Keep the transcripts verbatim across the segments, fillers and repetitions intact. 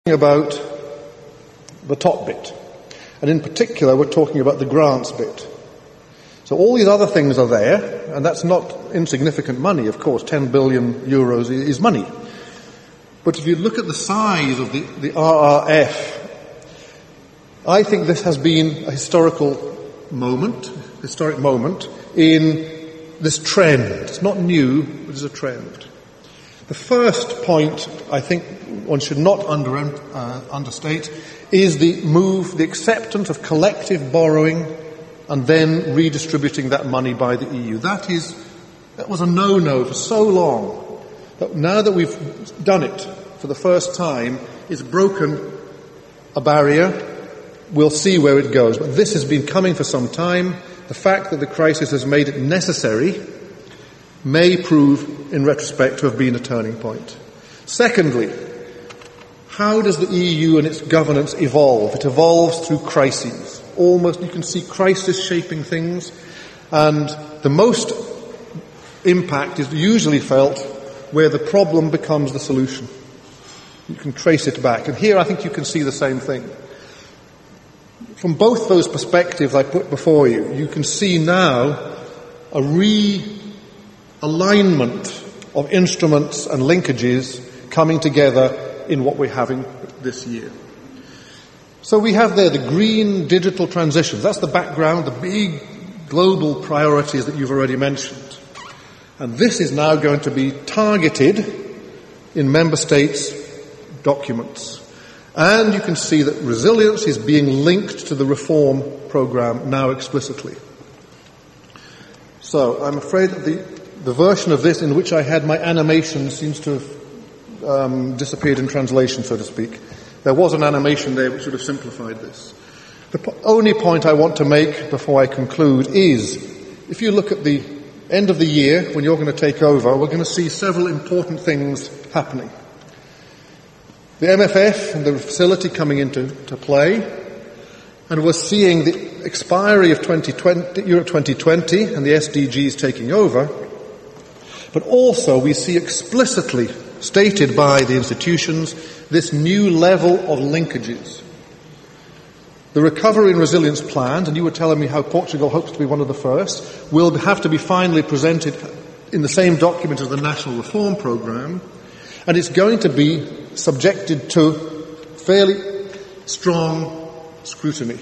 about the top bit. And in particular, we're talking about the grants bit. So all these other things are there, and that's not insignificant money, of course. ten billion euros is money. But if you look at the size of the, the R R F, I think this has been a historical moment, historic moment in this trend. It's not new, but it's a trend. The first point I think one should not under, uh, understate is the move, the acceptance of collective borrowing and then redistributing that money by the E U. That is, that was a no-no for so long. But now that we've done it for the first time, it's broken a barrier. We'll see where it goes. But this has been coming for some time. The fact that the crisis has made it necessary may prove, in retrospect, to have been a turning point. Secondly, how does the E U and its governance evolve? It evolves through crises. Almost, you can see crisis shaping things, and the most impact is usually felt where the problem becomes the solution. You can trace it back. And here I think you can see the same thing. From both those perspectives I put before you, you can see now a realignment of instruments and linkages coming together in what we're having this year. So we have there the green digital transition. That's the background, the big global priorities that you've already mentioned. And this is now going to be targeted in member states' documents. And you can see that resilience is being linked to the reform programme now explicitly. So I'm afraid that the, the version of this in which I had my animation seems to have um, disappeared in translation, so to speak. There was an animation there which would have simplified this. The po- only point I want to make before I conclude is, if you look at the end of the year, when you're going to take over, we're going to see several important things happening. The M F F and the facility coming into to play, and we're seeing the expiry of twenty twenty, Europe twenty twenty and the S D Gs taking over, but also we see explicitly stated by the institutions this new level of linkages. The recovery and resilience plans, and you were telling me how Portugal hopes to be one of the first, will have to be finally presented in the same document as the National Reform Programme, and it's going to be subjected to fairly strong scrutiny.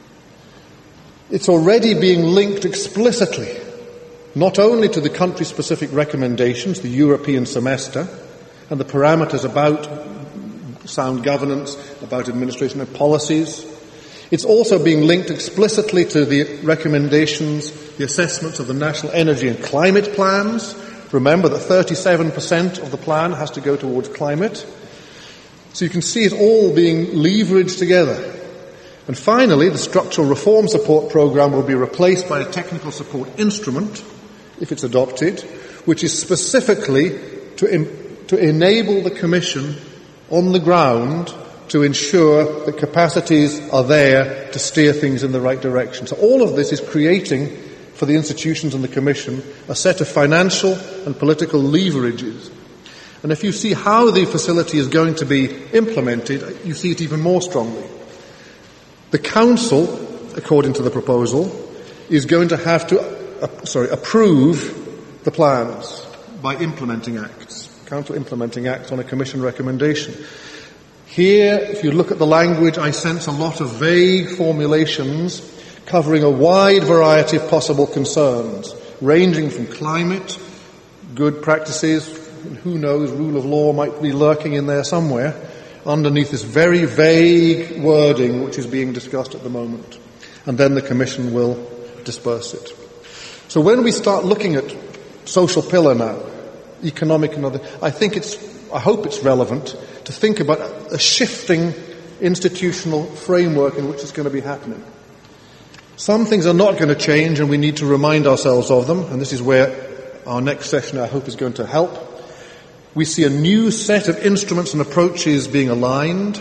It's already being linked explicitly, not only to the country-specific recommendations, the European semester, and the parameters about sound governance, about administration and policies. It's also being linked explicitly to the recommendations, the assessments of the national energy and climate plans. Remember that thirty-seven percent of the plan has to go towards climate. So you can see it all being leveraged together. And finally, the structural reform support programme will be replaced by a technical support instrument, if it's adopted, which is specifically to, im- to enable the Commission on the ground to ensure that capacities are there to steer things in the right direction. So all of this is creating, for the institutions and the Commission, a set of financial and political leverages. And if you see how the facility is going to be implemented, you see it even more strongly. The Council, according to the proposal, is going to have to uh, sorry, approve the plans by implementing acts, Council implementing acts on a Commission recommendation. Here, if you look at the language, I sense a lot of vague formulations covering a wide variety of possible concerns, ranging from climate, good practices, who knows, rule of law might be lurking in there somewhere, underneath this very vague wording which is being discussed at the moment. And then the Commission will disperse it. So when we start looking at social pillar now, economic and other, I think it's, I hope it's relevant to think about a shifting institutional framework in which it's going to be happening. Some things are not going to change and we need to remind ourselves of them, and this is where our next session, I hope, is going to help. We see a new set of instruments and approaches being aligned,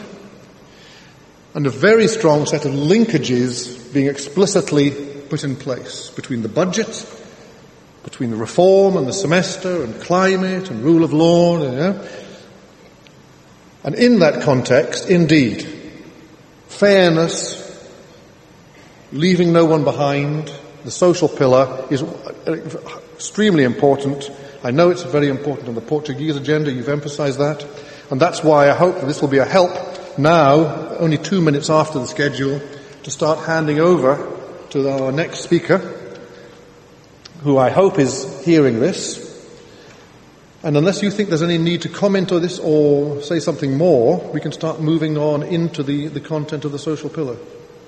and a very strong set of linkages being explicitly put in place between the budget, between the reform and the semester and climate and rule of law. You know. And in that context, indeed, fairness, leaving no one behind, the social pillar is extremely important. I know it's very important on the Portuguese agenda, you've emphasized that, and that's why I hope that this will be a help now, only two minutes after the schedule, to start handing over to our next speaker, who I hope is hearing this. And unless you think there's any need to comment on this or say something more, we can start moving on into the, the content of the social pillar.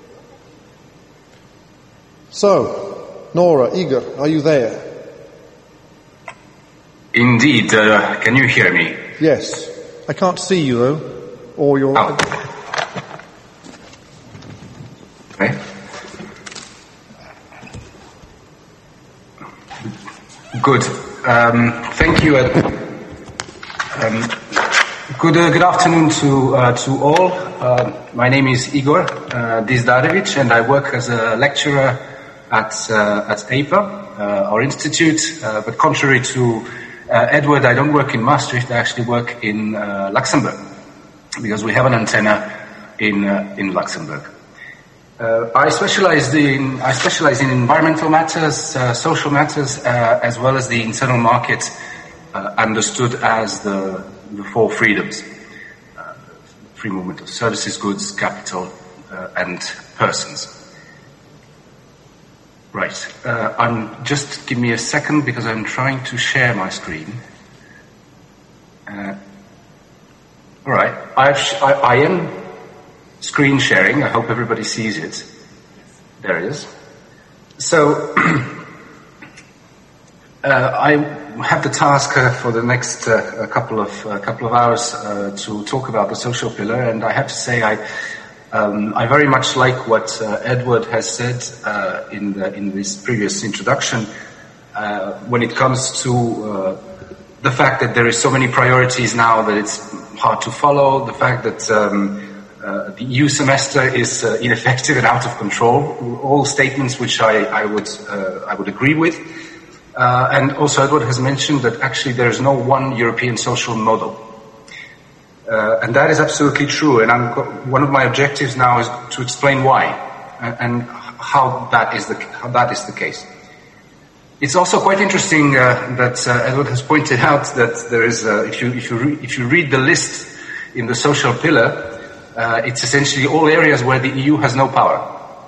So, Nora, Igor, are you there? Indeed. Uh, can you hear me? Yes. I can't see you, though. Or your... Oh. Okay. Good. Um, thank you. Uh, um, good, uh, good afternoon to uh, to all. Uh, my name is Igor uh, Dizdarevic, and I work as a lecturer at uh, at A P A, uh, our institute. Uh, but contrary to uh, Edward, I don't work in Maastricht. I actually work in uh, Luxembourg, because we have an antenna in uh, in Luxembourg. Uh, I specialize in I specialize in environmental matters, uh, social matters, uh, as well as the internal market, uh, understood as the the four freedoms: uh, free movement of services, goods, capital, uh, and persons. Right. Uh, I'm just give me a second because I'm trying to share my screen. Uh, all right. I've sh- I, I am. Screen sharing. I hope everybody sees it. There it is. So, uh, I have the task uh, for the next uh, couple of uh, couple of hours uh, to talk about the social pillar, and I have to say I um, I very much like what uh, Edward has said uh, in the, in this previous introduction uh, when it comes to uh, the fact that there is so many priorities now that it's hard to follow. The fact that um, Uh, the E U semester is uh, ineffective and out of control. All statements which I, I would uh, I would agree with. Uh, and also Edward has mentioned that actually there is no one European social model, uh, and that is absolutely true. And I'm, one of my objectives now is to explain why and, and how that is the how that is the case. It's also quite interesting uh, that uh, Edward has pointed out that there is uh, if you if you re- if you read the list in the social pillar. Uh, it's essentially all areas where the E U has no power,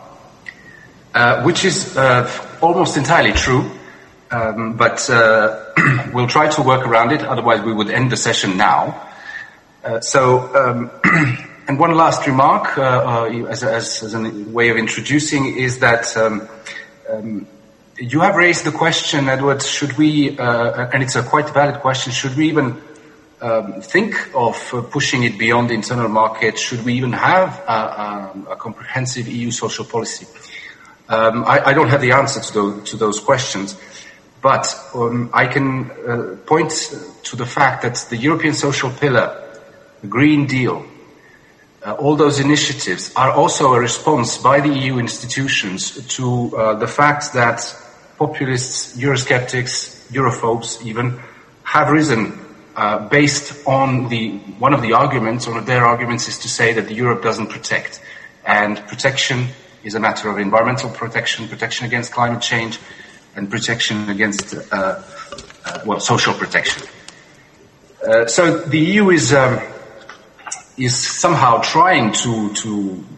uh, which is uh, almost entirely true, um, but uh, we'll try to work around it, otherwise we would end the session now. Uh, so, um, and one last remark, uh, uh, as, as, as a way of introducing, is that um, um, you have raised the question, Edward, should we, uh, and it's a quite valid question, should we even Um, think of uh, pushing it beyond the internal market? Should we even have a, a, a comprehensive E U social policy? Um, I, I don't have the answer to those, to those questions, but um, I can uh, point to the fact that the European social pillar, the Green Deal, uh, all those initiatives are also a response by the E U institutions to uh, the fact that populists, Eurosceptics, Europhobes even, have risen Uh, based on the, one of the arguments, one of their arguments is to say that Europe doesn't protect. And protection is a matter of environmental protection, protection against climate change, and protection against, uh, uh, well, social protection. Uh, so the E U is, um, is somehow trying to, to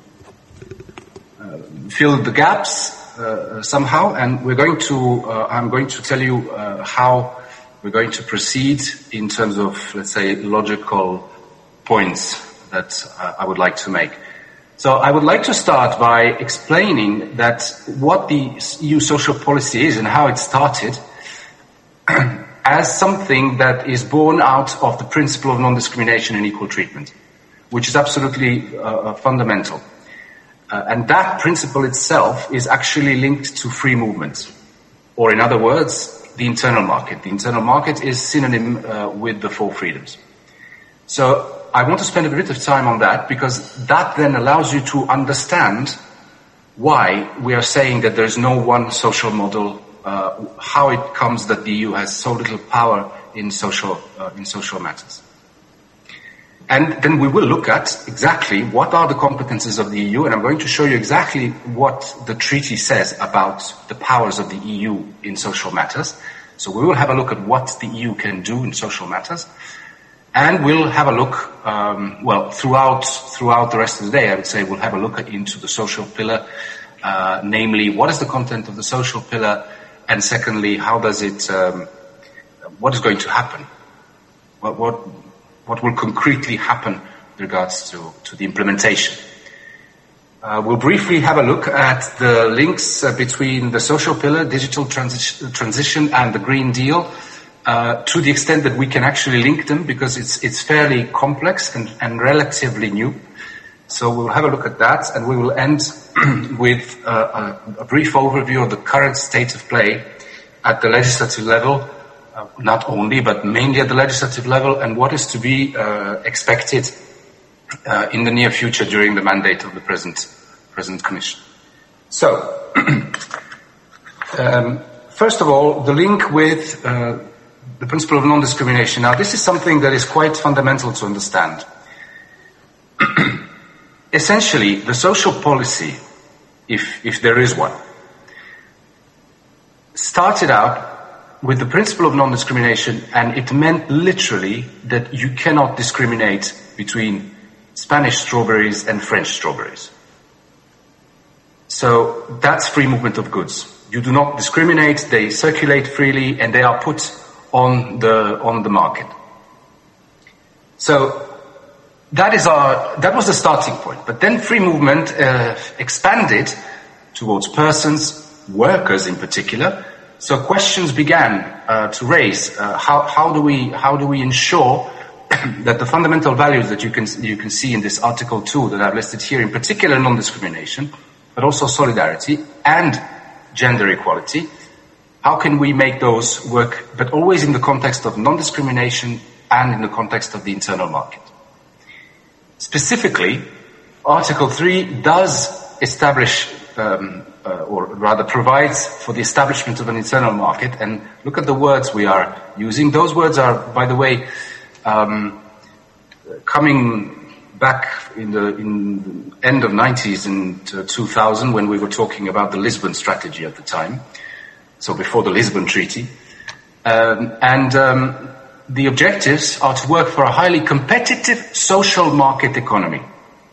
uh, fill the gaps, uh, somehow, and we're going to, uh, I'm going to tell you, uh, how we're going to proceed in terms of, let's say, logical points that uh, I would like to make. So I would like to start by explaining that what the E U social policy is and how it started as something that is born out of the principle of non-discrimination and equal treatment, which is absolutely uh, fundamental. Uh, and that principle itself is actually linked to free movement, or in other words, the internal market. The internal market is synonym uh, with the four freedoms. So I want to spend a bit of time on that because that then allows you to understand why we are saying that there's no one social model, uh, how it comes that the E U has so little power in social, uh, in social matters. And then we will look at exactly what are the competences of the E U, and I'm going to show you exactly what the treaty says about the powers of the E U in social matters. So we will have a look at what the E U can do in social matters, and we'll have a look, um, well, throughout throughout the rest of the day, I would say we'll have a look at, into the social pillar, uh, namely, what is the content of the social pillar, and secondly, how does it, um, what is going to happen? What, what What will concretely happen with regards to, to the implementation? Uh, we'll briefly have a look at the links uh, between the social pillar, digital transi- transition, and the Green Deal, uh, to the extent that we can actually link them, because it's it's fairly complex and, and relatively new. So we'll have a look at that, and we will end with uh, a, a brief overview of the current state of play at the legislative level. Uh, not only, but mainly at the legislative level, and what is to be uh, expected uh, in the near future during the mandate of the present, present Commission. So, um, first of all, the link with uh, the principle of non-discrimination. Now, this is something that is quite fundamental to understand. Essentially, the social policy, if, if there is one, started out with the principle of non-discrimination, and it meant literally that you cannot discriminate between Spanish strawberries and French strawberries. So that's free movement of goods. You do not discriminate, they circulate freely, and they are put on the, on the market. So that is our, that was the starting point. But then free movement uh, expanded towards persons, workers in particular. So questions began uh, to raise. Uh, how, how do we how do we ensure that the fundamental values that you can you can see in this Article two that I've listed here, in particular non-discrimination, but also solidarity and gender equality, how can we make those work, but always in the context of non-discrimination and in the context of the internal market? Specifically, Article three does establish um, Uh, or rather provides for the establishment of an internal market. And look at the words we are using. Those words are, by the way, um, coming back in the, in the end of nineties and uh, two thousand, when we were talking about the Lisbon strategy at the time, so before the Lisbon Treaty. Um, and um, the objectives are to work for a highly competitive social market economy.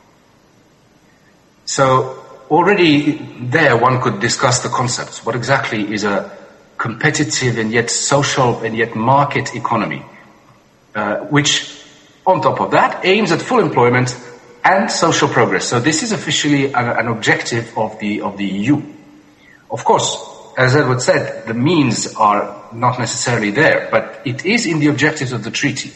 So already there one could discuss the concepts. What exactly is a competitive and yet social and yet market economy? Uh, which, on top of that, aims at full employment and social progress. So this is officially an, an objective of the, of the E U. Of course, as Edward said, the means are not necessarily there, but it is in the objectives of the treaty.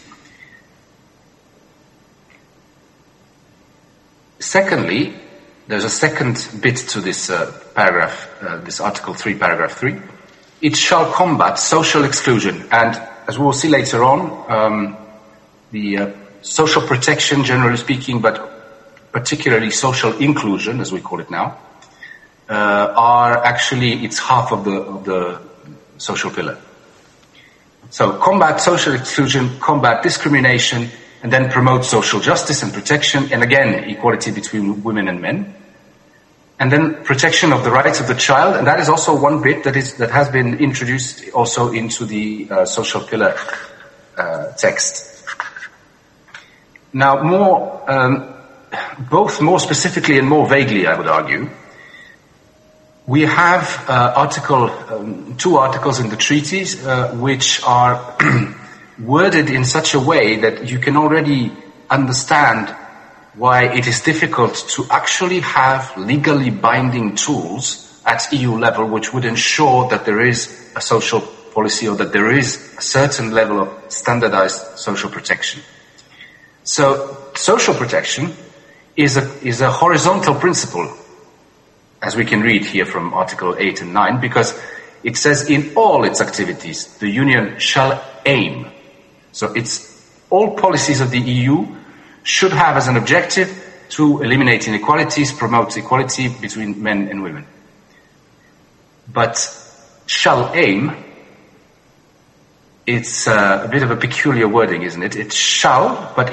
Secondly, there's a second bit to this uh, paragraph, uh, this Article three, paragraph three. It shall combat social exclusion, and as we will see later on, um, the uh, social protection, generally speaking, but particularly social inclusion, as we call it now, uh, are actually, it's half of the, of the social pillar. So combat social exclusion, combat discrimination, and then promote social justice and protection, and again, equality between women and men. And then protection of the rights of the child, and that is also one bit that is that has been introduced also into the uh, social pillar uh, text. Now, more, um, both more specifically and more vaguely, I would argue, we have uh, article, um, two articles in the treaties uh, which are worded in such a way that you can already understand why it is difficult to actually have legally binding tools at E U level which would ensure that there is a social policy or that there is a certain level of standardized social protection. So social protection is a, is a horizontal principle, as we can read here from Article eight and nine, because it says in all its activities the Union shall aim. So it's all policies of the E U should have as an objective to eliminate inequalities, promote equality between men and women. But shall aim, it's uh, a bit of a peculiar wording, isn't it? It shall, but it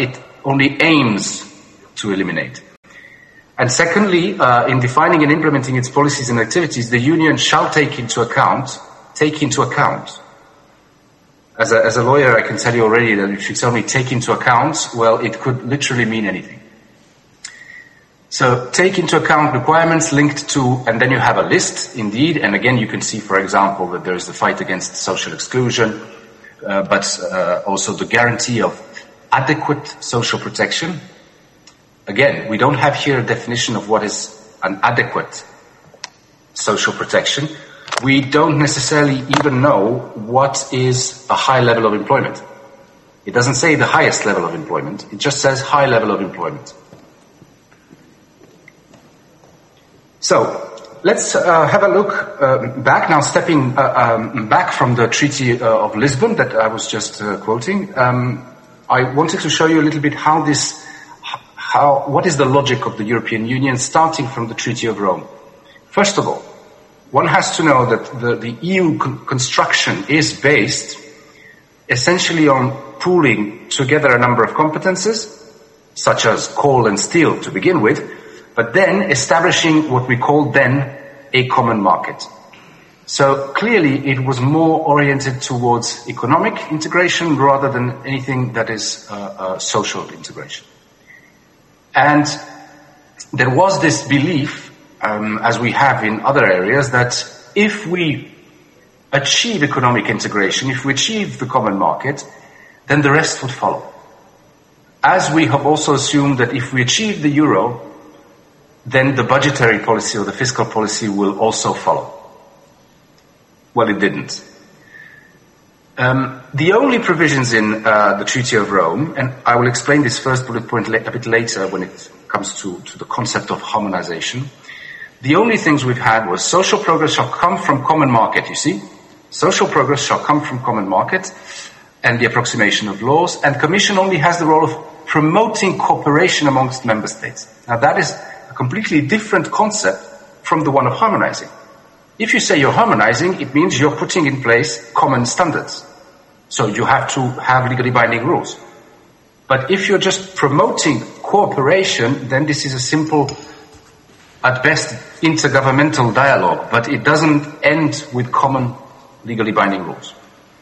only aims to eliminate. And secondly, uh, in defining and implementing its policies and activities, the Union shall take into account, take into account. As a, as a lawyer, I can tell you already that if you tell me take into account, well, it could literally mean anything. So take into account requirements linked to, and then you have a list, indeed, and again you can see, for example, that there is the fight against social exclusion, uh, but uh, also the guarantee of adequate social protection. Again, we don't have here a definition of what is an adequate social protection. We don't necessarily even know what is a high level of employment. It doesn't say the highest level of employment, it just says high level of employment. So, let's uh, have a look uh, back now, stepping uh, um, back from the Treaty uh, of Lisbon that I was just uh, quoting. Um, I wanted to show you a little bit how this, how, what is the logic of the European Union starting from the Treaty of Rome. First of all, one has to know that the, the E U con- construction is based essentially on pooling together a number of competences, such as coal and steel to begin with, but then establishing what we called then a common market. So clearly it was more oriented towards economic integration rather than anything that is uh, uh, social integration. And there was this belief, um, as we have in other areas, that if we achieve economic integration, if we achieve the common market, then the rest would follow. As we have also assumed that if we achieve the euro, then the budgetary policy or the fiscal policy will also follow. Well, it didn't. Um, the only provisions in uh, the Treaty of Rome, and I will explain this first bullet point la- a bit later when it comes to, to the concept of harmonization. The only things we've had was social progress shall come from common market, you see? Social progress shall come from common market and the approximation of laws, and Commission only has the role of promoting cooperation amongst member states. Now that is a completely different concept from the one of harmonizing. If you say you're harmonizing, it means you're putting in place common standards. So you have to have legally binding rules. But if you're just promoting cooperation, then this is a simple, at best, intergovernmental dialogue, but it doesn't end with common legally binding rules.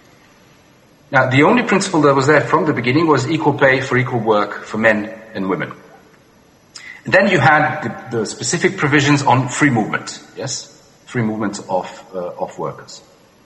Now, the only principle that was there from the beginning was equal pay for equal work for men and women. And then you had the, the specific provisions on free movement, yes? Free movement of, uh, of workers.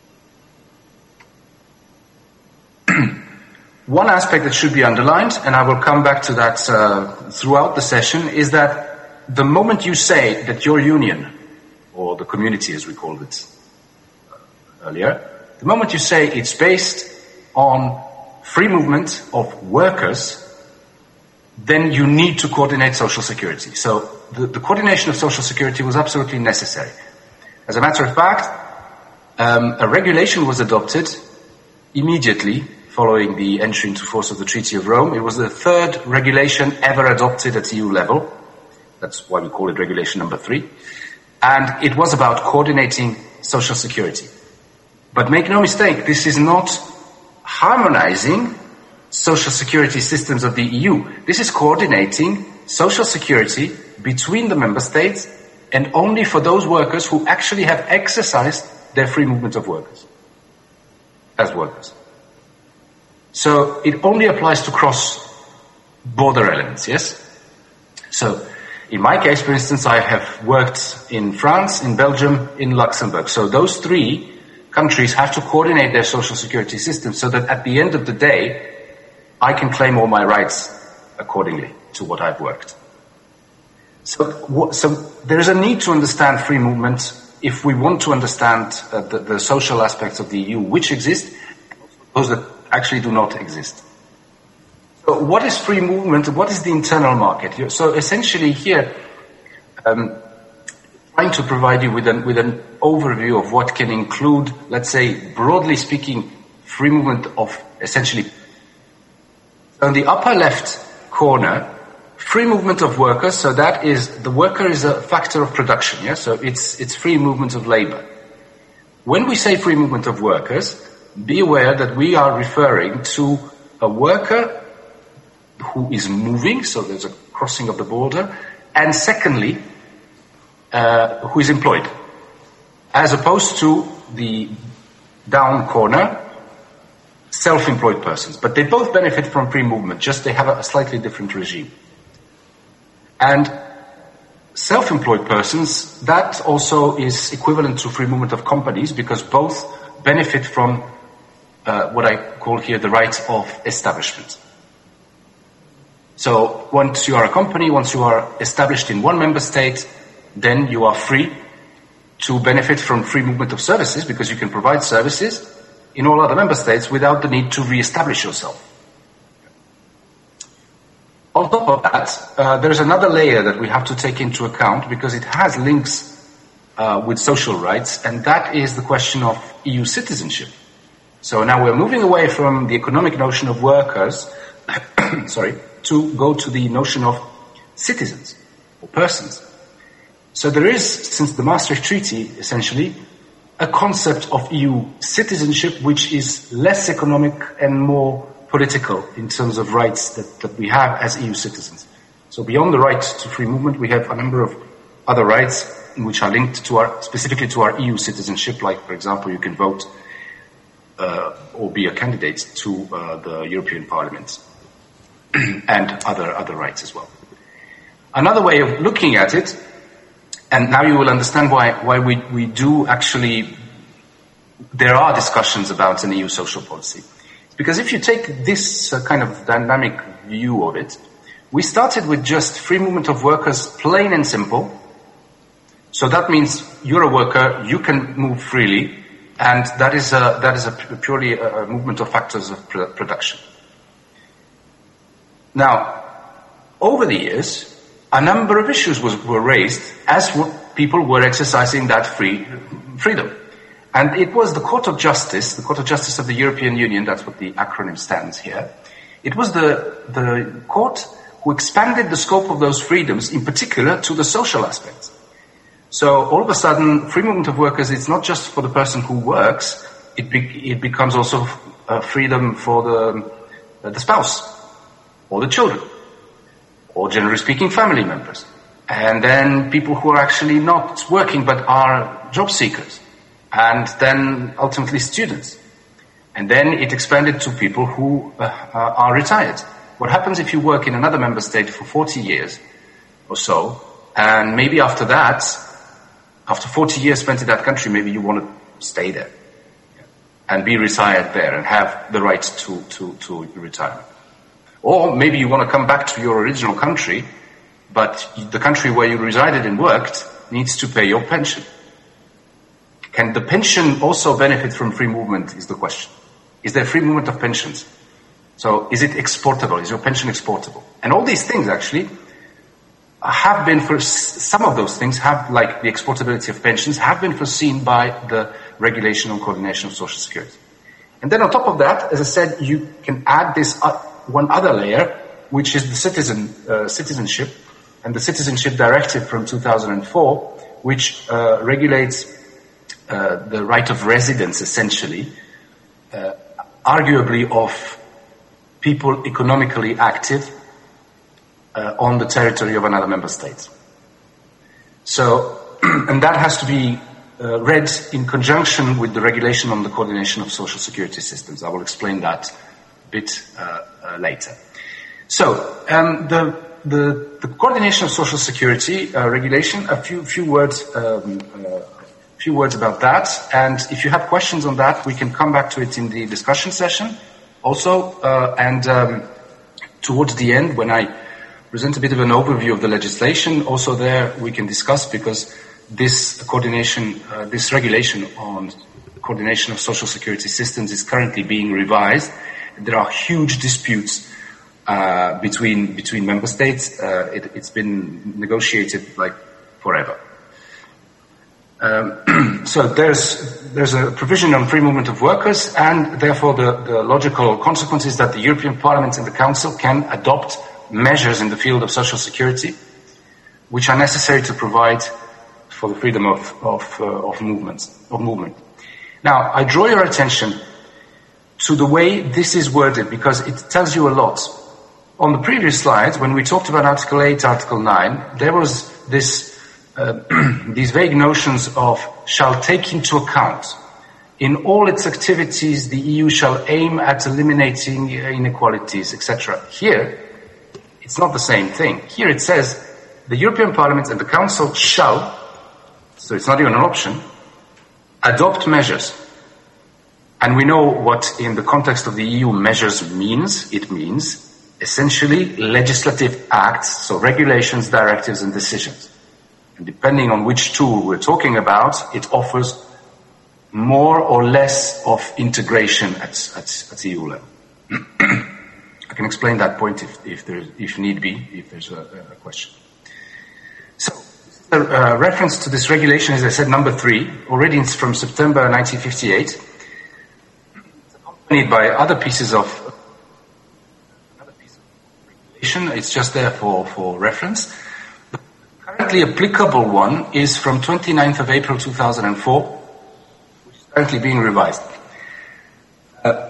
One aspect that should be underlined, and I will come back to that uh, throughout the session, is that the moment you say that your union, or the community as we called it earlier, the moment you say it's based on free movement of workers, then you need to coordinate social security. So the, the coordination of social security was absolutely necessary. As a matter of fact, um, a regulation was adopted immediately following the entry into force of the Treaty of Rome. It was the third regulation ever adopted at E U level. That's why we call it regulation number three. And it was about coordinating social security. But make no mistake, this is not harmonizing social security systems of the E U. This is coordinating social security between the member states and only for those workers who actually have exercised their free movement of workers as workers. So it only applies to cross-border elements, yes? So in my case, for instance, I have worked in France, in Belgium, in Luxembourg. So those three countries have to coordinate their social security systems so that at the end of the day, I can claim all my rights accordingly to what I've worked. So, so there is a need to understand free movement if we want to understand uh, the, the social aspects of the E U, which exist, those that actually do not exist. So what is free movement? What is the internal market? So essentially here, um, trying to provide you with an, with an overview of what can include, let's say, broadly speaking, free movement of essentially. On the upper left corner, free movement of workers, so that is, the worker is a factor of production, yeah? So it's, it's free movement of labor. When we say free movement of workers, be aware that we are referring to a worker who is moving, so there's a crossing of the border, and secondly, uh, who is employed, as opposed to the down corner, self-employed persons. But they both benefit from free movement, just they have a, a slightly different regime. And self-employed persons, that also is equivalent to free movement of companies, because both benefit from uh, what I call here the right of establishment. So once you are a company, once you are established in one member state, then you are free to benefit from free movement of services, because you can provide services in all other member states without the need to re-establish yourself. On top of that, uh, there's another layer that we have to take into account, because it has links uh, with social rights, and that is the question of E U citizenship. So now we're moving away from the economic notion of workers, sorry, to go to the notion of citizens or persons. So there is, since the Maastricht Treaty, essentially, a concept of E U citizenship which is less economic and more political in terms of rights that, that we have as E U citizens. So beyond the right to free movement, we have a number of other rights which are linked to our, specifically to our E U citizenship, like, for example, you can vote uh, or be a candidate to uh, the European Parliament and other, other rights as well. Another way of looking at it, and now you will understand why, why we, we do actually, there are discussions about an E U social policy. Because if you take this uh, kind of dynamic view of it, we started with just free movement of workers, plain and simple. So that means you're a worker, you can move freely, and that is a, that is a purely a movement of factors of pr- production. Now, over the years, a number of issues was, were raised as people were exercising that free freedom. And it was the Court of Justice, the Court of Justice of the European Union, that's what the acronym stands here. It was the, the court who expanded the scope of those freedoms, in particular to the social aspects. So all of a sudden, free movement of workers, it's not just for the person who works, it, be, it becomes also a freedom for the, uh, the spouse, or the children, or generally speaking, family members. And then people who are actually not working but are job seekers. And then ultimately students. And then it expanded to people who uh, are retired. What happens if you work in another member state for forty years or so, and maybe after that, after forty years spent in that country, maybe you want to stay there and be retired there and have the right to, to, to retirement. Or maybe you want to come back to your original country, but the country where you resided and worked needs to pay your pension. Can the pension also benefit from free movement is the question. Is there free movement of pensions? So is it exportable? Is your pension exportable? And all these things actually have been, for some of those things have, like the exportability of pensions, have been foreseen by the regulation on coordination of social security. And then on top of that, as I said, you can add this uh, one other layer, which is the citizen uh, citizenship and the Citizenship Directive from two thousand four, which uh, regulates Uh, the right of residence, essentially, uh, arguably of people economically active uh, on the territory of another member state. So, and that has to be uh, read in conjunction with the regulation on the coordination of social security systems. I will explain that a bit uh, uh, later. So, um, the, the the coordination of social security uh, regulation. A few few words. Um, uh, few words about that, and if you have questions on that, we can come back to it in the discussion session also, uh, and um, towards the end, when I present a bit of an overview of the legislation, also there we can discuss, because this coordination, uh, this regulation on coordination of social security systems is currently being revised. There are huge disputes uh, between between member states. Uh, it, it's been negotiated like forever. Um, so there's there's a provision on free movement of workers, and therefore the, the logical consequence is that the European Parliament and the Council can adopt measures in the field of social security, which are necessary to provide for the freedom of of, uh, of movements of movement. Now, I draw your attention to the way this is worded, because it tells you a lot. on the previous slides, when we talked about Article eight, Article nine, there was this, uh, these vague notions of shall take into account. In all its activities, the E U shall aim at eliminating inequalities, et cetera. Here, it's not the same thing. Here it says the European Parliament and the Council shall, so it's not even an option, adopt measures. And we know what in the context of the E U measures means. It means essentially legislative acts, so regulations, directives and decisions. And depending on which tool we're talking about, it offers more or less of integration at, at, at E U level. I can explain that point if, if, there, if need be, if there's a, a question. So, a uh, reference to this regulation, as I said, number three, already from September nineteen fifty-eight, it's accompanied by other pieces of another piece of regulation. It's just there for, for reference. The currently applicable one is from twenty-ninth of April two thousand four, which is currently being revised. Uh,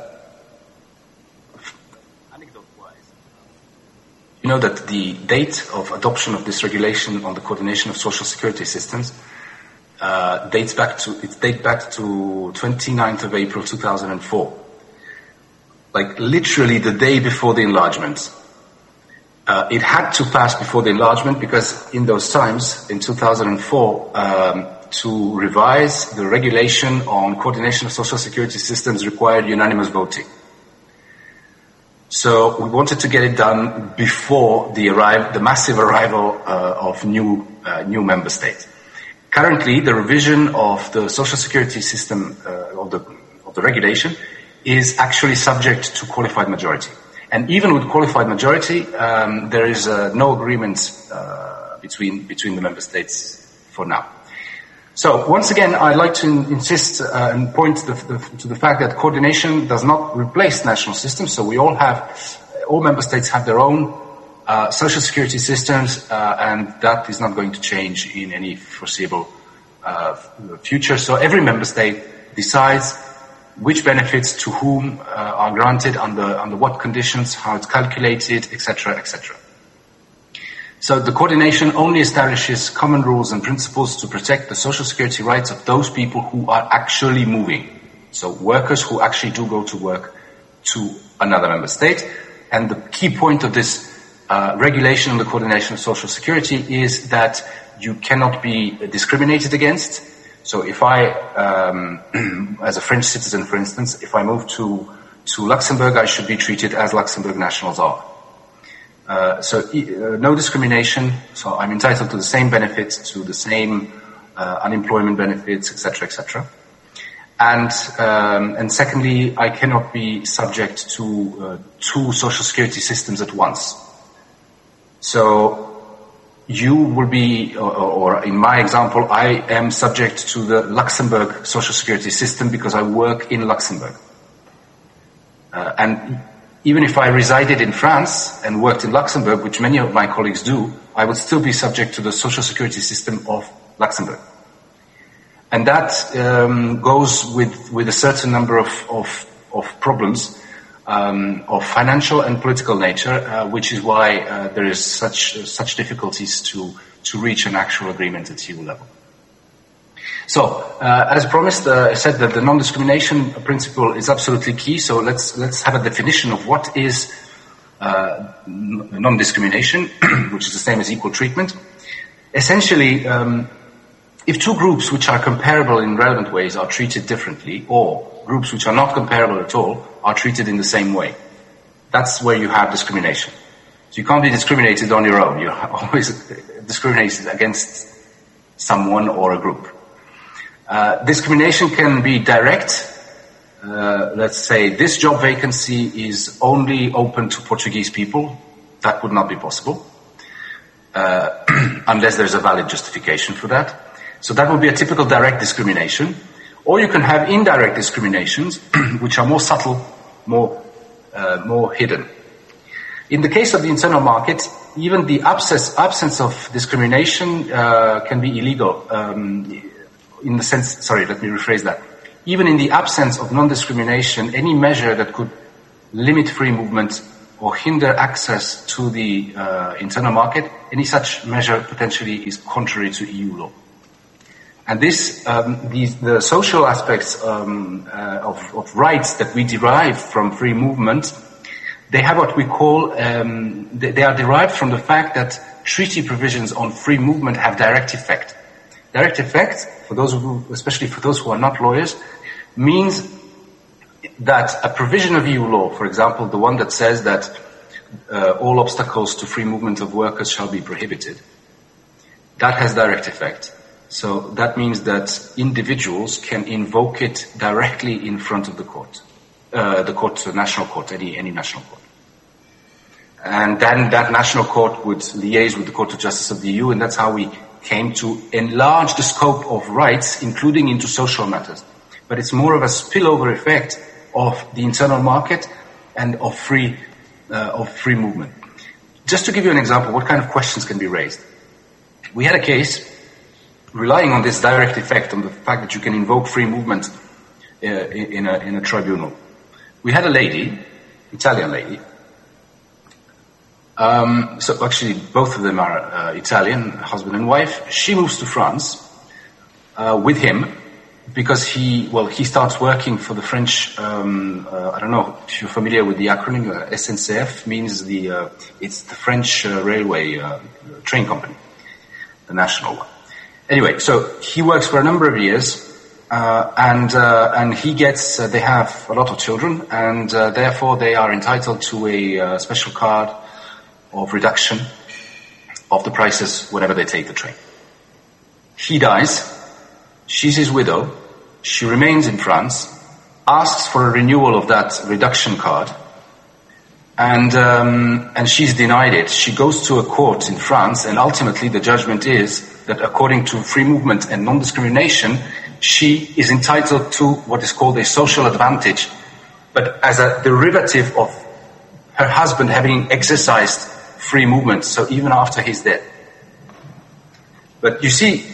You know that the date of adoption of this regulation on the coordination of social security systems uh, dates back to it dates back to twenty-ninth of April two thousand four, like literally the day before the enlargement. Uh, it had to pass before the enlargement because in those times, in two thousand four, um, to revise the regulation on coordination of social security systems required unanimous voting. So we wanted to get it done before the arrive, the massive arrival uh, of new uh, new member states. Currently, the revision of the social security system uh, of the of the regulation is actually subject to qualified majority, and even with qualified majority, um, there is uh, no agreement uh, between between the member states for now. So once again, I'd like to insist uh, and point to the, the, to the fact that coordination does not replace national systems. So we all have, all member states have their own uh, social security systems, uh, and that is not going to change in any foreseeable uh, future. So every member state decides which benefits to whom uh, are granted, under under what conditions, how it's calculated, et cetera, et cetera. So the coordination only establishes common rules and principles to protect the social security rights of those people who are actually moving. So workers who actually do go to work to another member state. And the key point of this uh, regulation on the coordination of social security is that you cannot be discriminated against. So if I, um, as a French citizen, for instance, if I move to, to Luxembourg, I should be treated as Luxembourg nationals are. Uh, so uh, no discrimination, so I'm entitled to the same benefits, to the same uh, unemployment benefits, et cetera, et cetera. And, um, and secondly, I cannot be subject to uh, two social security systems at once. So you will be, or, or in my example, I am subject to the Luxembourg social security system because I work in Luxembourg. Uh, and even if I resided in France and worked in Luxembourg, which many of my colleagues do, I would still be subject to the social security system of Luxembourg. And that um, goes with, with a certain number of, of, of problems um, of financial and political nature, uh, which is why uh, there is such, uh, such difficulties to, to reach an actual agreement at E U level. So, uh, as promised, uh, I said that the non-discrimination principle is absolutely key. So let's let's have a definition of what is uh, non-discrimination, which is the same as equal treatment. Essentially, um, if two groups which are comparable in relevant ways are treated differently, or groups which are not comparable at all are treated in the same way, that's where you have discrimination. So you can't be discriminated on your own. You're always discriminated against someone or a group. Uh, discrimination can be direct. Uh, let's say this job vacancy is only open to Portuguese people. That would not be possible, uh, unless there's a valid justification for that. So that would be a typical direct discrimination. Or you can have indirect discriminations, which are more subtle, more, uh, more hidden. In the case of the internal market, even the absence, absence of discrimination uh, can be illegal. Um, in the sense, sorry, let me rephrase that. Even in the absence of non-discrimination, any measure that could limit free movement or hinder access to the uh, internal market, any such measure potentially is contrary to E U law. And this, um, these, the social aspects um, uh, of, of rights that we derive from free movement, they have what we call, um, they, they are derived from the fact that treaty provisions on free movement have direct effect. Direct effect, for those who, especially for those who are not lawyers, means that a provision of E U law, for example, the one that says that uh, all obstacles to free movement of workers shall be prohibited, that has direct effect. So that means that individuals can invoke it directly in front of the court, uh, the court, the national court, any any national court. And then that national court would liaise with the Court of Justice of the E U, and that's how we came to enlarge the scope of rights, including into social matters. But it's more of a spillover effect of the internal market and of free uh, of free movement. Just to give you an example, what kind of questions can be raised? We had a case relying on this direct effect, on the fact that you can invoke free movement uh, in, a, in a tribunal. We had a lady, Italian lady. Um, so actually, both of them are uh, Italian, husband and wife. She moves to France uh, with him because he, well, he starts working for the French. Um, uh, I don't know if you're familiar with the acronym. Uh, S N C F means the uh, it's the French uh, railway uh, train company, the national one. Anyway, so he works for a number of years, uh, and uh, and he gets. Uh, they have a lot of children, and uh, therefore they are entitled to a uh, special card of reduction of the prices whenever they take the train. He dies. She's his widow. She remains in France, asks for a renewal of that reduction card, and um, and she's denied it. She goes to a court in France, and ultimately the judgment is that according to free movement and non-discrimination, she is entitled to what is called a social advantage, but as a derivative of her husband having exercised free movement, so even after he's dead. But you see,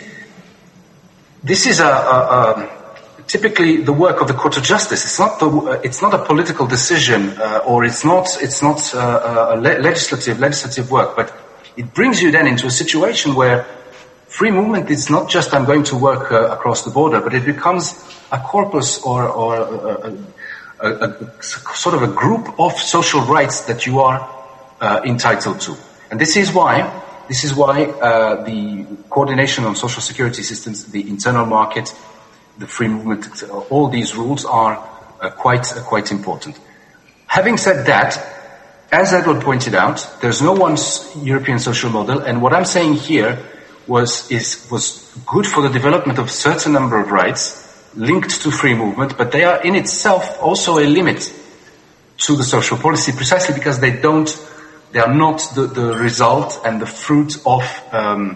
this is a, a, a typically the work of the Court of Justice. It's not the, uh, it's not a political decision, uh, or it's not it's not uh, a le- legislative legislative work, but it brings you then into a situation where free movement is not just I'm going to work uh, across the border, but it becomes a corpus or, or a, a, a, a sort of a group of social rights that you are uh, entitled to. And this is why this is why uh, the coordination on social security systems, the internal market, the free movement, all these rules are uh, quite uh, quite important. Having said that, as Edward pointed out, there's no one European social model, and what I'm saying here was is was good for the development of a certain number of rights linked to free movement, but they are in itself also a limit to the social policy, precisely because they don't, they are not the, the result and the fruit of um,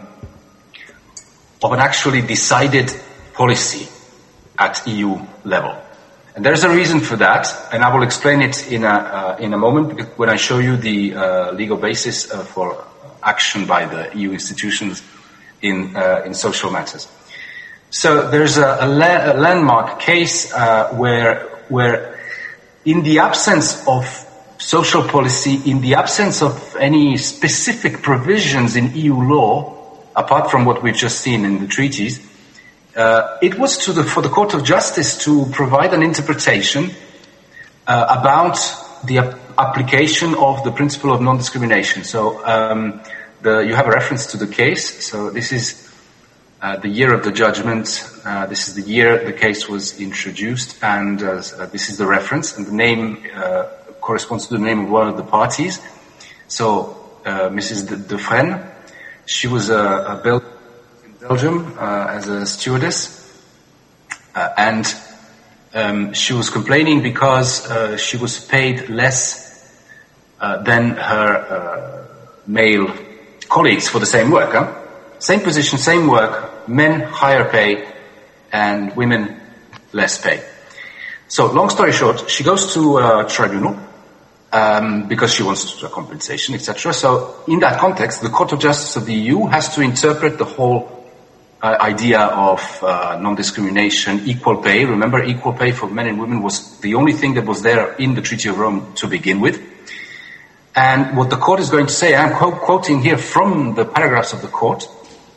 of an actually decided policy at E U level. And there's a reason for that, and I will explain it in a uh, in a moment when I show you the uh, legal basis uh, for action by the E U institutions in uh, in social matters. So there's a, a, la- a landmark case uh, where where in the absence of social policy, in the absence of any specific provisions in E U law, apart from what we've just seen in the treaties, uh, it was to the, for the Court of Justice to provide an interpretation uh, about the ap- application of the principle of non-discrimination. So um, The, you have a reference to the case, so this is uh, the year of the judgment, uh, this is the year the case was introduced, and uh, uh, this is the reference, and the name uh, corresponds to the name of one of the parties. So uh, Missus De- Dufresne, she was a, a Bel- in Belgium uh, as a stewardess, uh, and um, she was complaining because uh, she was paid less uh, than her uh, male colleagues for the same work, huh? Same position, same work, men higher pay and women less pay. So long story short, she goes to a tribunal um, because she wants a compensation, et cetera. So in that context, the Court of Justice of the E U has to interpret the whole uh, idea of uh, non-discrimination, equal pay. Remember, equal pay for men and women was the only thing that was there in the Treaty of Rome to begin with. And what the court is going to say, I'm quote, quoting here from the paragraphs of the court,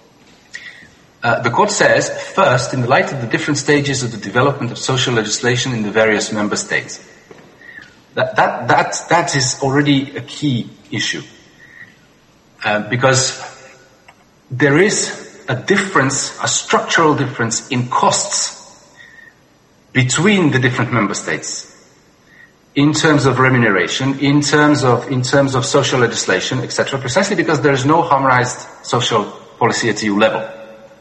uh, the court says, first, in the light of the different stages of the development of social legislation in the various member states. That, that, that, that is already a key issue. Uh, because there is a difference, a structural difference in costs between the different member states in terms of remuneration, in terms of, in terms of social legislation, et cetera, precisely because there is no harmonized social policy at E U level.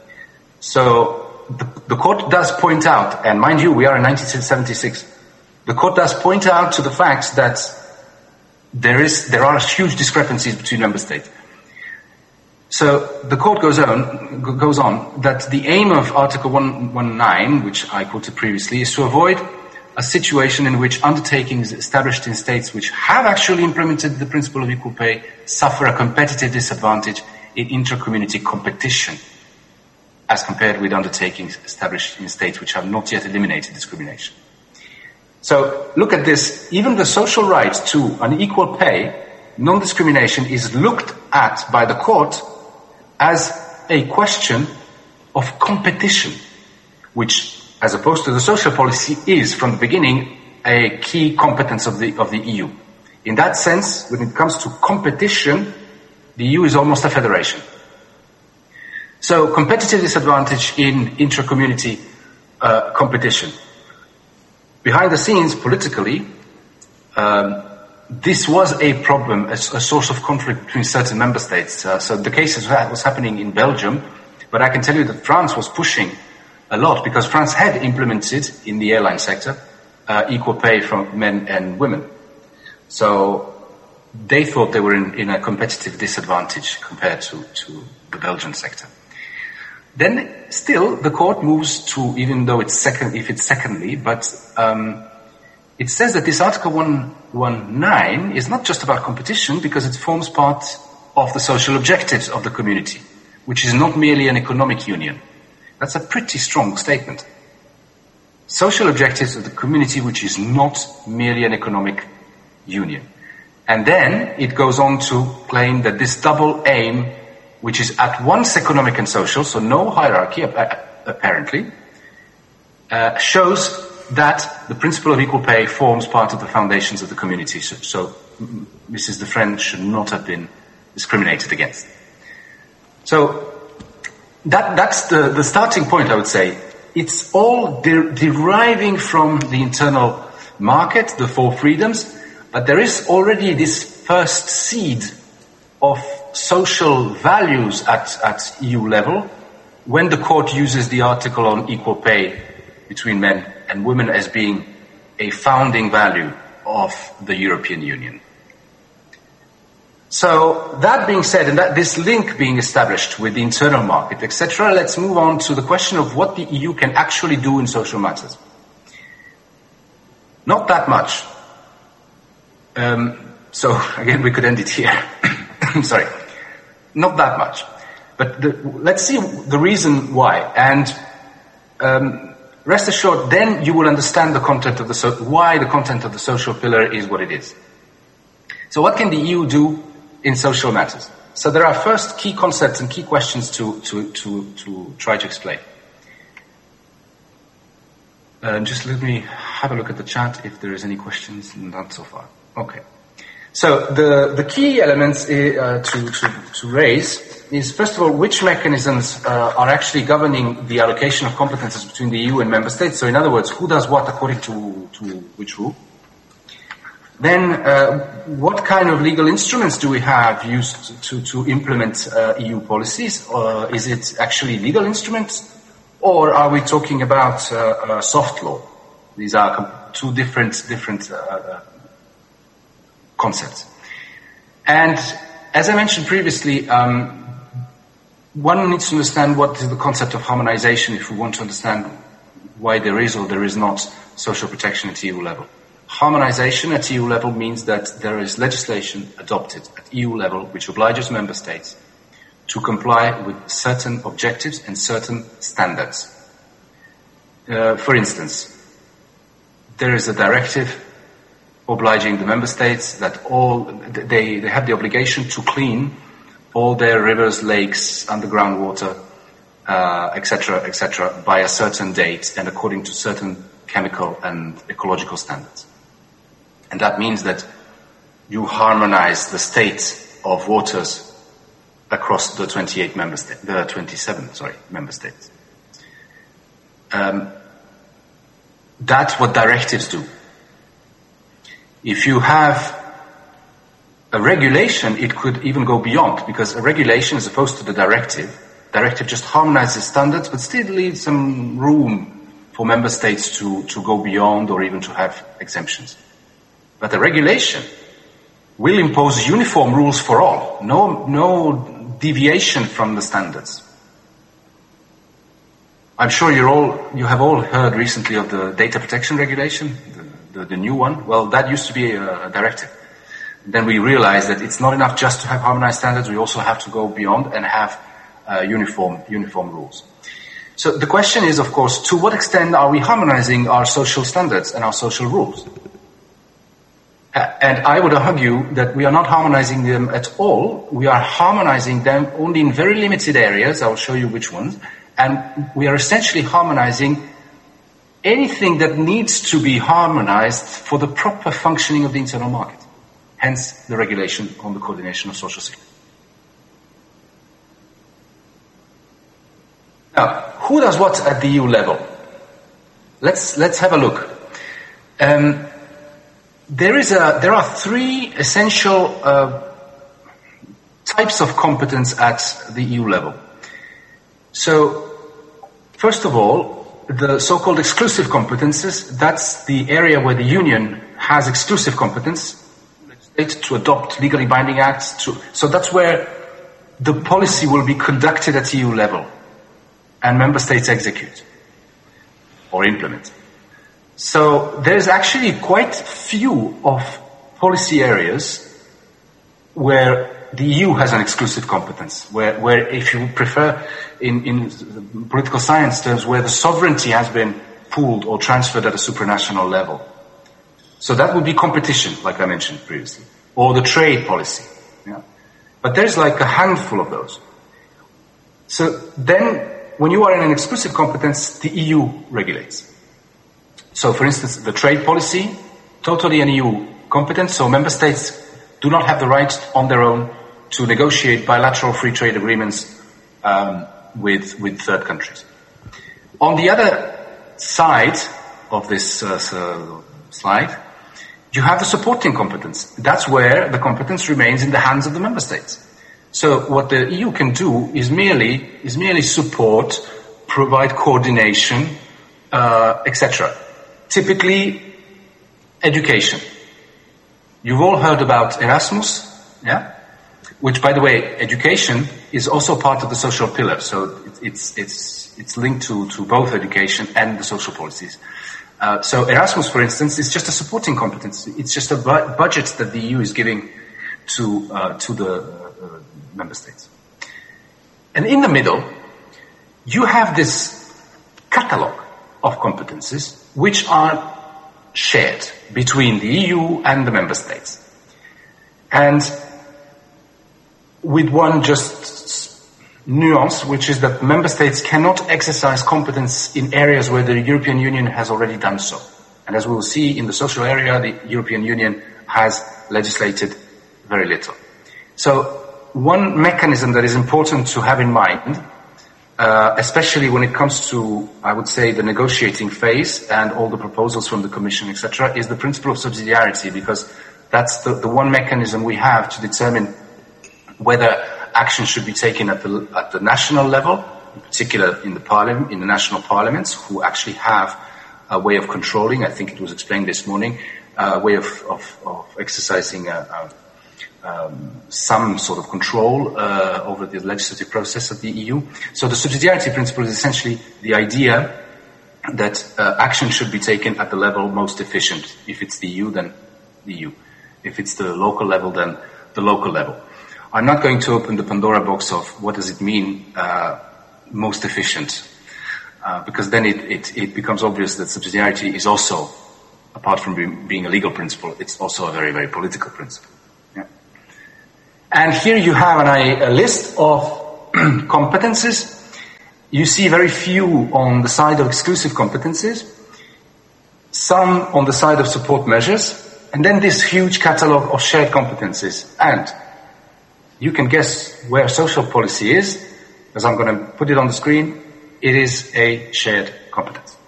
So the, the court does point out, and mind you, we are in nineteen seventy-six, the court does point out to the fact that there is, there are huge discrepancies between member states. So the court goes on, goes on that the aim of Article one nineteen, which I quoted previously, is to avoid a situation in which undertakings established in states which have actually implemented the principle of equal pay suffer a competitive disadvantage in intra-community competition as compared with undertakings established in states which have not yet eliminated discrimination. So look at this. Even the social right to an equal pay, non-discrimination, is looked at by the court as a question of competition, which, as opposed to the social policy, is from the beginning a key competence of the of the E U. In that sense, when it comes to competition, the E U is almost a federation. So competitive disadvantage in intra-community uh, competition. Behind the scenes, politically, um, this was a problem, a, a source of conflict between certain member states. Uh, so the case was happening in Belgium, but I can tell you that France was pushing a lot because France had implemented in the airline sector uh, equal pay from men and women. So they thought they were in, in a competitive disadvantage compared to, to the Belgian sector. Then still the court moves to, even though it's second, if it's secondly, but um, it says that this Article one nineteen is not just about competition because it forms part of the social objectives of the community, which is not merely an economic union. That's a pretty strong statement. Social objectives of the community, which is not merely an economic union. And then it goes on to claim that this double aim, which is at once economic and social, so no hierarchy apparently, uh, shows that the principle of equal pay forms part of the foundations of the community. So, so Missus Defresne should not have been discriminated against. So That, that's the, the starting point, I would say. It's all de- deriving from the internal market, the four freedoms, but there is already this first seed of social values at, at E U level when the court uses the article on equal pay between men and women as being a founding value of the European Union. So that being said, and that this link being established with the internal market, et cetera, let's move on to the question of what the E U can actually do in social matters. Not that much. Um, so again, we could end it here. Sorry, not that much. But the, let's see the reason why. And um, rest assured, then you will understand the content of the so- why the content of the social pillar is what it is. So what can the E U do in social matters? So there are first key concepts and key questions to, to, to, to try to explain. Uh, just let me have a look at the chat if there is any questions. Not so far. Okay. So the, the key elements uh, to, to, to raise is, first of all, which mechanisms uh, are actually governing the allocation of competences between the E U and member states. So in other words, who does what according to, to which rule? Then, uh, what kind of legal instruments do we have used to, to implement uh, E U policies? Or is it actually legal instruments? Or are we talking about uh, uh, soft law? These are two different, different uh, concepts. And as I mentioned previously, um, one needs to understand what is the concept of harmonization if we want to understand why there is or there is not social protection at E U level. Harmonization at E U level means that there is legislation adopted at E U level which obliges member states to comply with certain objectives and certain standards. Uh, for instance, there is a directive obliging the member states that all they, they have the obligation to clean all their rivers, lakes, underground water, uh, et cetera, et cetera, by a certain date and according to certain chemical and ecological standards. And that means that you harmonize the state of waters across the twenty-eight member states, the twenty-seven, sorry, member states. Um, that's what directives do. If you have a regulation, it could even go beyond, because a regulation, as opposed to the directive, directive just harmonizes standards, but still leaves some room for member states to, to go beyond or even to have exemptions. But a regulation will impose uniform rules for all, no, no deviation from the standards. I'm sure you're all, you have all heard recently of the data protection regulation, the, the, the new one. Well, that used to be a, a directive. Then we realized that it's not enough just to have harmonized standards. We also have to go beyond and have uh, uniform, uniform rules. So the question is, of course, to what extent are we harmonizing our social standards and our social rules? Uh, and I would argue that we are not harmonizing them at all. We are harmonizing them only in very limited areas. I'll show you which ones. And we are essentially harmonizing anything that needs to be harmonized for the proper functioning of the internal market. Hence the regulation on the coordination of social security. Now, who does what at the E U level? Let's, let's have a look. Um, there is a, there are three essential uh, types of competence at the E U level. So, first of all, the so-called exclusive competences, that's the area where the Union has exclusive competence to adopt legally binding acts. To, so that's where the policy will be conducted at E U level and member states execute or implement. So there's actually quite few of policy areas where the E U has an exclusive competence, where, where if you prefer, in, in political science terms, where the sovereignty has been pooled or transferred at a supranational level. So that would be competition, like I mentioned previously, or the trade policy. Yeah. But there's like a handful of those. So then, when you are in an exclusive competence, the E U regulates. So, for instance, the trade policy, totally an E U competence, so member states do not have the right on their own to negotiate bilateral free trade agreements um, with, with third countries. On the other side of this uh, uh, slide, you have the supporting competence. That's where the competence remains in the hands of the member states. So what the E U can do is merely is merely support, provide coordination, uh, et cetera. Typically, education. You've all heard about Erasmus, yeah? Which, by the way, education is also part of the social pillar. So it, it's it's it's linked to to both education and the social policies. Uh, so Erasmus, for instance, is just a supporting competence. It's just a bu- budget that the E U is giving to uh, to the uh, member states. And in the middle, you have this catalogue of competences which are shared between the E U and the member states. And with one just nuance, which is that member states cannot exercise competence in areas where the European Union has already done so. And as we will see in the social area, the European Union has legislated very little. So one mechanism that is important to have in mind, uh, especially when it comes to, I would say, the negotiating phase and all the proposals from the Commission, et cetera, is the principle of subsidiarity, because that's the, the one mechanism we have to determine whether action should be taken at the, at the national level, in particular in the parliament, in the national parliaments, who actually have a way of controlling, I think it was explained this morning, a way of, of, of exercising a, a, um, some sort of control uh, over the legislative process of the E U. So the subsidiarity principle is essentially the idea that uh, action should be taken at the level most efficient. If it's the E U, then the E U. If it's the local level, then the local level. I'm not going to open the Pandora box of what does it mean, uh, most efficient, uh, because then it, it, it becomes obvious that subsidiarity is also apart from being, being a legal principle, it's also a very, very political principle. Yeah. And here you have an, a list of competences. You see very few on the side of exclusive competences, some on the side of support measures, and then this huge catalogue of shared competences. And you can guess where social policy is, as I'm going to put it on the screen. It is a shared competence.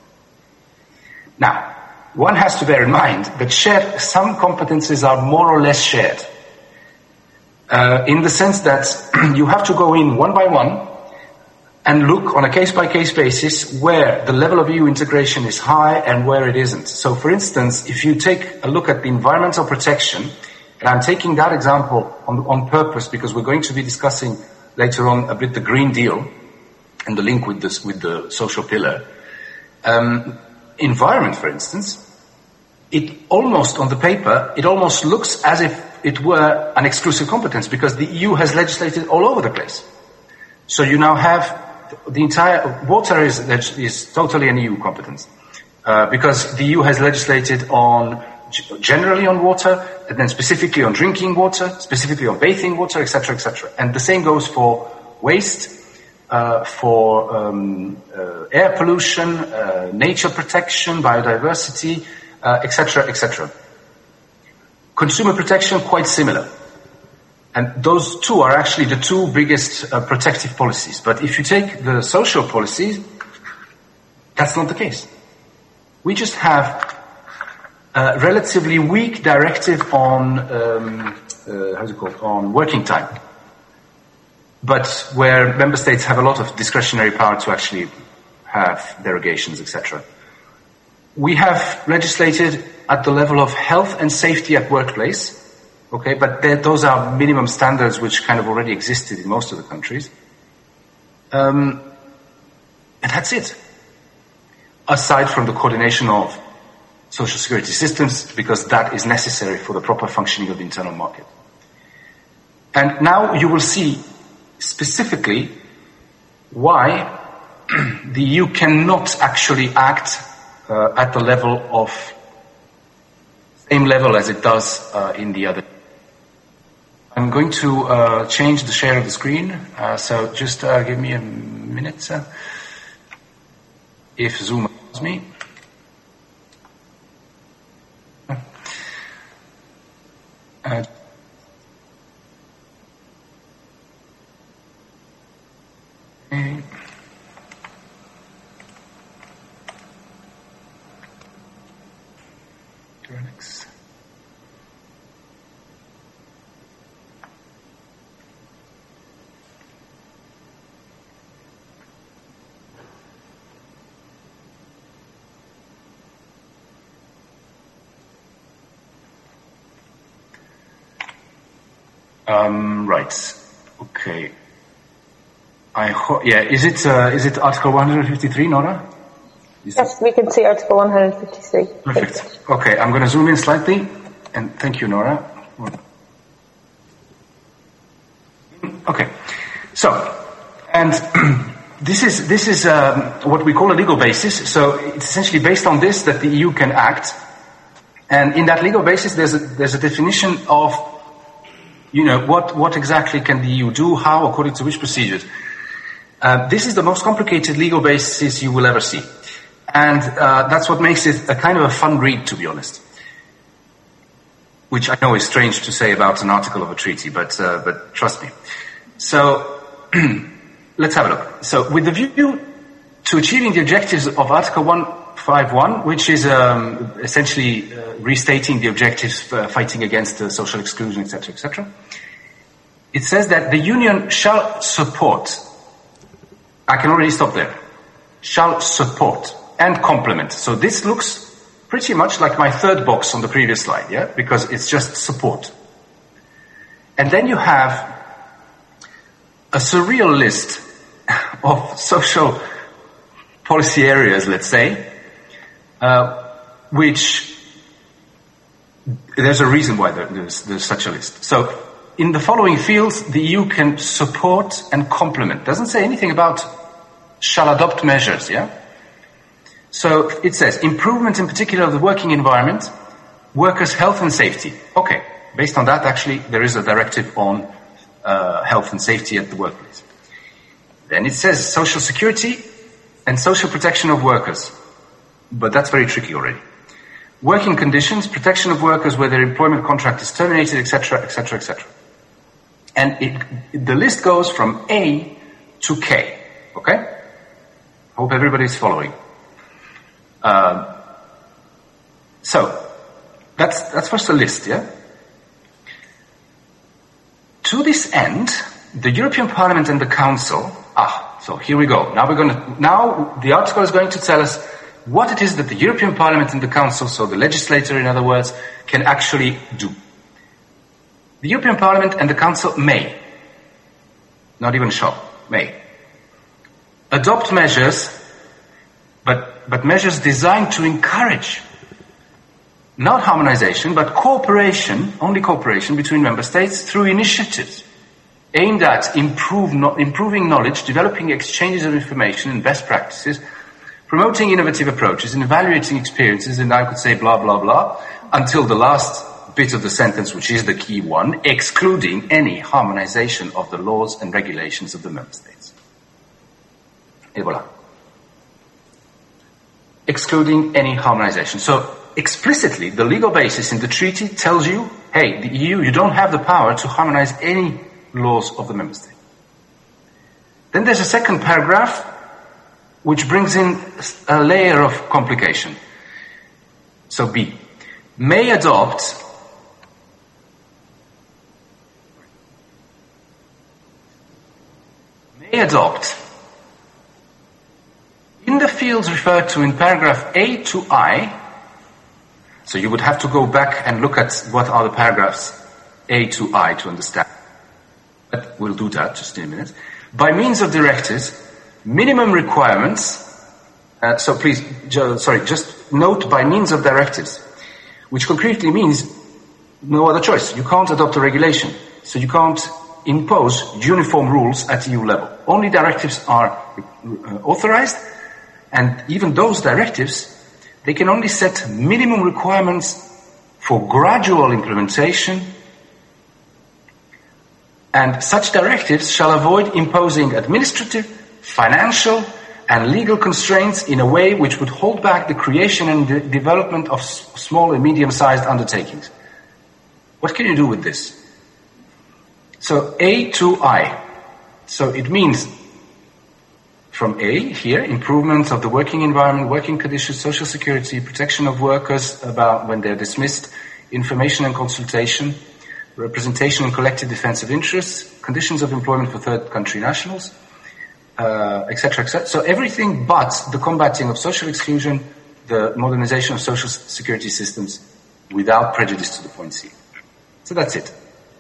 Now, one has to bear in mind that shared, some competences are more or less shared, uh, in the sense that you have to go in one by one and look on a case-by-case basis where the level of E U integration is high and where it isn't. So, for instance, if you take a look at the environmental protection, and I'm taking that example on, on purpose because we're going to be discussing later on a bit the Green Deal and the link with this, with the social pillar. Um, environment, for instance, it almost, on the paper, it almost looks as if it were an exclusive competence because the E U has legislated all over the place. So you now have the entire, water is, is totally an E U competence, uh, because the E U has legislated on, generally on water, and then specifically on drinking water, specifically on bathing water, et cetera, et cetera. And the same goes for waste, uh, for um, uh, air pollution, uh, nature protection, biodiversity, uh, et cetera, et cetera. Consumer protection, quite similar. And those two are actually the two biggest uh, protective policies. But if you take the social policies, that's not the case. We just have a relatively weak directive on, um, uh, how's it called, on working time. But where member states have a lot of discretionary power to actually have derogations, et cetera. We have legislated at the level of health and safety at workplace. Okay, but those are minimum standards which kind of already existed in most of the countries. Um, and that's it. Aside from the coordination of social security systems, because that is necessary for the proper functioning of the internal market. And now you will see specifically why the E U cannot actually act uh, at the level of same level as it does uh, in the other. I'm going to uh, change the share of the screen, uh, so just uh, give me a minute, uh, if Zoom allows me. Uh, okay. Next. Um, right. Okay. I hope. Yeah. Is it? Uh, is it Article one hundred fifty-three, Nora? Is yes, it? We can see Article one hundred fifty-three. Perfect. Okay. I'm going to zoom in slightly, and thank you, Nora. Okay. So, and this is this is um, what we call a legal basis. So it's essentially based on this that the E U can act, and in that legal basis, there's a, there's a definition of, you know, what, what exactly can the E U do, how, according to which procedures. Uh, this is the most complicated legal basis you will ever see. And uh, that's what makes it a kind of a fun read, to be honest. Which I know is strange to say about an article of a treaty, but, uh, but trust me. So, let's have a look. So, with the view to achieving the objectives of Article one fifty-one, which is um, essentially uh, restating the objectives for fighting against uh, social exclusion, et cetera, et cetera. It says that the Union shall support, I can already stop there, shall support and complement. So this looks pretty much like my third box on the previous slide, yeah, because it's just support. And then you have a surreal list of social policy areas, let's say, Uh, which there's a reason why there, there's, there's such a list. So, in the following fields, the E U can support and complement. Doesn't say anything about shall adopt measures, yeah? So it says, improvement in particular of the working environment, workers' health and safety. Okay, based on that, actually, there is a directive on uh, health and safety at the workplace. Then it says social security and social protection of workers. But that's very tricky already. Working conditions, protection of workers where their employment contract is terminated, et cetera, et cetera, et cetera. And it, the list goes from A to K. Okay? Hope everybody's following. Um, so, that's, that's first a list, yeah? To this end, the European Parliament and the Council, ah, so here we go. Now we're going to, now the article is going to tell us what it is that the European Parliament and the Council, so the legislator in other words, can actually do. The European Parliament and the Council may, not even shall, may, adopt measures, but, but measures designed to encourage not harmonization, but cooperation, only cooperation between member states through initiatives aimed at improve, no, improving knowledge, developing exchanges of information and best practices, promoting innovative approaches and evaluating experiences, and I could say blah, blah, blah, until the last bit of the sentence, which is the key one, excluding any harmonization of the laws and regulations of the member states. Et voilà. Excluding any harmonization. So, explicitly, the legal basis in the treaty tells you, hey, the E U, you don't have the power to harmonize any laws of the member state. Then there's a second paragraph which brings in a layer of complication. So B, may adopt may adopt in the fields referred to in paragraph A to I. So you would have to go back and look at what are the paragraphs A to I to understand. But we'll do that just in a minute. By means of directives, minimum requirements, uh, so please, jo, sorry, just note by means of directives, which concretely means no other choice. You can't adopt a regulation, so you can't impose uniform rules at E U level. Only directives are uh, authorized, and even those directives, they can only set minimum requirements for gradual implementation, and such directives shall avoid imposing administrative, financial, and legal constraints in a way which would hold back the creation and de- development of s- small and medium-sized undertakings. What can you do with this? So A to I. So it means from A, here, improvement of the working environment, working conditions, social security, protection of workers about when they're dismissed, information and consultation, representation and collective defense of interests, conditions of employment for third country nationals, uh, et cetera, et cetera. So everything but the combating of social exclusion, the modernization of social security systems without prejudice to the point C. So that's it.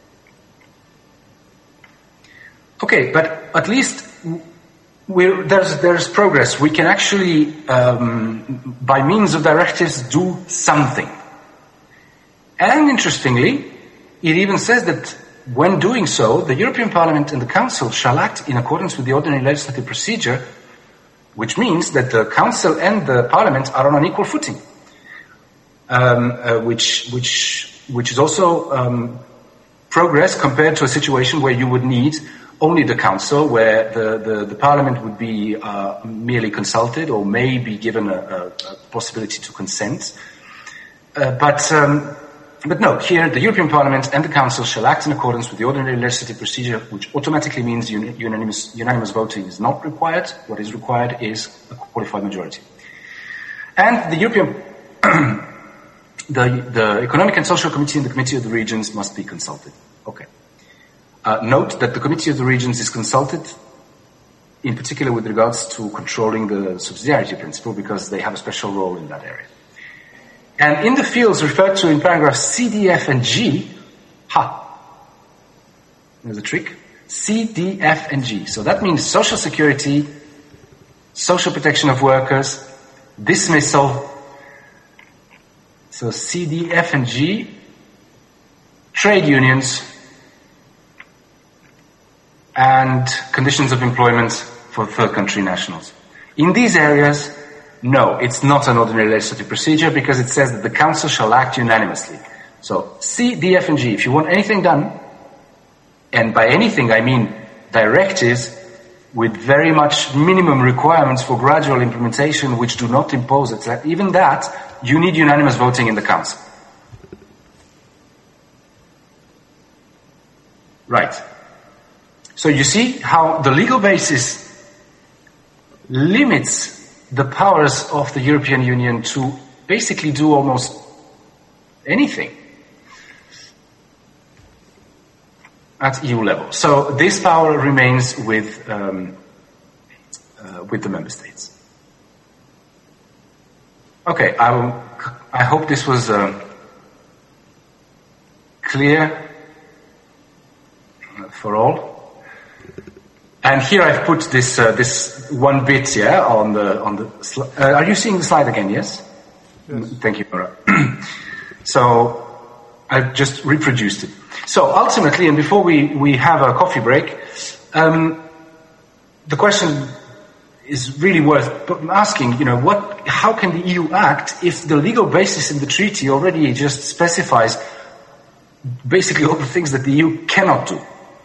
Okay, but at least we're, there's, there's progress. We can actually, um, by means of directives, do something. And interestingly, it even says that when doing so, the European Parliament and the Council shall act in accordance with the ordinary legislative procedure, which means that the Council and the Parliament are on an equal footing, um, uh, which, which, which is also um, progress compared to a situation where you would need only the Council, where the, the, the Parliament would be uh, merely consulted or may be given a, a, a possibility to consent. Uh, but... Um, But no, here the European Parliament and the Council shall act in accordance with the ordinary legislative procedure, which automatically means uni- unanimous, unanimous voting is not required. What is required is a qualified majority. And the European, the, the Economic and Social Committee and the Committee of the Regions must be consulted. Okay. Uh, note that the Committee of the Regions is consulted in particular with regards to controlling the subsidiarity principle, because they have a special role in that area. And in the fields referred to in paragraphs C, D, F, and G, ha, there's a trick, C, D, F, and G. So that means social security, social protection of workers, dismissal. So C, D, F, and G, trade unions, and conditions of employment for third country nationals. In these areas, No, it's not an ordinary legislative procedure because it says that the Council shall act unanimously. So C, D, F, and G, if you want anything done, and by anything I mean directives with very much minimum requirements for gradual implementation which do not impose it, even that, you need unanimous voting in the Council. Right. So you see how the legal basis limits the powers of the European Union to basically do almost anything at E U level. So this power remains with um, uh, with the member states. Okay, I will, I hope this was uh, clear for all. And here I've put this uh, this one bit, yeah, on the on the. Sli- uh, are you seeing the slide again? Yes. Yes. Thank you, Nora. So I've just reproduced it. So ultimately, and before we we have a coffee break, um, the question is really worth asking. You know, what? How can the E U act if the legal basis in the treaty already just specifies basically all the things that the E U cannot do?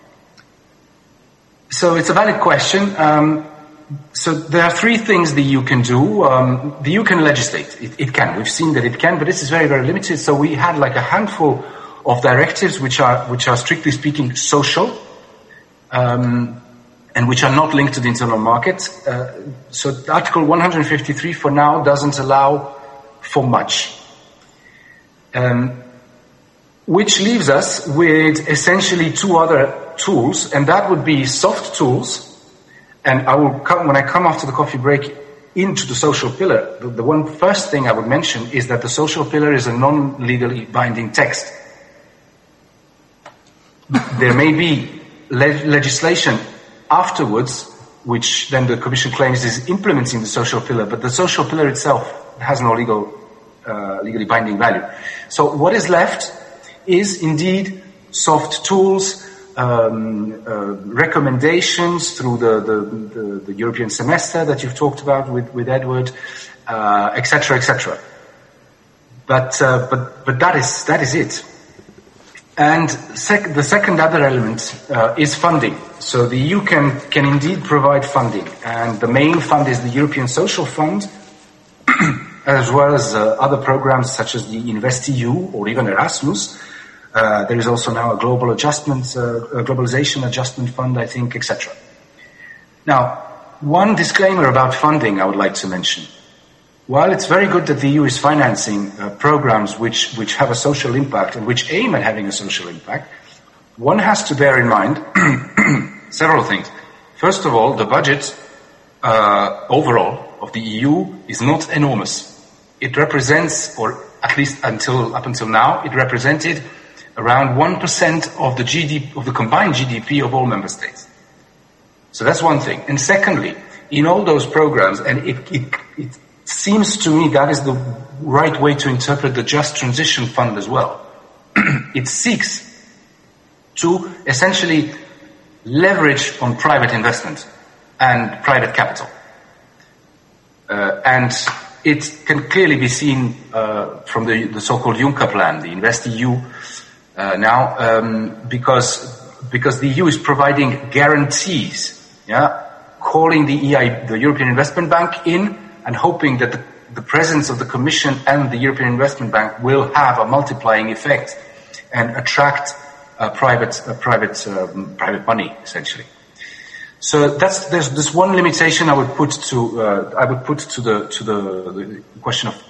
So it's a valid question. Um, so there are three things the E U can do. Um, the E U can legislate. It, it can. We've seen that it can, but this is very, very limited. So we had like a handful of directives which are, which are strictly speaking social, um, and which are not linked to the internal market. Uh, so Article one hundred fifty-three for now doesn't allow for much. Um, which leaves us with essentially two other tools, and that would be soft tools. And I will come, when I come after the coffee break, into the social pillar. The, the one first thing I would mention is that the social pillar is a non-legally binding text. There may be le- legislation afterwards, which then the Commission claims is implementing the social pillar, but the social pillar itself has no legal, uh, legally binding value. So what is left is indeed soft tools, Um, uh, recommendations through the, the, the, the European semester that you've talked about with, with Edward, uh, et cetera, et cetera. But, uh, but, but that is, that is it. And sec- the second other element, uh, is funding. So the E U can, can indeed provide funding. And the main fund is the European Social Fund, as well as uh, other programs such as the InvestEU or even Erasmus. Uh, there is also now a global adjustment, uh, a globalization adjustment fund, I think, et cetera. Now, one disclaimer about funding I would like to mention. While it's very good that the E U is financing uh, programs which, which have a social impact and which aim at having a social impact, one has to bear in mind several things. First of all, the budget uh, overall of the E U is not enormous. It represents, or at least until up until now, it represented around one percent of the G D P, of the combined G D P of all member states. So that's one thing. And secondly, in all those programs, and it, it, it seems to me that is the right way to interpret the Just Transition Fund as well. It seeks to essentially leverage on private investment and private capital. Uh, and it can clearly be seen uh, from the, the so-called Juncker plan, the InvestEU, Uh, now, um, because because the E U is providing guarantees, yeah, calling the E I, the European Investment Bank in, and hoping that the, the presence of the Commission and the European Investment Bank will have a multiplying effect and attract uh, private uh, private um, private money, essentially. So that's there's this one limitation I would put to uh, I would put to the to the, the question of.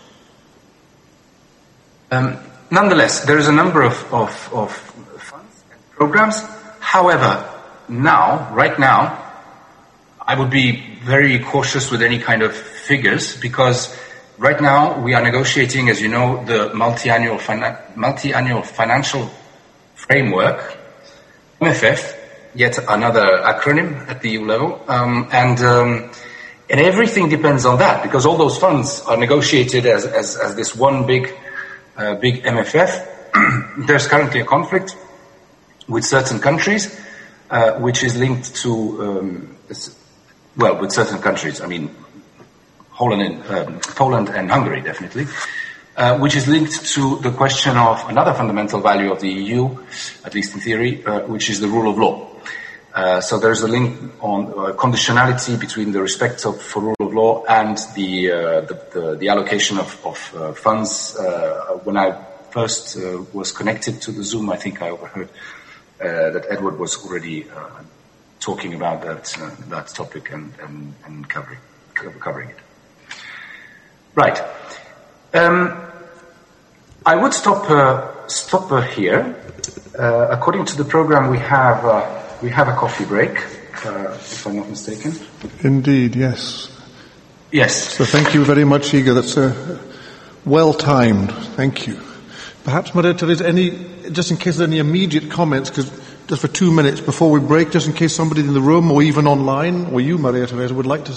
Um, Nonetheless, there is a number of, of, of funds and programs. However, now, right now, I would be very cautious with any kind of figures because right now we are negotiating, as you know, the multi-annual, fina- multi-annual financial framework, M F F, yet another acronym at the E U level, um, and um, and everything depends on that because all those funds are negotiated as as, as this one big. Uh, big M F F. There's currently a conflict with certain countries, uh, which is linked to, um, well, with certain countries. I mean, Holland and, um, Poland and Hungary, definitely, uh, which is linked to the question of another fundamental value of the E U, at least in theory, uh, which is the rule of law. Uh, so there's a link on uh, conditionality between the respect of, for rule of law and the uh, the, the, the allocation of, of uh, funds. Uh, when I first uh, was connected to the Zoom, I think I overheard uh, that Edward was already uh, talking about that uh, that topic and, and, and covering covering it. Right. Um, I would stop uh, stop uh, here. Uh, according to the program, we have. Uh, We have a coffee break, uh, if I'm not mistaken. Indeed, yes. Yes. So thank you very much, Igor. That's uh, well timed. Thank you. Perhaps, Maria Teresa, any, just in case there are any immediate comments, because just for two minutes before we break, just in case somebody in the room or even online, or you, Maria Teresa, would like to.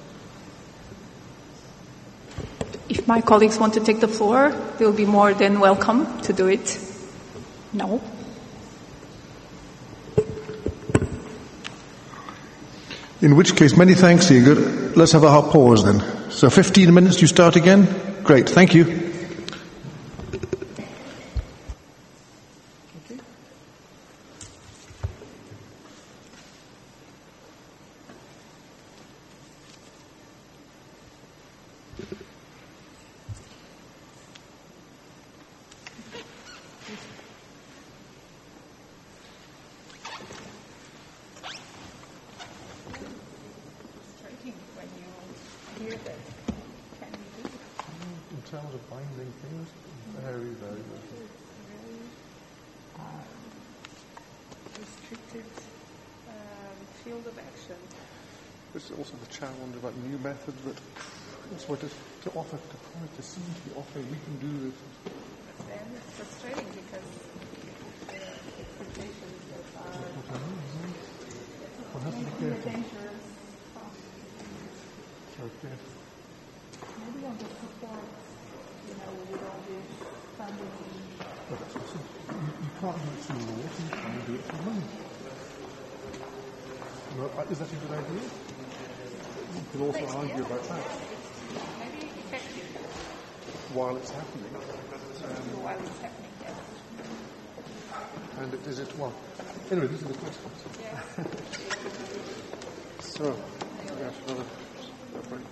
If my colleagues want to take the floor, they'll be more than welcome to do it. No. In which case, many thanks, Igor. Let's have a hot pause then. So fifteen minutes, you start again? Great, thank you. This is also the challenge about new methods that also to, to offer to to seem to be offering we can do this. And it's frustrating because the expectations that are one has to be careful. dangerous. Okay. Maybe on the support, you know, with all this funding. But that's also, you, you can't do it through law, you can do it through money. Well, is that a good idea? You can also argue about that. Maybe effective. While it's happening. Um, While it's happening, yes. And it, is it, well, anyway, these are the questions. Yes. So, we have another break.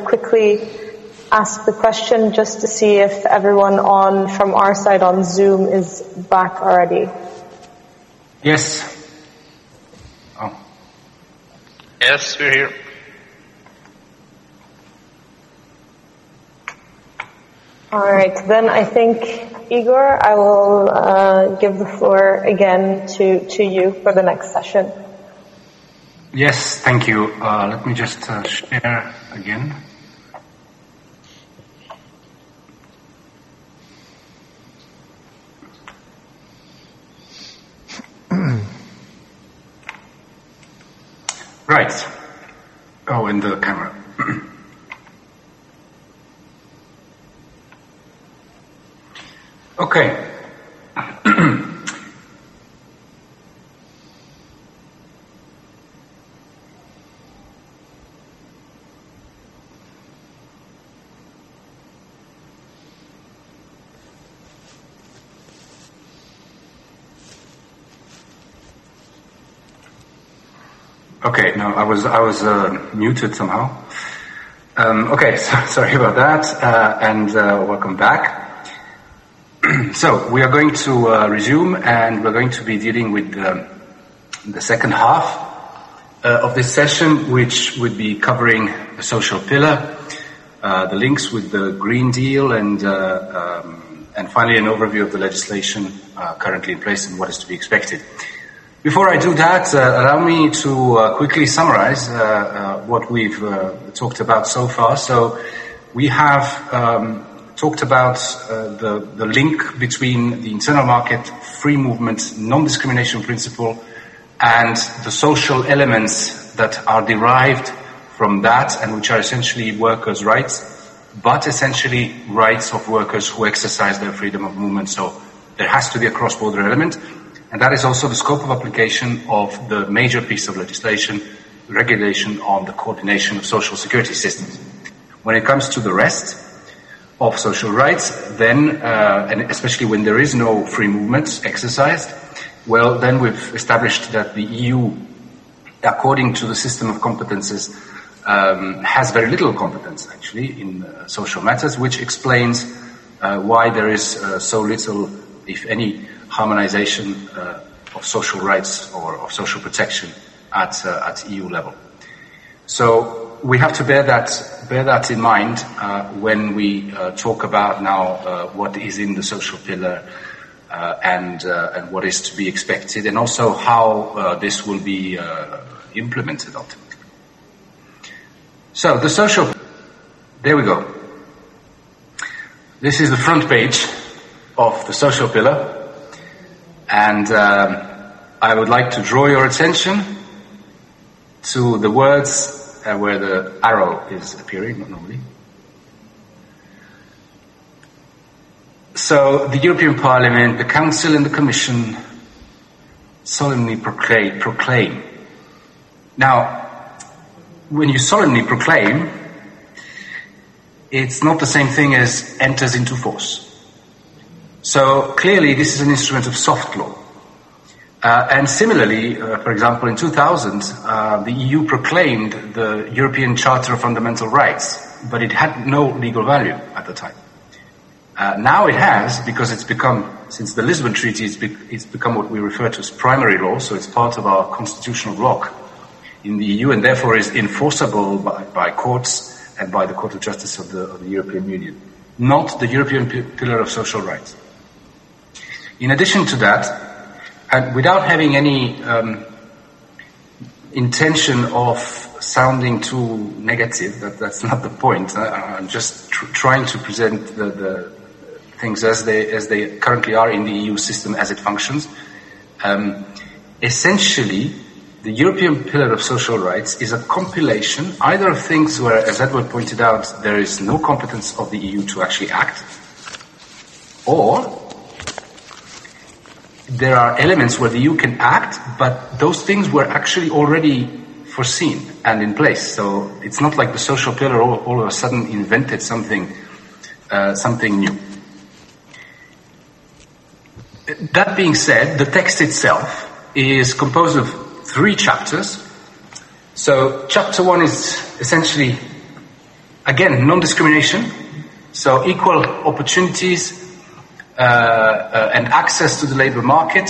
quickly ask the question just to see if everyone on from our side on Zoom is back already. Yes. Oh. Yes, we're here. All right, then I think, Igor, I will uh, give the floor again to, to you for the next session. Yes, thank you. Uh, let me just uh, share again. Right. Oh, in the camera. Okay. Okay, no, I was I was uh, muted somehow. Um, okay, so, sorry about that, uh, and uh, welcome back. So we are going to uh, resume, and we're going to be dealing with uh, the second half uh, of this session, which would be covering the social pillar, uh, the links with the Green Deal, and uh, um, and finally an overview of the legislation uh, currently in place and what is to be expected. Before I do that, uh, allow me to uh, quickly summarize uh, uh, what we've uh, talked about so far. So we have um, talked about uh, the, the link between the internal market, free movement, non-discrimination principle, and the social elements that are derived from that and which are essentially workers' rights, but essentially rights of workers who exercise their freedom of movement. So there has to be a cross-border element. And that is also the scope of application of the major piece of legislation, regulation on the coordination of social security systems. When it comes to the rest of social rights, then, uh, and especially when there is no free movement exercised, well, then we've established that the E U, according to the system of competences, um, has very little competence, actually, in uh, social matters, which explains uh, why there is uh, so little, if any, harmonization uh, of social rights or of social protection at uh, at E U level. So we have to bear that bear that in mind uh, when we uh, talk about now uh, what is in the social pillar uh, and uh, and what is to be expected, and also how uh, this will be uh, implemented ultimately. So the social, there we go. This is the front page of the social pillar. And um, I would like to draw your attention to the words uh, where the arrow is appearing, not normally. So the European Parliament, the Council and the Commission solemnly proclaim. proclaim. Now, when you solemnly proclaim, it's not the same thing as enters into force. So clearly this is an instrument of soft law. Uh, and similarly, uh, for example, in two thousand, uh, the E U proclaimed the European Charter of Fundamental Rights, but it had no legal value at the time. Uh, now it has, because it's become, since the Lisbon Treaty, it's, be- it's become what we refer to as primary law, so it's part of our constitutional bloc in the E U, and therefore is enforceable by, by courts and by the Court of Justice of the, of the European Union, not the European P- Pillar of Social Rights. In addition to that, and without having any um, intention of sounding too negative, that, that's not the point. I, I'm just tr- trying to present the, the things as they as they currently are in the E U system as it functions. Um, essentially, the European Pillar of Social Rights is a compilation either of things where, as Edward pointed out, there is no competence of the E U to actually act, or there are elements where the E U can act, but those things were actually already foreseen and in place. So it's not like the social pillar all, all of a sudden invented something, uh, something new. That being said, the text itself is composed of three chapters. So chapter one is essentially Again, non-discrimination, so equal opportunities uh, uh, and access to the labor market.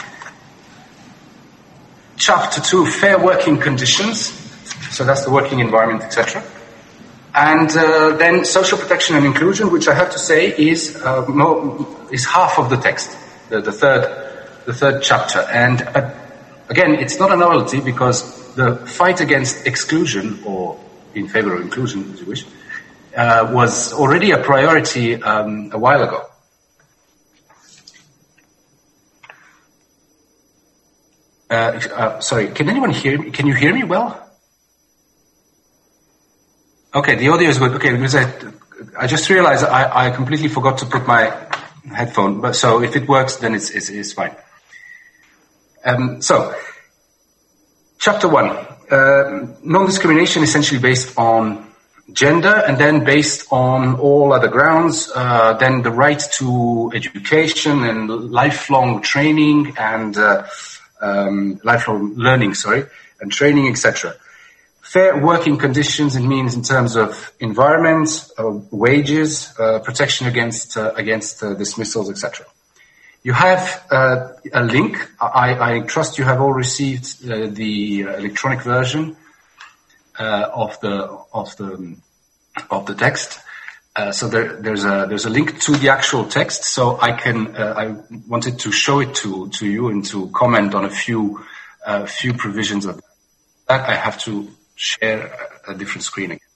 Chapter two, fair working conditions, so that's the working environment, et cetera. And uh, then social protection and inclusion, which I have to say is uh, more, is half of the text, the, the third the third chapter. And uh, again, it's not a novelty because the fight against exclusion, or in favor of inclusion, as you wish, uh, was already a priority um, a while ago. Uh, uh, sorry, can anyone hear me? Can you hear me well? Okay, the audio is good. Okay, because I, I just realized I, I completely forgot to put my headphone. But so if it works, then it's it's, it's fine. Um, so, chapter one, uh, non-discrimination essentially based on gender, and then based on all other grounds. Uh, then the right to education and lifelong training and uh, um, lifelong learning, sorry, and training, et cetera. Fair working conditions, it means in terms of environment, uh, wages, uh, protection against uh, against uh, dismissals, et cetera. You have uh, a link. I, I trust you have all received uh, the electronic version uh, of the of the of the text. Uh, so there, there's a there's a link to the actual text. So I can uh, I wanted to show it to to you and to comment on a few uh, few provisions of that. I have to share a different screen again.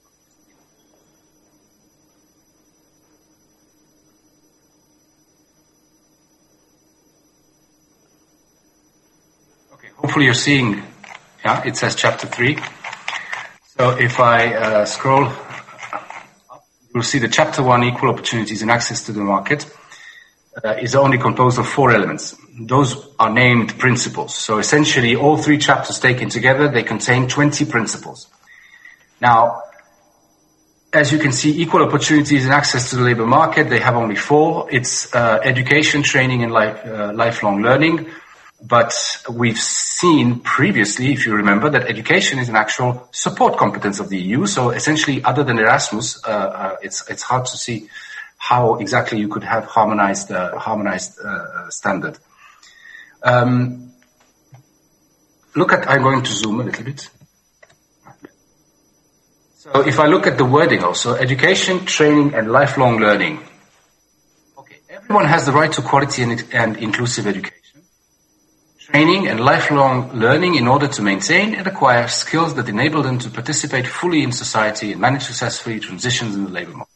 Okay, hopefully you're seeing, yeah, it says chapter three. So if I uh, scroll up, you'll see the chapter one, equal opportunities and access to the market, uh, is only composed of four elements. Those are named principles. So essentially all three chapters taken together, they contain twenty principles. Now, as you can see, equal opportunities and access to the labor market, they have only four. It's uh, education, training, and life, uh, lifelong learning. But we've seen previously, if you remember, that education is an actual support competence of the E U. So essentially, other than Erasmus, uh, uh, it's it's hard to see how exactly you could have harmonized uh, harmonized uh, standard. Um, look at, I'm going to zoom a little bit. So if I look at the wording also, education, training, and lifelong learning. Okay, everyone has the right to quality and, and inclusive education, training, and lifelong learning in order to maintain and acquire skills that enable them to participate fully in society and manage successfully transitions in the labor market.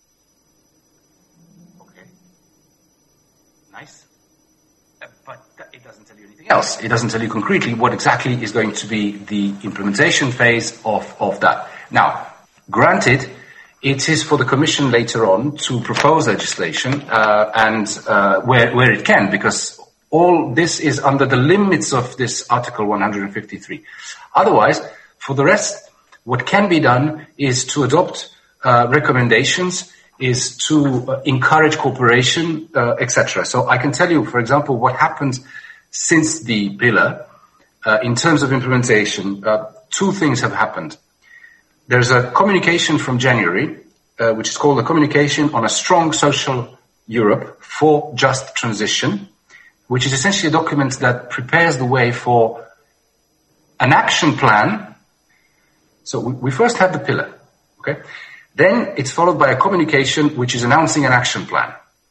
Okay, nice. But it doesn't tell you anything else. It doesn't tell you concretely what exactly is going to be the implementation phase of, of that. Now, granted, it is for the Commission later on to propose legislation, uh, and uh, where, where it can, because all this is under the limits of this Article one hundred fifty-three. Otherwise, for the rest, what can be done is to adopt uh, recommendations, is to uh, encourage cooperation, uh, et cetera. So I can tell you, for example, what happened since the pillar uh, in terms of implementation. Uh, two things have happened. There's a communication from January, uh, which is called the Communication on a Strong Social Europe for Just Transition, which is essentially a document that prepares the way for an action plan. So we, we first have the pillar, okay? Then it's followed by a communication which is announcing an action plan.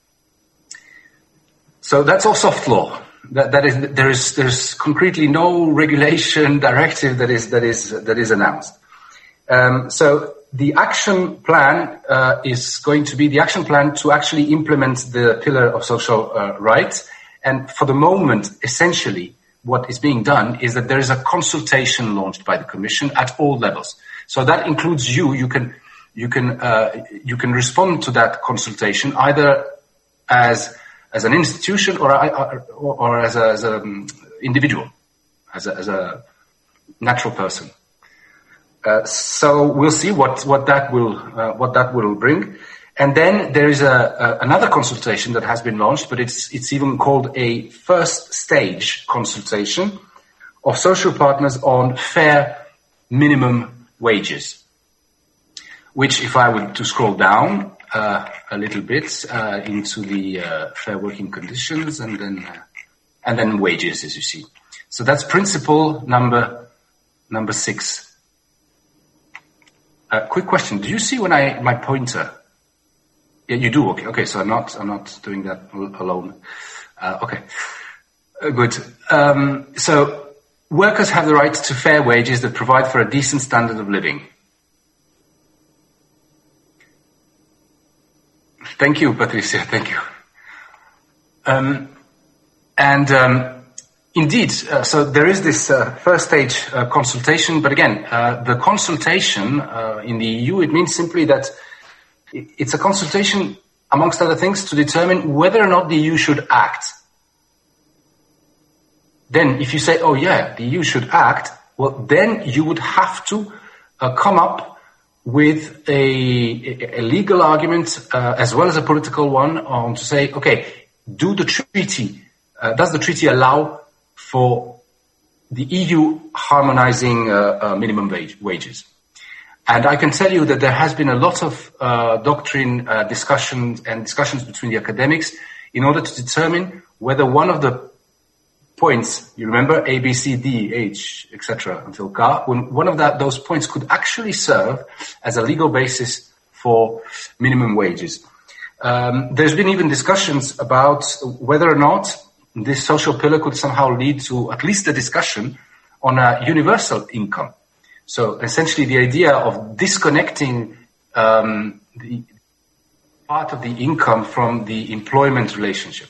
So that's all soft law. That, that is, there is, there's concretely no regulation directive that is, that is, that is announced. Um, so the action plan uh, is going to be the action plan to actually implement the pillar of social uh, rights. And for the moment, essentially, what is being done is that there is a consultation launched by the Commission at all levels. So that includes you. You can you can uh, you can respond to that consultation either as as an institution or or, or as a, as a um, individual, as a, as a natural person. Uh, so we'll see what, what that will, uh, what that will bring. And then there is a, a, another consultation that has been launched, but it's, it's even called a first stage consultation of social partners on fair minimum wages. which, if I were to scroll down uh, a little bit uh, into the uh, fair working conditions, and then uh, and then wages, as you see. So that's principle number number six. Uh, quick question: do you see when I my pointer? Yeah, you do. Okay, okay. So I'm not I'm not doing that alone. Uh, okay, uh, good. Um, so workers have the right to fair wages that provide for a decent standard of living. Thank you, Patricia. Thank you. Um, and um, indeed, uh, so there is this uh, first stage uh, consultation. But again, uh, the consultation uh, in the E U, it means simply that it's a consultation, amongst other things, to determine whether or not the E U should act. Then, if you say, "Oh yeah, the E U should act," well, then you would have to uh, come up with a, a legal argument uh, as well as a political one on to say, okay, do the treaty, uh, does the treaty allow for the E U harmonizing uh, uh, minimum wage, wages? And I can tell you that there has been a lot of uh, doctrine uh, discussions and discussions between the academics in order to determine whether one of the points, you remember A, B, C, D, H, et cetera until K, when one of that, those points could actually serve as a legal basis for minimum wages. Um, there's been even discussions about whether or not this social pillar could somehow lead to at least a discussion on a universal income. So essentially the idea of disconnecting um, the part of the income from the employment relationship.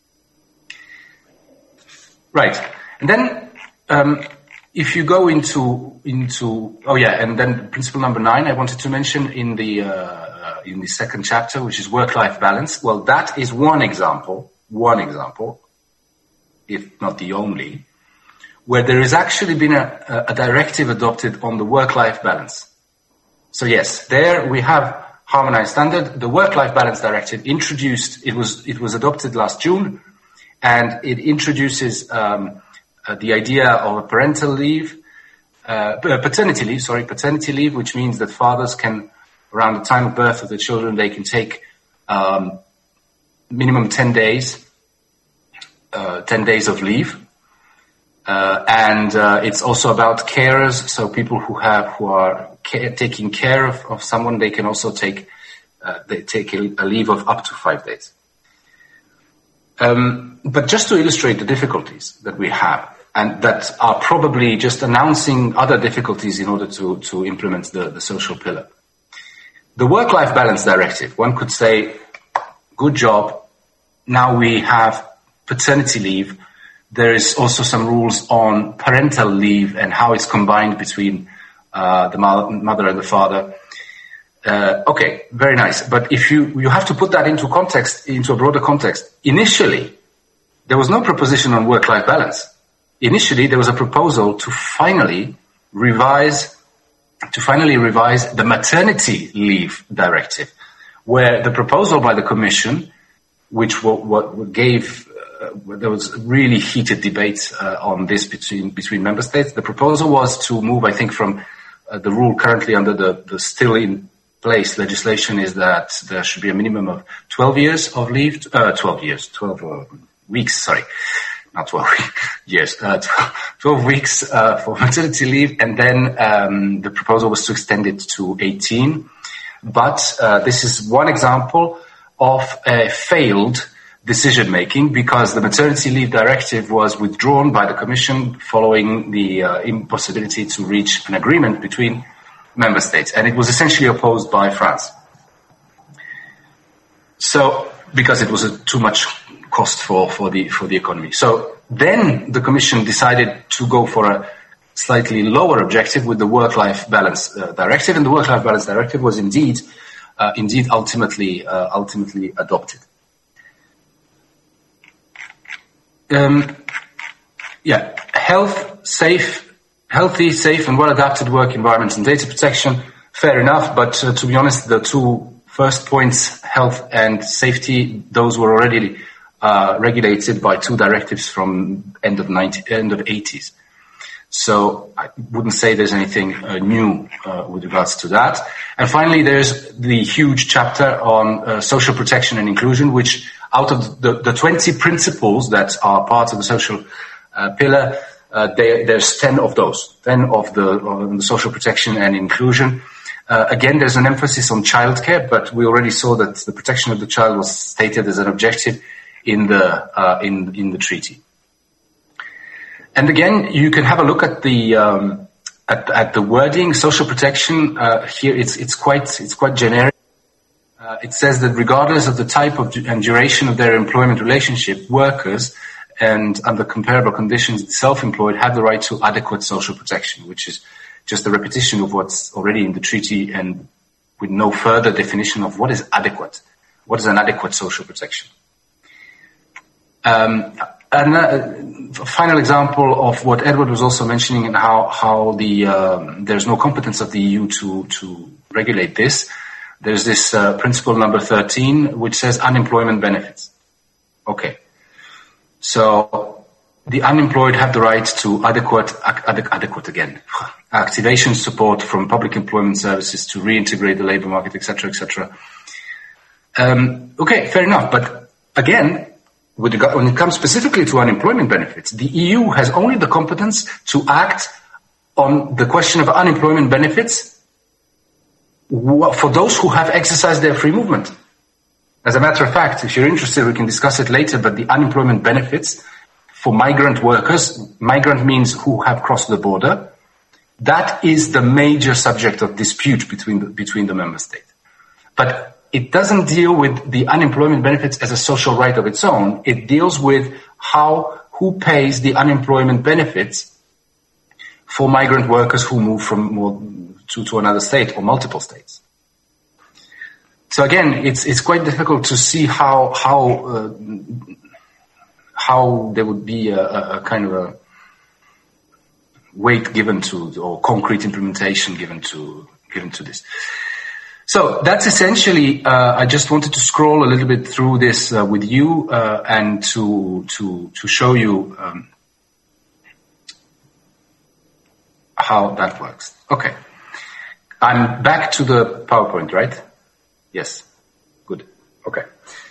Right. And then, um, if you go into, into, oh yeah, and then principle number nine, I wanted to mention in the, uh, in the second chapter, which is work-life balance. Well, that is one example, one example, if not the only, where there has actually been a, a directive adopted on the work-life balance. So yes, there we have harmonized standard. The work-life balance directive introduced, it was, it was adopted last June. And it introduces um, uh, the idea of a parental leave, uh, paternity leave, sorry, paternity leave, which means that fathers can, around the time of birth of the children, they can take um, minimum ten days, uh, ten days of leave. Uh, and uh, it's also about carers, so people who have who are care, taking care of, of someone, they can also take uh, they take a, a leave of up to five days. Um, but just to illustrate the difficulties that we have, and that are probably just announcing other difficulties in order to, to implement the, the social pillar. The work-life balance directive, one could say, good job, now we have paternity leave. There is also some rules on parental leave and how it's combined between uh, the mother and the father. Uh, okay, very nice. But if you, you have to put that into context, into a broader context. Initially, there was no proposition on work-life balance. Initially, there was a proposal to finally revise, to finally revise the maternity leave directive, where the proposal by the Commission, which what, what gave, uh, there was really heated debate uh, on this between, between member states. The proposal was to move, I think, from uh, the rule currently under the, the still in place legislation is that there should be a minimum of twelve years of leave, uh, twelve years, twelve uh, weeks, sorry, not twelve years, uh, twelve, twelve weeks uh, for maternity leave, and then um, the proposal was to extend it to eighteen. But uh, this is one example of a failed decision-making because the maternity leave directive was withdrawn by the Commission following the uh, impossibility to reach an agreement between member states, and it was essentially opposed by France. So, because it was a too much cost for, for the for the economy. So then the Commission decided to go for a slightly lower objective with the work-life balance uh, directive, and the work-life balance directive was indeed uh, indeed ultimately uh, ultimately adopted. Um, yeah, health, safe. Healthy, safe, and well-adapted work environments and data protection, fair enough, but uh, to be honest, the two first points, health and safety, those were already uh, regulated by two directives from end of ninety, end of eighties. So I wouldn't say there's anything uh, new uh, with regards to that. And finally, there's the huge chapter on uh, social protection and inclusion, which out of the, the twenty principles that are part of the social uh, pillar, uh, they, there's ten of those, ten of the, of the social protection and inclusion. Uh, again, there's an emphasis on childcare, but we already saw that the protection of the child was stated as an objective in the uh, in in the treaty. And again, you can have a look at the um, at, at the wording. Social protection uh, here, it's it's quite it's quite generic. Uh, it says that regardless of the type of and duration of their employment relationship, workers and under comparable conditions, self-employed have the right to adequate social protection, which is just a repetition of what's already in the treaty, and with no further definition of what is adequate. What is an adequate social protection? Um, And uh, a final example of what Edward was also mentioning, and how how the um, there's no competence of the E U to to regulate this. There's this uh, principle number thirteen, which says unemployment benefits. Okay, so the unemployed have the right to adequate ad- adequate again activation support from public employment services to reintegrate the labour market, et cetera, et cetera. Um, okay, fair enough, but again, with regard, when it comes specifically to unemployment benefits, the E U has only the competence to act on the question of unemployment benefits for those who have exercised their free movement. As a matter of fact, if you're interested, we can discuss it later, but the unemployment benefits for migrant workers, migrant means who have crossed the border, that is the major subject of dispute between the, between the member states. But it doesn't deal with the unemployment benefits as a social right of its own. It deals with how, who pays the unemployment benefits for migrant workers who move from more to, to another state or multiple states. So again, it's, it's quite difficult to see how, how, uh, how there would be a, a kind of a weight given to, or concrete implementation given to, given to this. So that's essentially, uh, I just wanted to scroll a little bit through this uh, with you uh, and to to to show you um, how that works. Okay. I'm back to the PowerPoint, right? Yes. Good. Okay.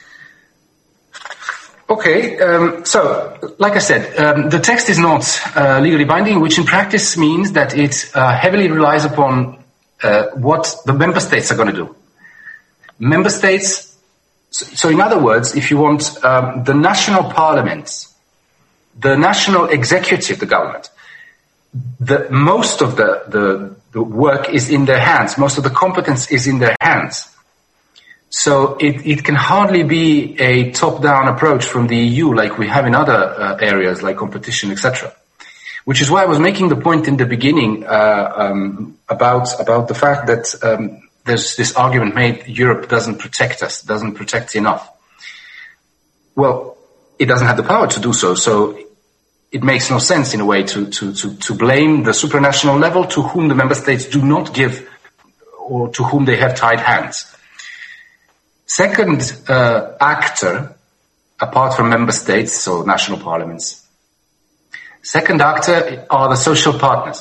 Okay, um, so, like I said, um, the text is not uh, legally binding, which in practice means that it uh, heavily relies upon Uh, what the member states are going to do. Member states, so, so in other words, if you want, um, the national parliaments, the national executive, the government, the, most of the, the, the work is in their hands, most of the competence is in their hands. So it, it can hardly be a top-down approach from the E U like we have in other uh, areas like competition, et cetera. Which is why I was making the point in the beginning uh, um, about about the fact that um, there's this argument made: Europe doesn't protect us, doesn't protect enough. Well, it doesn't have the power to do so, so it makes no sense in a way to to to, to blame the supranational level to whom the member states do not give, or to whom they have tied hands. Second uh, actor, apart from member states, so national parliaments. Second actor are the social partners.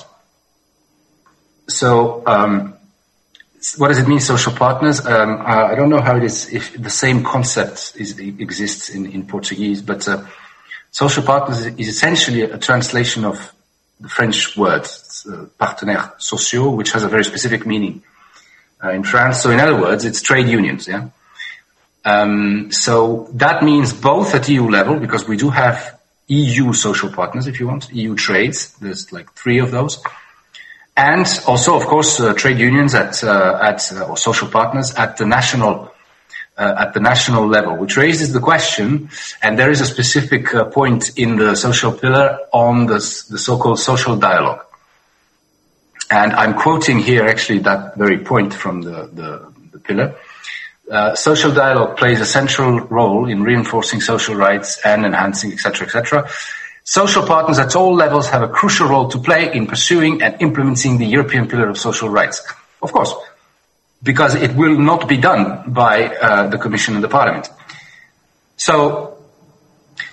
So, um, what does it mean, social partners? Um, I don't know how it is, if the same concept is, exists in, in Portuguese, but uh, social partners is essentially a translation of the French word, uh, partenaires sociaux, which has a very specific meaning uh, in France. So, in other words, it's trade unions, yeah? Um, so, that means both at E U level, because we do have E U social partners, if you want, E U trades. There's like three of those. And also, of course, uh, trade unions at, uh, at, uh, or social partners at the national, uh, at the national level, which raises the question, and there is a specific uh, point in the social pillar on the, the so-called social dialogue. And I'm quoting here actually that very point from the, the, the pillar. Uh, social dialogue plays a central role in reinforcing social rights and enhancing, et cetera, et cetera. Social partners at all levels have a crucial role to play in pursuing and implementing the European Pillar of Social Rights. Of course, because it will not be done by uh, the Commission and the Parliament. So,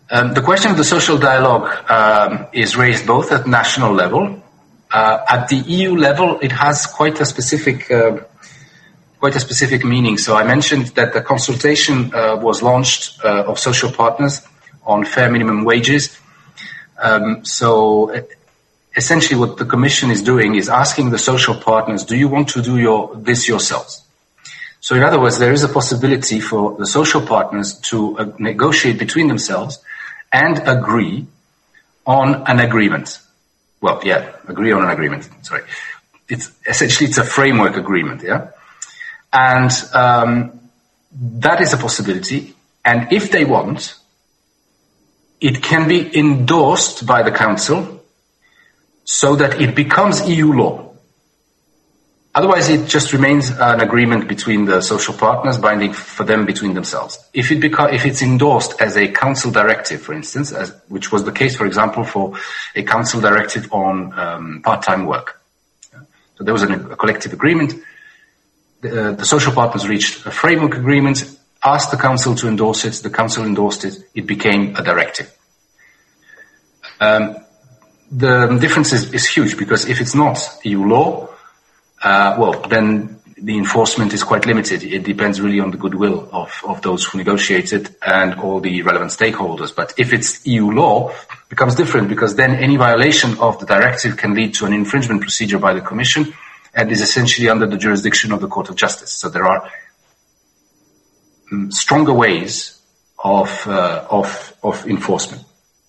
Um, the question of the social dialogue um, is raised both at national level. Uh, at the E U level, it has quite a specific, uh, quite a specific meaning. So I mentioned that the consultation uh, was launched uh, of social partners on fair minimum wages. Um, so essentially, what the Commission is doing is asking the social partners: do you want to do your this yourselves? So in other words, there is a possibility for the social partners to uh, negotiate between themselves and agree on an agreement. Well, yeah, agree on an agreement. Sorry. It's essentially, it's a framework agreement, yeah? And um, that is a possibility. And if they want, it can be endorsed by the Council so that it becomes E U law. Otherwise, it just remains an agreement between the social partners, binding for them between themselves. If it beca- if it's endorsed as a council directive, for instance, as, which was the case, for example, for a council directive on um, part-time work. So there was an, a collective agreement. The, uh, the social partners reached a framework agreement, asked the council to endorse it. The council endorsed it. It became a directive. Um, the difference is, is huge because if it's not E U law, Uh, well, then the enforcement is quite limited. It depends really on the goodwill of, of those who negotiated and all the relevant stakeholders. But if it's E U law, it becomes different because then any violation of the directive can lead to an infringement procedure by the Commission and is essentially under the jurisdiction of the Court of Justice. So there are um, stronger ways of, uh, of, of enforcement.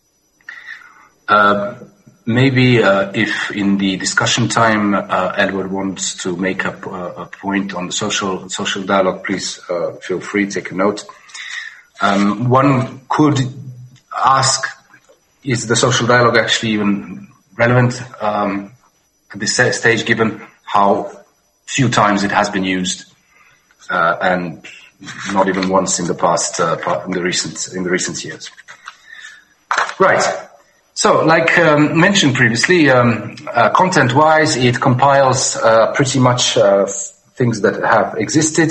Uh, Maybe uh, if in the discussion time uh, Edward wants to make a, a point on the social social dialogue, please uh, feel free, take a note. Um, one could ask, is the social dialogue actually even relevant um, at this stage, given how few times it has been used uh, and not even once in the past, uh, in the recent in the recent years. Right. So, like um, mentioned previously, um, uh, content-wise, it compiles uh, pretty much uh, things that have existed.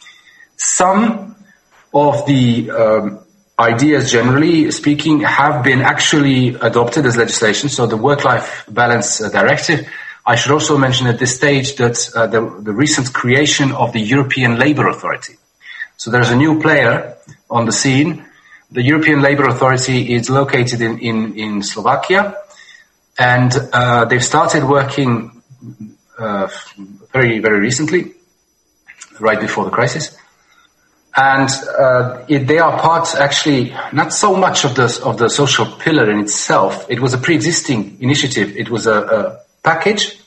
Some of the um, ideas, generally speaking, have been actually adopted as legislation. So, the Work-Life Balance uh, Directive. I should also mention at this stage that uh, the, the recent creation of the European Labour Authority. So, there's a new player on the scene. The European Labour Authority is located in, in, in Slovakia, and uh, they've started working uh, very, very recently, right before the crisis. And uh, it, they are part, actually, not so much of the, of the social pillar in itself. It was a pre-existing initiative. It was a, a package,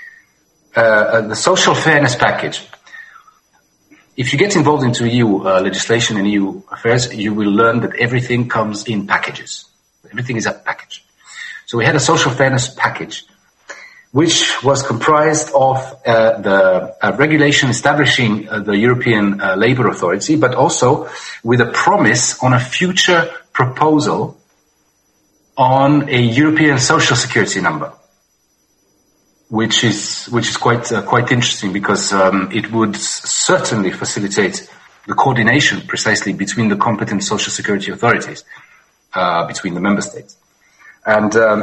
uh, the social fairness package. If you get involved into E U uh, legislation and E U affairs, you will learn that everything comes in packages. Everything is a package. So we had a social fairness package, which was comprised of uh, the uh, regulation establishing uh, the European uh, Labour Authority, but also with a promise on a future proposal on a European social security number. Which is which is quite uh, quite interesting because um, it would certainly facilitate the coordination precisely between the competent social security authorities, uh, between the member states. And um,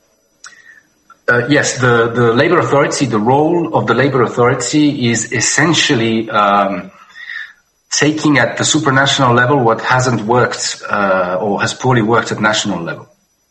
uh, yes, the the Labour Authority, the role of the Labour Authority is essentially um, taking at the supranational level what hasn't worked uh, or has poorly worked at national level.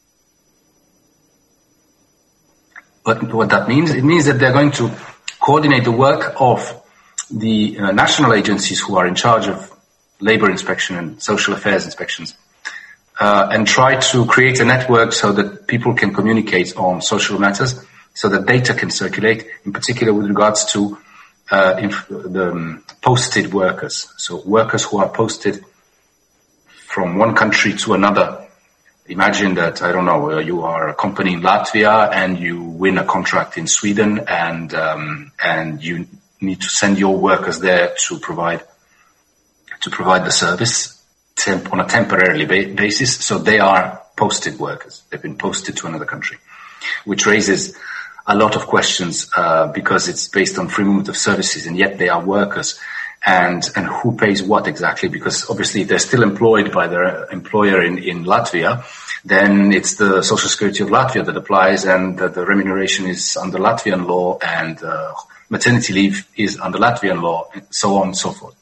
But what that means, it means that they're going to coordinate the work of the uh, national agencies who are in charge of labor inspection and social affairs inspections, uh, and try to create a network so that people can communicate on social matters, so that data can circulate, in particular with regards to uh, inf- the um, posted workers. So workers who are posted from one country to another. Imagine that, I don't know, uh, you are a company in Latvia and you win a contract in Sweden and um, and you need to send your workers there to provide to provide the service temp- on a temporary ba- basis. So they are posted workers. They've been posted to another country, which raises a lot of questions uh, because it's based on free movement of services and yet they are workers. and and who pays what exactly, because obviously if they're still employed by their employer in, in Latvia, then it's the Social Security of Latvia that applies, and uh, the remuneration is under Latvian law, and uh, maternity leave is under Latvian law, and so on and so forth.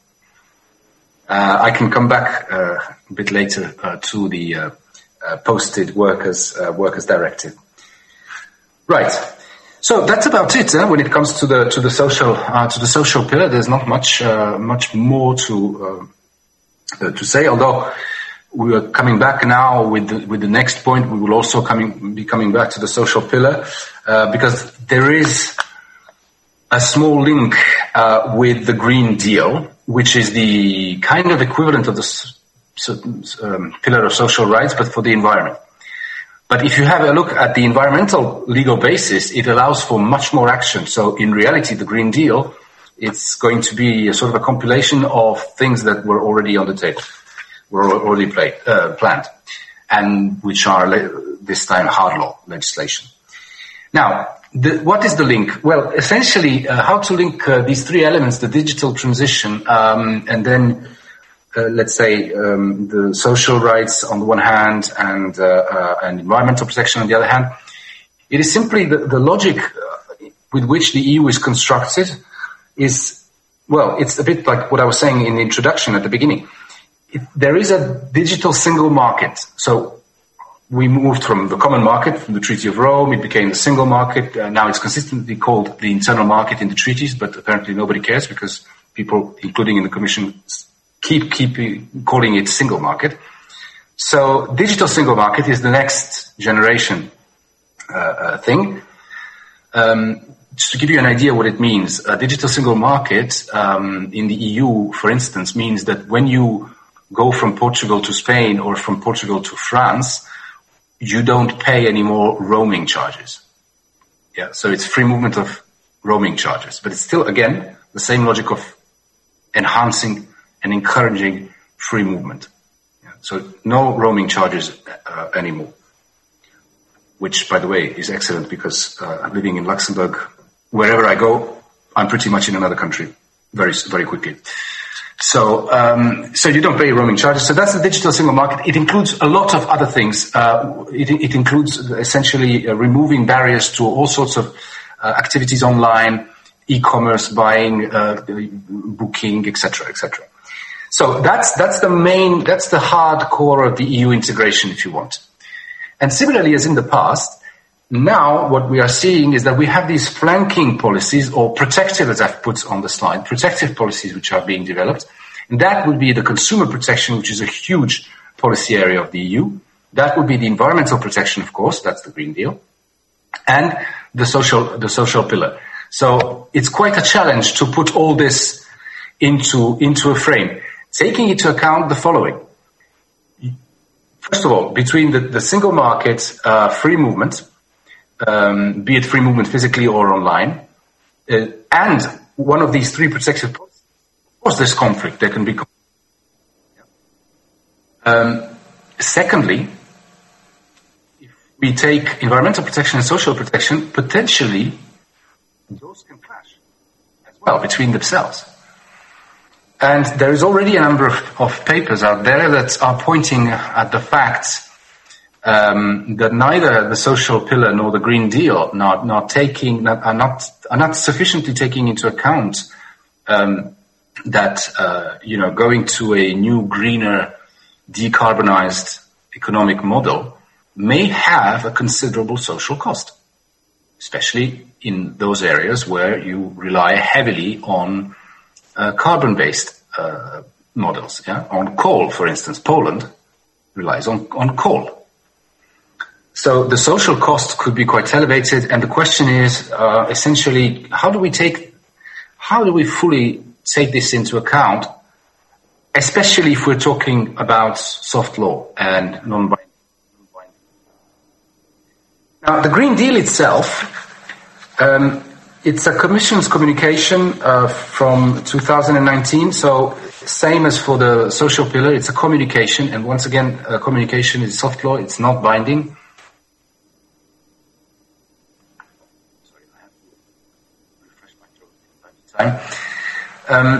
Uh, I can come back uh, a bit later uh, to the uh, uh, posted workers uh, workers directive. Right. So that's about it eh, when it comes to the to the social uh, to the social pillar. There's not much uh, much more to uh, uh, to say. Although we are coming back now with the, with the next point, we will also coming be coming back to the social pillar uh, because there is a small link uh, with the Green Deal, which is the kind of equivalent of the um, pillar of social rights, but for the environment. But if you have a look at the environmental legal basis, it allows for much more action. So in reality, the Green Deal, it's going to be a sort of a compilation of things that were already on the table, were already play, uh, planned, and which are le- this time hard law legislation. Now, the, what is the link? Well, essentially, uh, how to link uh, these three elements, the digital transition, um, and then Uh, let's say um, the social rights on the one hand and uh, uh, and environmental protection on the other hand. It is simply the, the logic uh, with which the E U is constructed is, well, it's a bit like what I was saying in the introduction at the beginning. It, there is a digital single market. So we moved from the common market, from the Treaty of Rome, it became the single market. Uh, now it's consistently called the internal market in the treaties, but apparently nobody cares because people, including in the Commission, keep keep calling it single market. So digital single market is the next generation uh, uh, thing. Um, just to give you an idea what it means, a digital single market um, in the E U, for instance, means that when you go from Portugal to Spain or from Portugal to France, you don't pay any more roaming charges. Yeah, so it's free movement of roaming charges, but it's still, again, the same logic of enhancing and encouraging free movement. Yeah, so no roaming charges uh, anymore, which, by the way, is excellent because uh, living in Luxembourg, wherever I go, I'm pretty much in another country very, very quickly. So, um, so you don't pay roaming charges. So that's the digital single market. It includes a lot of other things. Uh, it, it includes essentially uh, removing barriers to all sorts of uh, activities online, e-commerce, buying, uh, booking, et cetera, et cetera. So that's, that's the main, that's the hard core of the E U integration, if you want. And similarly as in the past, now what we are seeing is that we have these flanking policies, or protective, as I've put on the slide, protective policies which are being developed. And that would be the consumer protection, which is a huge policy area of the E U. That would be the environmental protection, of course, that's the Green Deal. And the social, the social pillar. So it's quite a challenge to put all this into, into a frame, taking into account the following. First of all, between the, the single market, uh, free movement, um, be it free movement physically or online, uh, and one of these three protective policies, of course there's conflict, there can be conflict. Um, secondly, if we take environmental protection and social protection, potentially those can clash as well between themselves. And there is already a number of, of papers out there that are pointing at the fact um, that neither the social pillar nor the Green Deal not, not taking not, are not are not sufficiently taking into account um, that uh, you know going to a new, greener, decarbonized economic model may have a considerable social cost, especially in those areas where you rely heavily on Uh, carbon-based uh, models, yeah, on coal, for instance. Poland relies on, on coal. So the social cost could be quite elevated, and the question is uh, essentially how do we take, how do we fully take this into account, especially if we're talking about soft law and non-binding. Now, the Green Deal itself, um, it's a Commission's communication uh, from two thousand nineteen, so same as for the social pillar, it's a communication, and once again, uh, communication is soft law, it's not binding. Sorry, I have to refresh my throat from time to time. Um,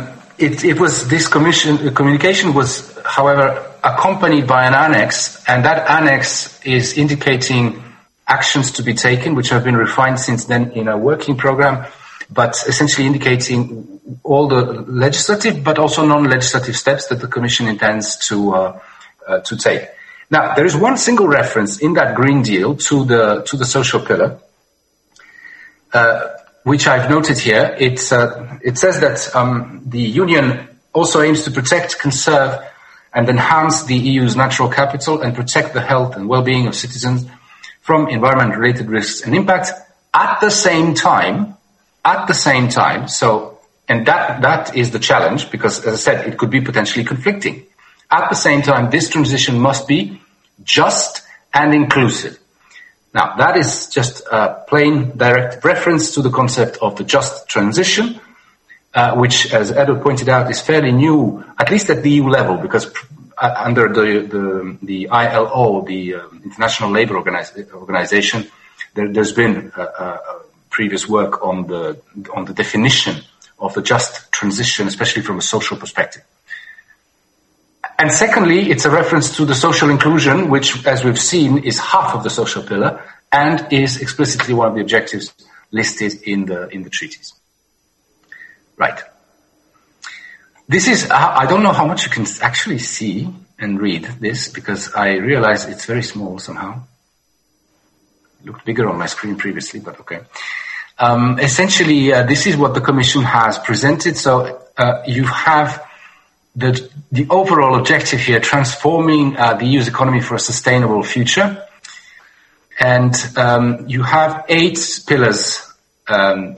it, it was this commission, communication was, however, accompanied by an annex, and that annex is indicating actions to be taken, which have been refined since then in a working program, but essentially indicating all the legislative but also non-legislative steps that the Commission intends to uh, uh, to take. Now, there is one single reference in that Green Deal to the to the social pillar, uh, which I've noted here. It's, uh, it says that um, the Union also aims to protect, conserve, and enhance the E U's natural capital and protect the health and well-being of citizens from environment-related risks and impacts at the same time, at the same time, so, and that, that is the challenge, because, as I said, it could be potentially conflicting. At the same time, this transition must be just and inclusive. Now, that is just a plain, direct reference to the concept of the just transition, uh, which, as Edward pointed out, is fairly new, at least at the E U level, because uh, under the, the, the I L O, the uh, International Labour Organiz- Organization, there, there's been a, a previous work on the, on the definition of the just transition, especially from a social perspective. And secondly, it's a reference to the social inclusion, which, as we've seen, is half of the social pillar and is explicitly one of the objectives listed in the in the treaties. Right. This is, I don't know how much you can actually see and read this, because I realize it's very small somehow. It looked bigger on my screen previously, but okay. Um, essentially, uh, this is what the Commission has presented. So uh, you have The, the overall objective here, transforming uh, the E U's economy for a sustainable future. And um, you have eight pillars, um,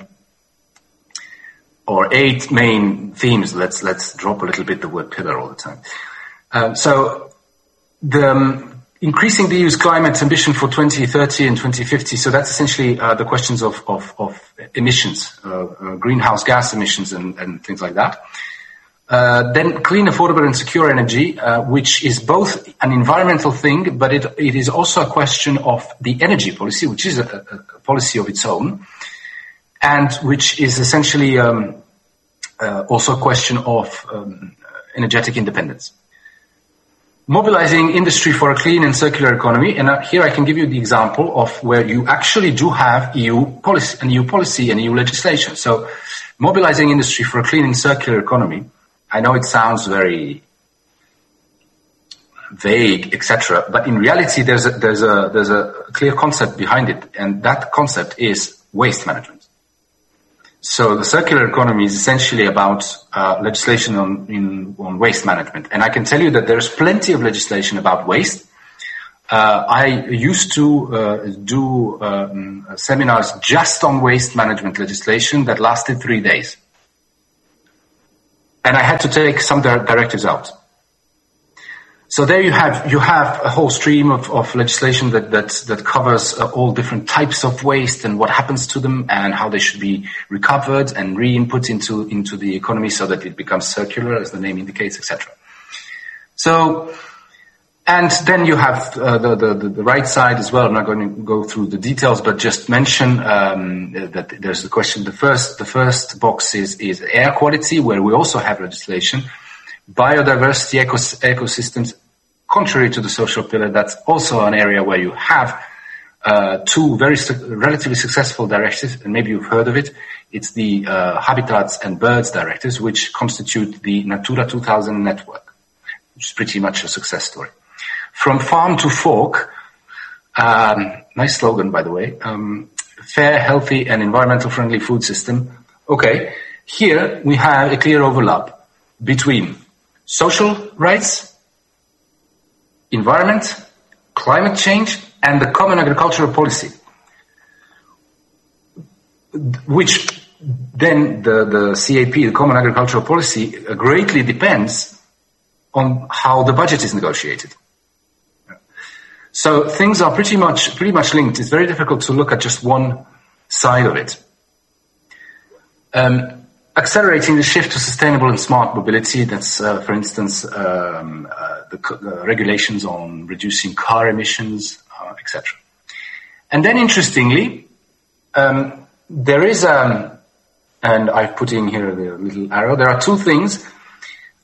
or eight main themes. Let's let's drop a little bit the word pillar all the time. Um, so the um, increasing the E U's climate ambition for twenty thirty and twenty fifty. So that's essentially uh, the questions of, of, of emissions, uh, uh, greenhouse gas emissions and, and things like that. Uh, then clean, affordable and secure energy, uh, which is both an environmental thing, but it, it is also a question of the energy policy, which is a, a policy of its own, and which is essentially um, uh, also a question of um, energetic independence. Mobilizing industry for a clean and circular economy, and uh, here I can give you the example of where you actually do have E U policy, an E U policy and E U legislation. So mobilizing industry for a clean and circular economy, I know it sounds very vague, et cetera, but in reality, there's a, there's a there's a clear concept behind it, and that concept is waste management. So the circular economy is essentially about uh, legislation on in, on waste management, and I can tell you that there's plenty of legislation about waste. Uh, I used to uh, do um, seminars just on waste management legislation that lasted three days. And I had to take some directives out. So there you have you have a whole stream of, of legislation that that, that covers uh, all different types of waste and what happens to them and how they should be recovered and re-input into into the economy so that it becomes circular, as the name indicates, et cetera. So, and then you have uh, the, the the right side as well. I'm not going to go through the details, but just mention um, that there's the question. The first the first box is is air quality, where we also have legislation. Biodiversity, ecos- ecosystems. Contrary to the social pillar, that's also an area where you have uh, two very su- relatively successful directives, and maybe you've heard of it. It's the uh, Habitats and Birds directives, which constitute the Natura two thousand network, which is pretty much a success story. From farm to fork, um, nice slogan, by the way, um, fair, healthy, and environmental-friendly food system. Okay, here we have a clear overlap between social rights, environment, climate change, and the common agricultural policy, which then the, the C A P, the common agricultural policy, greatly depends on how the budget is negotiated. So things are pretty much pretty much linked. It's very difficult to look at just one side of it. Um, accelerating the shift to sustainable and smart mobility. That's, uh, for instance, um, uh, the uh, regulations on reducing car emissions, uh, et cetera. And then, interestingly, um, there is, um, and I've put in here a little arrow. There are two things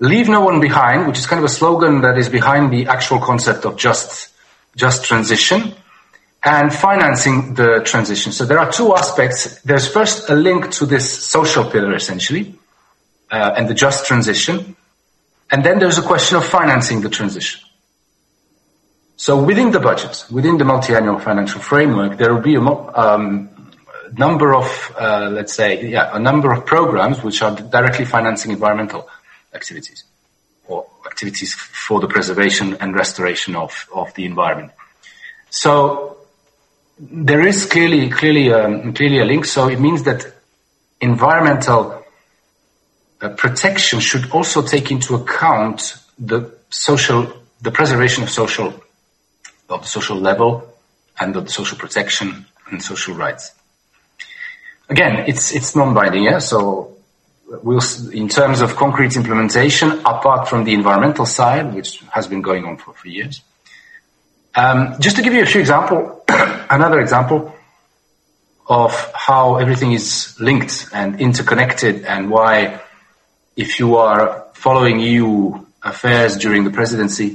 leave no one behind, which is kind of a slogan that is behind the actual concept of just, just transition, and financing the transition. So there are two aspects. There's first a link to this social pillar, essentially, uh, and the just transition. And then there's a question of financing the transition. So within the budget, within the multi-annual financial framework, there will be a um, number of, uh, let's say, yeah, a number of programs which are directly financing environmental activities or activities for the preservation and restoration of, of the environment. So there is clearly, clearly, um, clearly a link. So it means that environmental uh, protection should also take into account the social, the preservation of social of the social level and of the social protection and social rights. Again, it's it's non-binding, yeah. So we'll, in terms of concrete implementation, apart from the environmental side, which has been going on for, for years. Um, just to give you a few example, another example of how everything is linked and interconnected, and why, if you are following E U affairs during the presidency,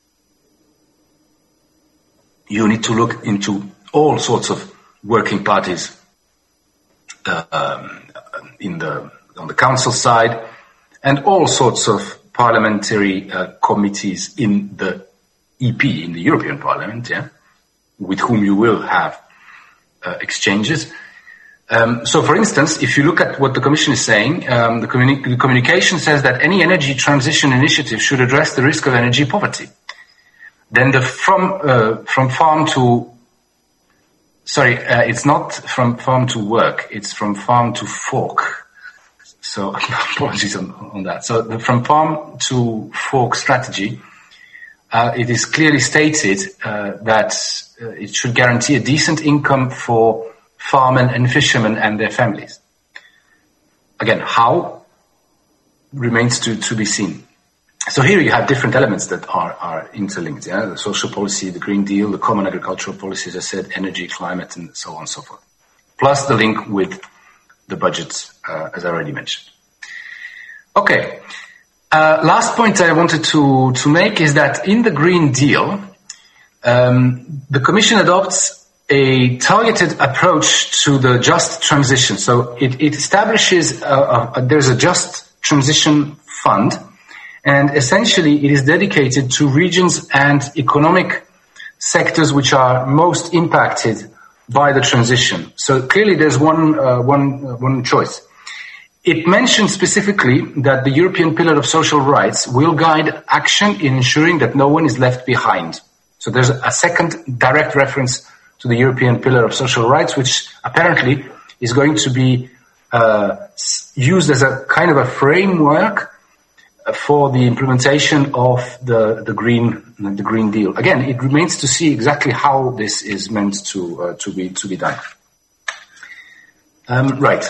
you need to look into all sorts of working parties uh, um, in the on the council side, and all sorts of parliamentary uh, committees in the E P, in the European Parliament, yeah, with whom you will have uh, exchanges. Um, so, for instance, if you look at what the Commission is saying, um, the, communi- the communication says that any energy transition initiative should address the risk of energy poverty. Then the from uh, from farm to sorry, uh, it's not from farm to work. It's from farm to fork. So apologies on, on that. So the from farm to fork strategy, uh, it is clearly stated uh, that uh, it should guarantee a decent income for farmers and fishermen and their families. Again, how remains to, to be seen. So here you have different elements that are, are interlinked, yeah? The social policy, the Green Deal, the common agricultural policy, as I said, energy, climate, and so on and so forth. Plus the link with the budget, uh, as I already mentioned. Okay. Uh, last point I wanted to, to make is that in the Green Deal, um, the Commission adopts a targeted approach to the just transition. So it, it establishes, a, a, there's a just transition fund, and essentially it is dedicated to regions and economic sectors which are most impacted by the transition. So clearly there's one, uh, one, uh, one choice. It mentions specifically that the European Pillar of Social Rights will guide action in ensuring that no one is left behind. So there's a second direct reference to the European Pillar of Social Rights, which apparently is going to be uh, used as a kind of a framework for the implementation of the, the green, the Green Deal. Again, it remains to see exactly how this is meant to, uh, to be, to be done. Um, right.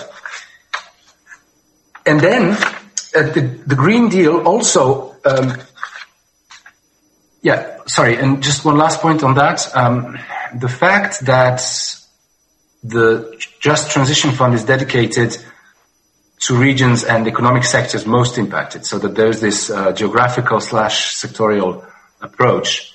And then, uh, the, the Green Deal also, um, yeah, sorry, and just one last point on that. Um, the fact that the Just Transition Fund is dedicated to regions and economic sectors most impacted, so that there's this uh, geographical slash sectorial approach,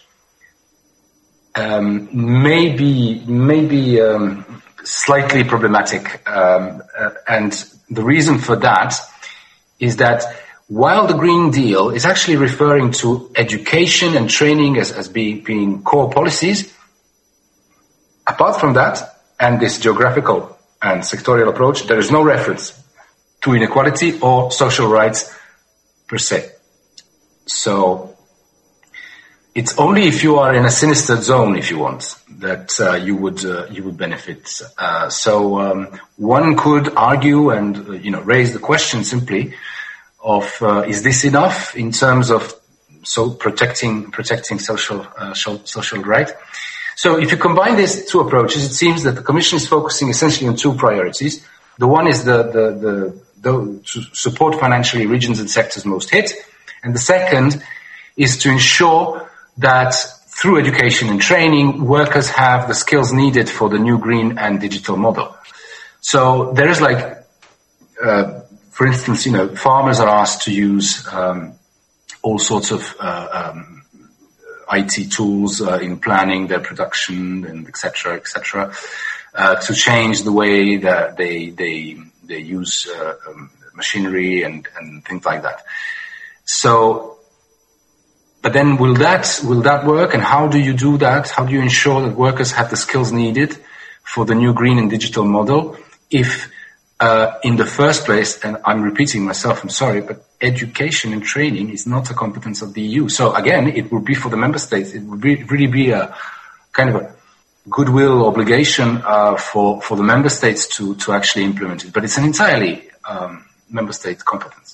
um, may be, may be um, slightly problematic. Um, uh, and the reason for that is that while the Green Deal is actually referring to education and training as, as being, being core policies, apart from that, and this geographical and sectorial approach, there is no reference to inequality or social rights per se. So it's only if you are in a sinister zone, if you want, that uh, you would uh, you would benefit. Uh, so um, one could argue and uh, you know raise the question simply of uh, is this enough in terms of so protecting protecting social uh, social right? So if you combine these two approaches, it seems that the Commission is focusing essentially on two priorities. The one is the the the to support financially regions and sectors most hit. And the second is to ensure that through education and training, workers have the skills needed for the new green and digital model. So there is like, uh, for instance, you know, farmers are asked to use um, all sorts of uh, um, I T tools uh, in planning their production and et cetera, et cetera, uh, to change the way that they they they use uh, um, machinery and, and things like that. So, but then will that will that work? And how do you do that? How do you ensure that workers have the skills needed for the new green and digital model if Uh, in the first place, and I'm repeating myself, I'm sorry, but education and training is not a competence of the E U. So again, it would be for the member states. It would be, really be a kind of a goodwill obligation uh, for for the member states to to actually implement it. But it's an entirely um, member state competence.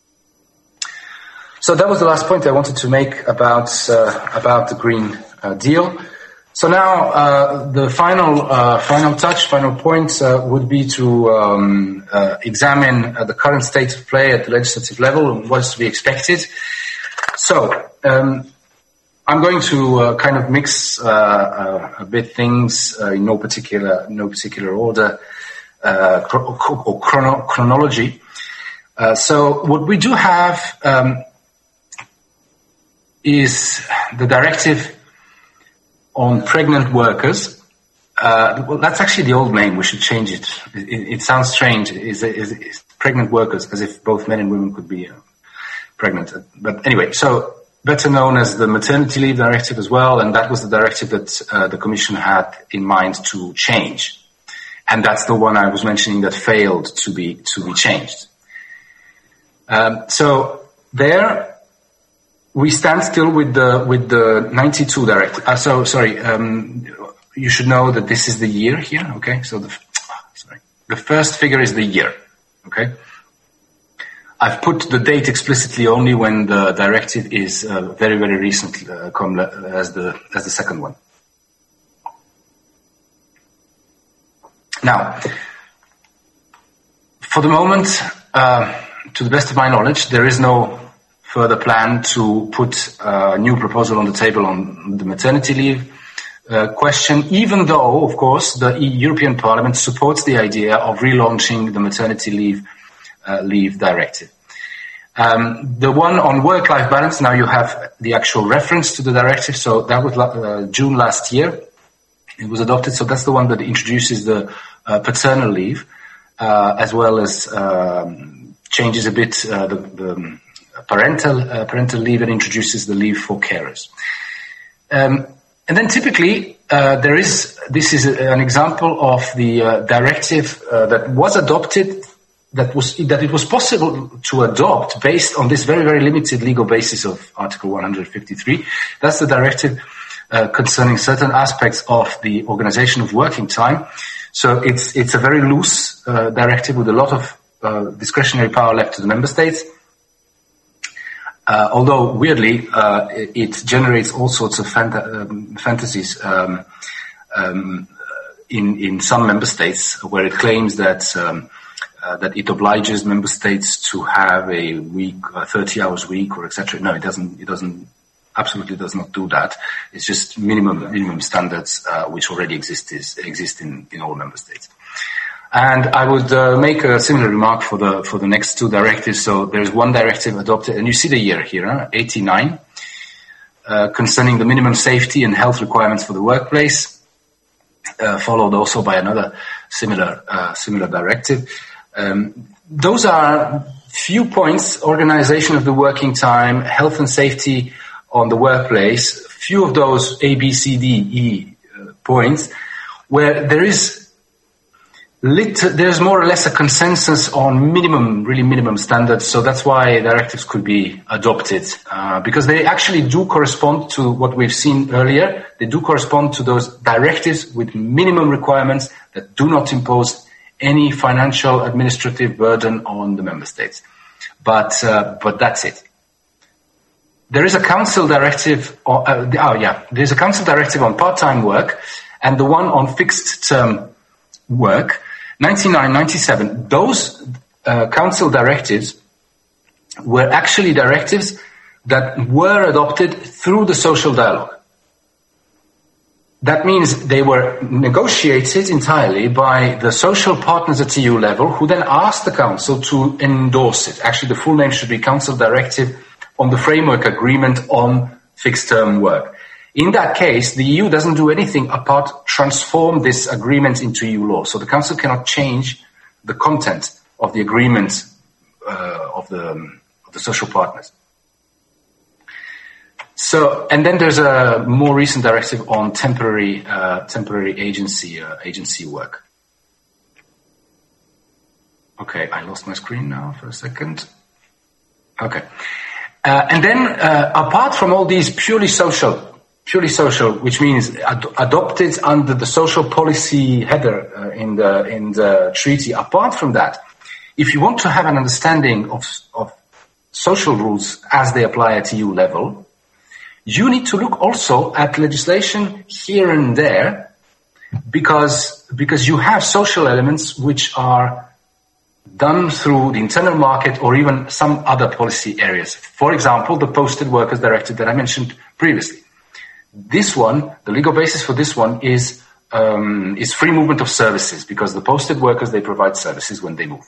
So that was the last point I wanted to make about uh, about the Green uh, Deal. So now uh, the final uh, final touch, final point uh, would be to um, uh, examine uh, the current state of play at the legislative level and what is to be expected. So um, I'm going to uh, kind of mix uh, uh, a bit things uh, in no particular no particular order uh, or chrono- chronology. Uh, so what we do have um, is the directive on pregnant workers. Uh, well, that's actually the old name. We should change it. It, it sounds strange. Is is pregnant workers, as if both men and women could be uh, pregnant. But anyway, so better known as the maternity leave directive as well, and that was the directive that uh, the Commission had in mind to change. And that's the one I was mentioning that failed to be to be changed. Um, so there. We stand still with the with the ninety-two directive. Uh, so sorry, um, you should know that this is the year here. Okay, so the sorry, the first figure is the year. Okay, I've put the date explicitly only when the directive is uh, very very recent, uh, come as the as the second one. Now, for the moment, uh, to the best of my knowledge, there is no further plan to put a new proposal on the table on the maternity leave uh, question, even though, of course, the European Parliament supports the idea of relaunching the maternity leave uh, leave directive. Um, the one on work-life balance, now you have the actual reference to the directive, so that was uh, June last year. It was adopted, so that's the one that introduces the uh, paternal leave, uh, as well as um, changes a bit uh, the, the parental uh, parental leave and introduces the leave for carers. Um, and then typically uh, there is this is an example of the uh, directive uh, that was adopted that was that it was possible to adopt based on this very very limited legal basis of Article one hundred fifty-three. That's the directive uh, concerning certain aspects of the organization of working time. So it's it's a very loose uh, directive with a lot of uh, discretionary power left to the member states. Uh, although weirdly, uh, it, it generates all sorts of fanta- um, fantasies um, um, in in some member states, where it claims that um, uh, that it obliges member states to have a week, a thirty hours week, or et cetera. No, it doesn't. It doesn't. Absolutely, does not do that. It's just minimum minimum standards uh, which already exist is, exist in, in all member states. And I would uh, make a similar remark for the for the next two directives. So there's one directive adopted, and you see the year here, huh? eighty-nine, uh, concerning the minimum safety and health requirements for the workplace, uh, followed also by another similar uh, similar directive. Um, those are few points: organization of the working time, health and safety on the workplace. Few of those A, B, C, D, E uh, points where there is. Lit- there's more or less a consensus on minimum, really minimum standards, so that's why directives could be adopted, uh, because they actually do correspond to what we've seen earlier. They do correspond to those directives with minimum requirements that do not impose any financial administrative burden on the member states. But, uh, but that's it. There is a council directive, or, uh, oh yeah, there's a council directive on part-time work and the one on fixed-term work. ninety-nine, ninety-seven, those uh, council directives were actually directives that were adopted through the social dialogue. That means they were negotiated entirely by the social partners at E U level, who then asked the council to endorse it. Actually, the full name should be Council Directive on the framework agreement on fixed-term work. In that case, the E U doesn't do anything apart transform this agreement into E U law. So the Council cannot change the content of the agreement uh, of the of the social partners. So, and then there's a more recent directive on temporary uh, temporary agency uh, agency work. Okay, I lost my screen now for a second. Okay, uh, and then uh, apart from all these purely social. Purely social, which means ad- adopted under the social policy header uh, in the in the treaty. Apart from that, if you want to have an understanding of of social rules as they apply at E U level, you need to look also at legislation here and there, because because you have social elements which are done through the internal market or even some other policy areas. For example, the Posted Workers Directive that I mentioned previously. This one, the legal basis for this one is um, is free movement of services, because the posted workers, they provide services when they move.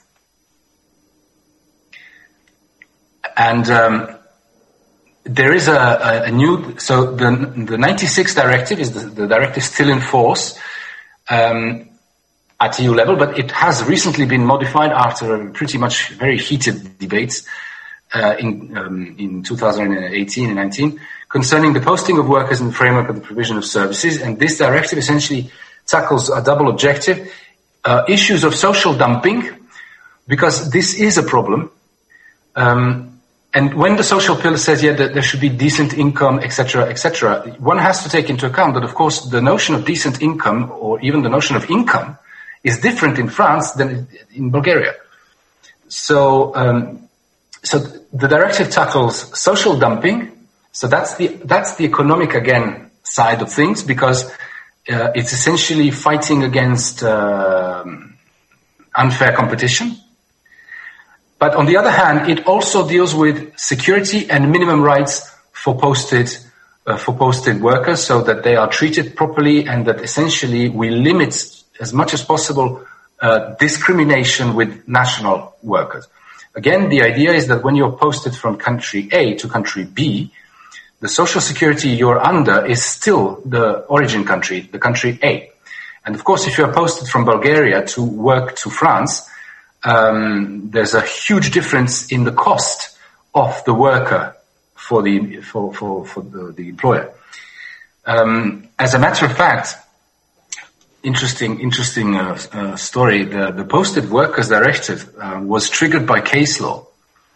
And um, there is a, a, a new, so the the ninety-six directive is the, the directive still in force um, at E U level, but it has recently been modified after pretty much very heated debates uh, in um, in two thousand eighteen and nineteen. Concerning the posting of workers in the framework of the provision of services. And this directive essentially tackles a double objective, uh, issues of social dumping, because this is a problem. Um, and when the social pillar says, yeah, that there should be decent income, et cetera, et cetera, one has to take into account that, of course, the notion of decent income, or even the notion of income, is different in France than in Bulgaria. So, um, so the directive tackles social dumping. So that's the that's the economic, again, side of things, because uh, it's essentially fighting against uh, unfair competition. But on the other hand, it also deals with security and minimum rights for posted uh, for posted workers, so that they are treated properly, and that essentially we limit as much as possible uh, discrimination with national workers. Again, the idea is that when you're posted from country A to country B, the social security you're under is still the origin country, the country A. And of course, if you're posted from Bulgaria to work to France, um, there's a huge difference in the cost of the worker for the for for, for the, the employer. Um, as a matter of fact, interesting interesting uh, uh, story. The, the Posted Workers Directive uh, was triggered by case law,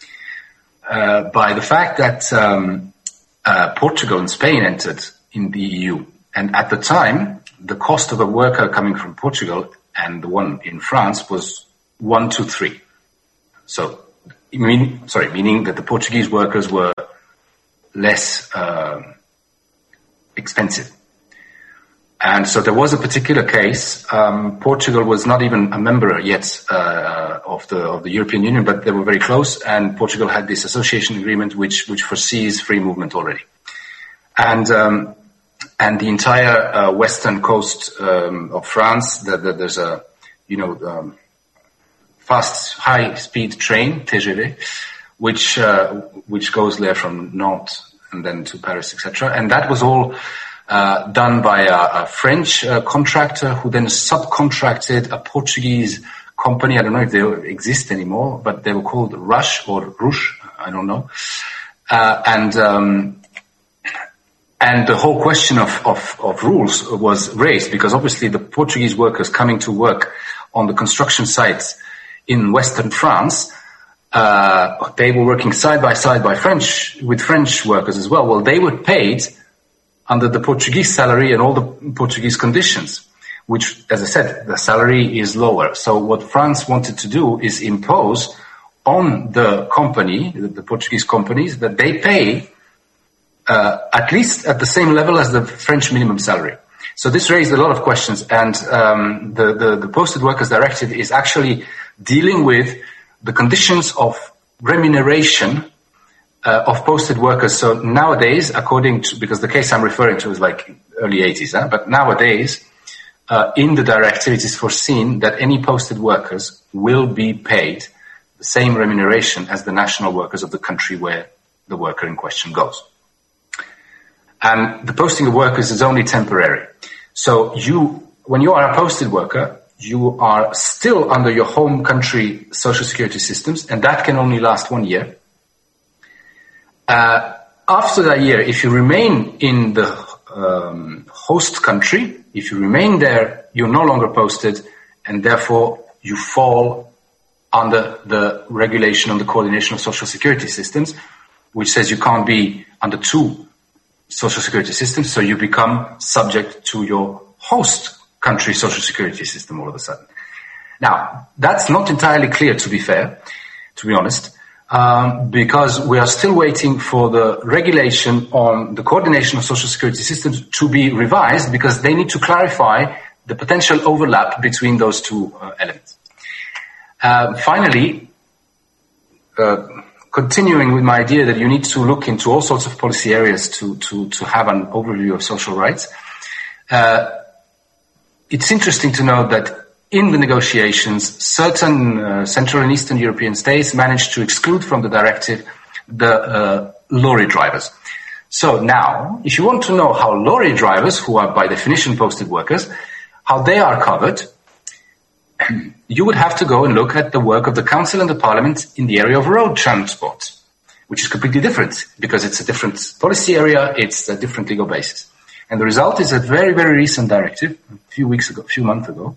uh, by the fact that. Um, Uh, Portugal and Spain entered in the E U. And at the time, the cost of a worker coming from Portugal and the one in France was one to three. So, mean, sorry, meaning that the Portuguese workers were less uh, expensive. And so there was a particular case. Um, Portugal was not even a member yet uh, of the of the European Union, but they were very close. And Portugal had this association agreement, which which foresees free movement already. And um, and the entire uh, western coast um, of France, the, the, there's a you know um, fast high speed train T G V, which uh, which goes there from Nantes and then to Paris, et cetera. And that was all. Uh, done by a, a French uh, contractor who then subcontracted a Portuguese company. I don't know if they exist anymore, but they were called Rush or Rush. I don't know. Uh, and um, and the whole question of, of, of rules was raised, because obviously the Portuguese workers coming to work on the construction sites in Western France, uh, they were working side by side by French with French workers as well. Well, they were paid under the Portuguese salary and all the Portuguese conditions, which, as I said, the salary is lower. So what France wanted to do is impose on the company, the Portuguese companies, that they pay uh, at least at the same level as the French minimum salary. So this raised a lot of questions, and um, the, the, the Posted Workers Directive is actually dealing with the conditions of remuneration Uh, of posted workers. So nowadays, according to, because the case I'm referring to is like early eighties, huh? But nowadays, uh, in the directive, it is foreseen that any posted workers will be paid the same remuneration as the national workers of the country where the worker in question goes. And the posting of workers is only temporary. So you, when you are a posted worker, you are still under your home country social security systems, and that can only last one year. Uh, after that year, if you remain in the um, host country, if you remain there, you're no longer posted, and therefore you fall under the regulation on the coordination of social security systems, which says you can't be under two social security systems, so you become subject to your host country social security system all of a sudden. Now, that's not entirely clear, to be fair, to be honest, um, because we are still waiting for the regulation on the coordination of social security systems to be revised, because they need to clarify the potential overlap between those two uh, elements. Uh, finally, uh, continuing with my idea that you need to look into all sorts of policy areas to, to, to have an overview of social rights, uh, it's interesting to note that in the negotiations, certain uh, Central and Eastern European states managed to exclude from the directive the uh, lorry drivers. So now, if you want to know how lorry drivers, who are by definition posted workers, how they are covered, you would have to go and look at the work of the Council and the Parliament in the area of road transport, which is completely different because it's a different policy area, it's a different legal basis. And the result is a very, very recent directive, a few weeks ago, a few months ago,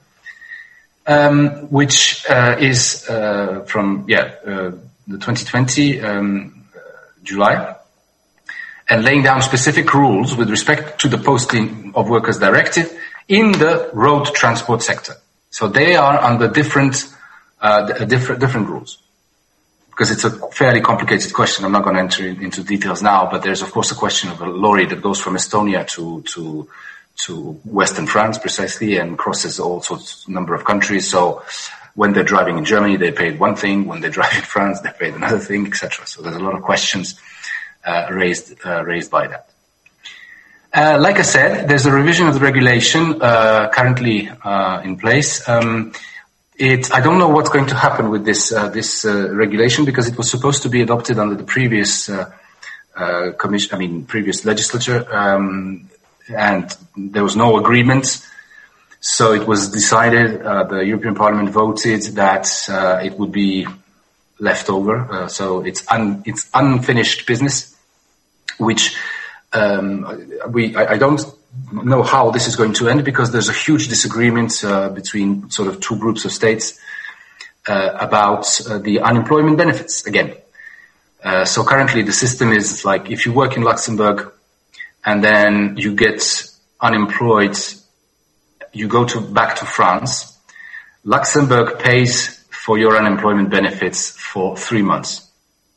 um, which uh, is uh, from, yeah, uh, the twenty twenty, um, uh, July, and laying down specific rules with respect to the posting of workers directive in the road transport sector. So they are under different, uh, different, different rules. Because it's a fairly complicated question. I'm not going to enter into details now, but there's of course a question of a lorry that goes from Estonia to, to, to Western France precisely and crosses all sorts, number of countries. So when they're driving in Germany, they paid one thing. When they drive in France, they paid another thing, et cetera. So there's a lot of questions, uh, raised, uh, raised by that. Uh, like I said, there's a revision of the regulation uh, currently uh, in place. Um, it, I don't know what's going to happen with this uh, this uh, regulation, because it was supposed to be adopted under the previous uh, uh, commission, I mean previous legislature, um, and there was no agreement. So it was decided. Uh, the European Parliament voted that uh, it would be left over. Uh, so it's un, it's unfinished business, which. Um, we, I, I don't know how this is going to end, because there's a huge disagreement uh, between sort of two groups of states uh, about uh, the unemployment benefits again. Uh, so currently the system is like, if you work in Luxembourg and then you get unemployed, you go to back to France, Luxembourg pays for your unemployment benefits for three months.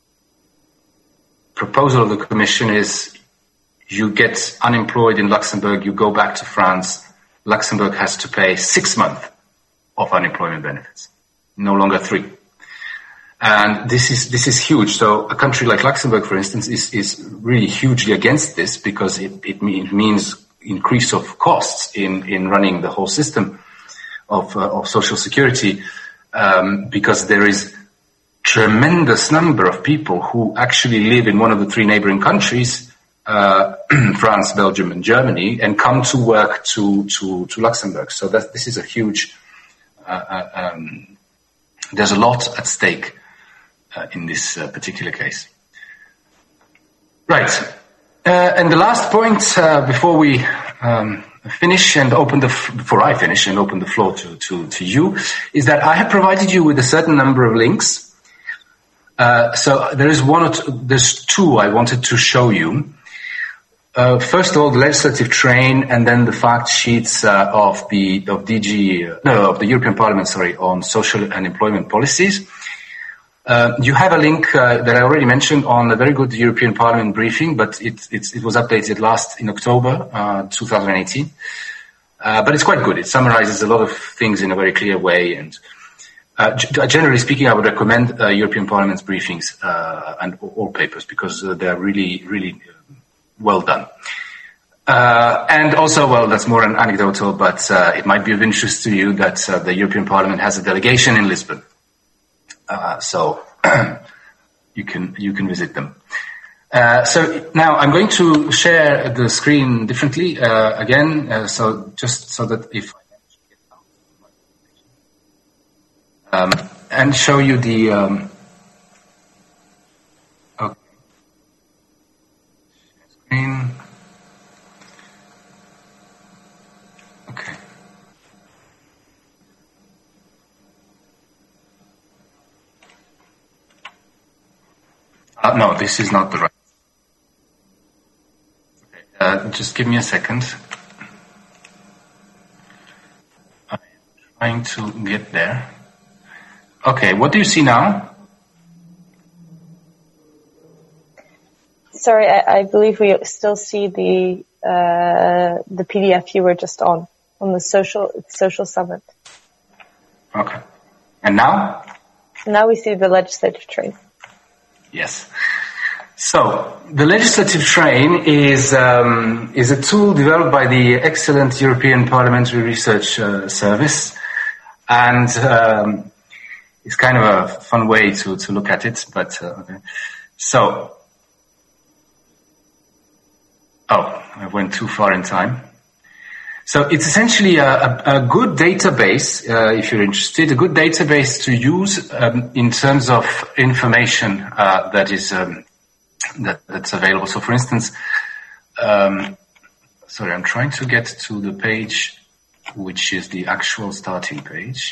Proposal of the Commission is, you get unemployed in Luxembourg, you go back to France, Luxembourg has to pay six months of unemployment benefits, no longer three. And this is, this is huge. So a country like Luxembourg, for instance, is, is really hugely against this, because it, it means increase of costs in, in running the whole system of, uh, of social security, um, because there is tremendous number of people who actually live in one of the three neighboring countries, Uh, France, Belgium, and Germany, and come to work to to, to Luxembourg. So that this is a huge. Uh, uh, um, there's a lot at stake uh, in this uh, particular case. Right, uh, and the last point uh, before we um, finish and open the f- before I finish and open the floor to to to you is that I have provided you with a certain number of links. Uh, so there is one or two, there's two I wanted to show you. Uh, first of all, the legislative train, and then the fact sheets uh, of the of D G uh, no of the European Parliament, sorry, on social and employment policies. Uh, you have a link uh, that I already mentioned on a very good European Parliament briefing, but it it's, it was updated last in October uh, twenty eighteen. Uh, but it's quite good. It summarizes a lot of things in a very clear way, and uh, g- generally speaking, I would recommend uh, European Parliament's briefings uh, and all papers, because uh, they're really really. Well done. Uh, and also, well, that's more an anecdotal, but uh, it might be of interest to you that uh, the European Parliament has a delegation in Lisbon. Uh, so you can you can visit them. Uh, so now I'm going to share the screen differently uh, again, uh, so just so that if I actually get out of my um, and show you the um, okay. Screen. Okay. Uh, no, this is not the right. Okay, uh, just give me a second. I'm trying to get there. Okay, what do you see now? Sorry, I, I believe we still see the uh, the P D F you were just on on the social social summit. Okay, and now? Now we see the legislative train. Yes. So the legislative train is um, is a tool developed by the excellent European Parliamentary Research uh, Service, and um, it's kind of a fun way to, to look at it. But uh, okay. So, oh, I went too far in time. So it's essentially a, a, a good database, uh, if you're interested, a good database to use um, in terms of information uh, that is um, that, that's available. So, for instance, um, sorry, I'm trying to get to the page which is the actual starting page.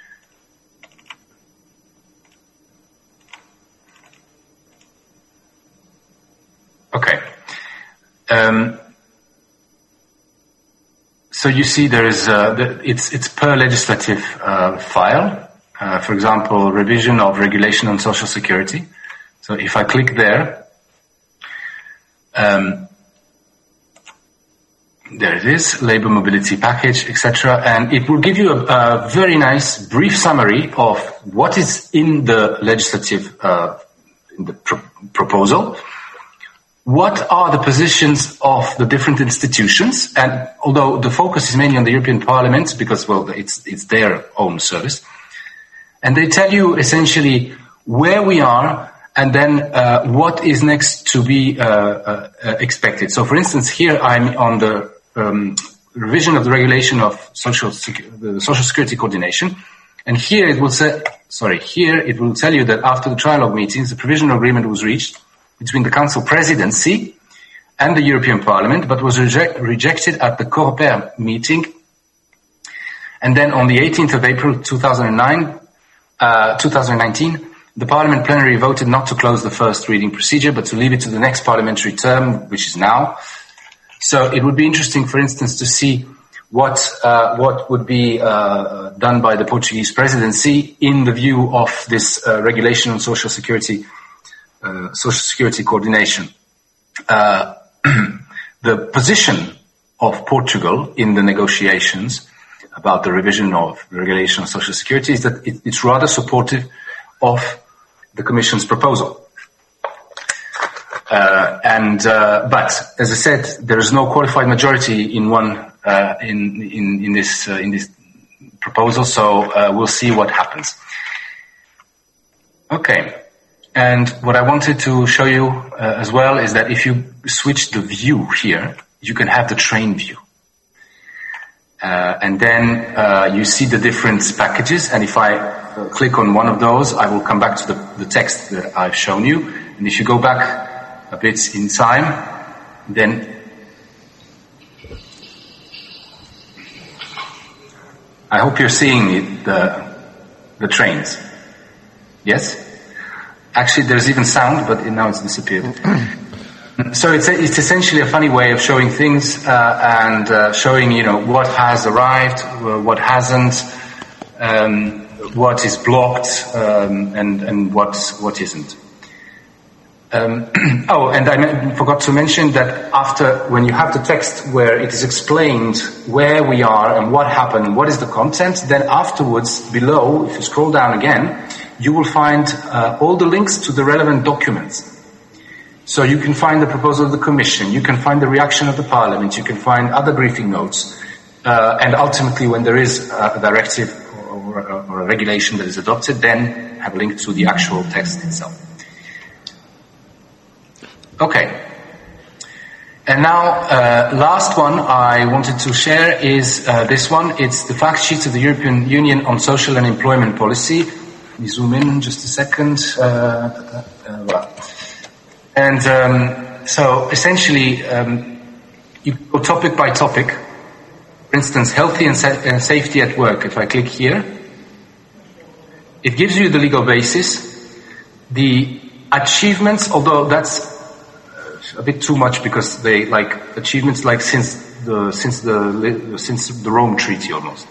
Okay. Um, So you see, there is uh, the, it's it's per legislative uh, file. Uh, for example, revision of regulation on social security. So if I click there, um, there it is, labor mobility package, et cetera, and it will give you a, a very nice brief summary of what is in the legislative uh, in the pro- proposal. What are the positions of the different institutions? And although the focus is mainly on the European Parliament, because, well, it's it's their own service, and they tell you essentially where we are and then uh, what is next to be uh, uh, expected. So, for instance, here I'm on the um, revision of the regulation of social secu- the social security coordination, and here it will say, sorry, here it will tell you that after the trilogue meetings, the provisional agreement was reached between the Council Presidency and the European Parliament, but was reject, rejected at the Coreper meeting. And then on the eighteenth of April two thousand nine, uh, twenty nineteen, the Parliament plenary voted not to close the first reading procedure, but to leave it to the next parliamentary term, which is now. So it would be interesting, for instance, to see what uh, what would be uh, done by the Portuguese presidency in the view of this uh, regulation on social security Uh, social security coordination. Uh, the position of Portugal in the negotiations about the revision of the regulation on social security is that it, it's rather supportive of the Commission's proposal. Uh, and uh, but as I said, there is no qualified majority in one uh, in in in this uh, in this proposal, so uh, we'll see what happens. Okay. And what I wanted to show you uh, as well is that if you switch the view here, you can have the train view. Uh, and then uh, you see the different packages. And if I uh, click on one of those, I will come back to the, the text that I've shown you. And if you go back a bit in time, then I hope you're seeing it, the, the trains. Yes? Actually, there's even sound, but now it's disappeared. So it's a, it's essentially a funny way of showing things uh, and uh, showing, you know, what has arrived, uh, what hasn't, um, what is blocked, um, and and what what isn't. Um, oh, and I forgot to mention that after, when you have the text where it is explained where we are and what happened, what is the content, then afterwards, below, if you scroll down again, you will find uh, all the links to the relevant documents. So you can find the proposal of the Commission, you can find the reaction of the Parliament, you can find other briefing notes, uh, and ultimately when there is a directive or, or, or a regulation that is adopted, then have a link to the actual text itself. Okay. And now, uh, last one I wanted to share is uh, this one. It's the fact sheet of the European Union on social and employment policy. Let me zoom in just a second. Uh, uh, well. And um, so, essentially, um, you go topic by topic. For instance, healthy and, sa- and safety at work. If I click here, it gives you the legal basis, the achievements, although that's a bit too much because they like achievements like since the since the since the Rome Treaty almost.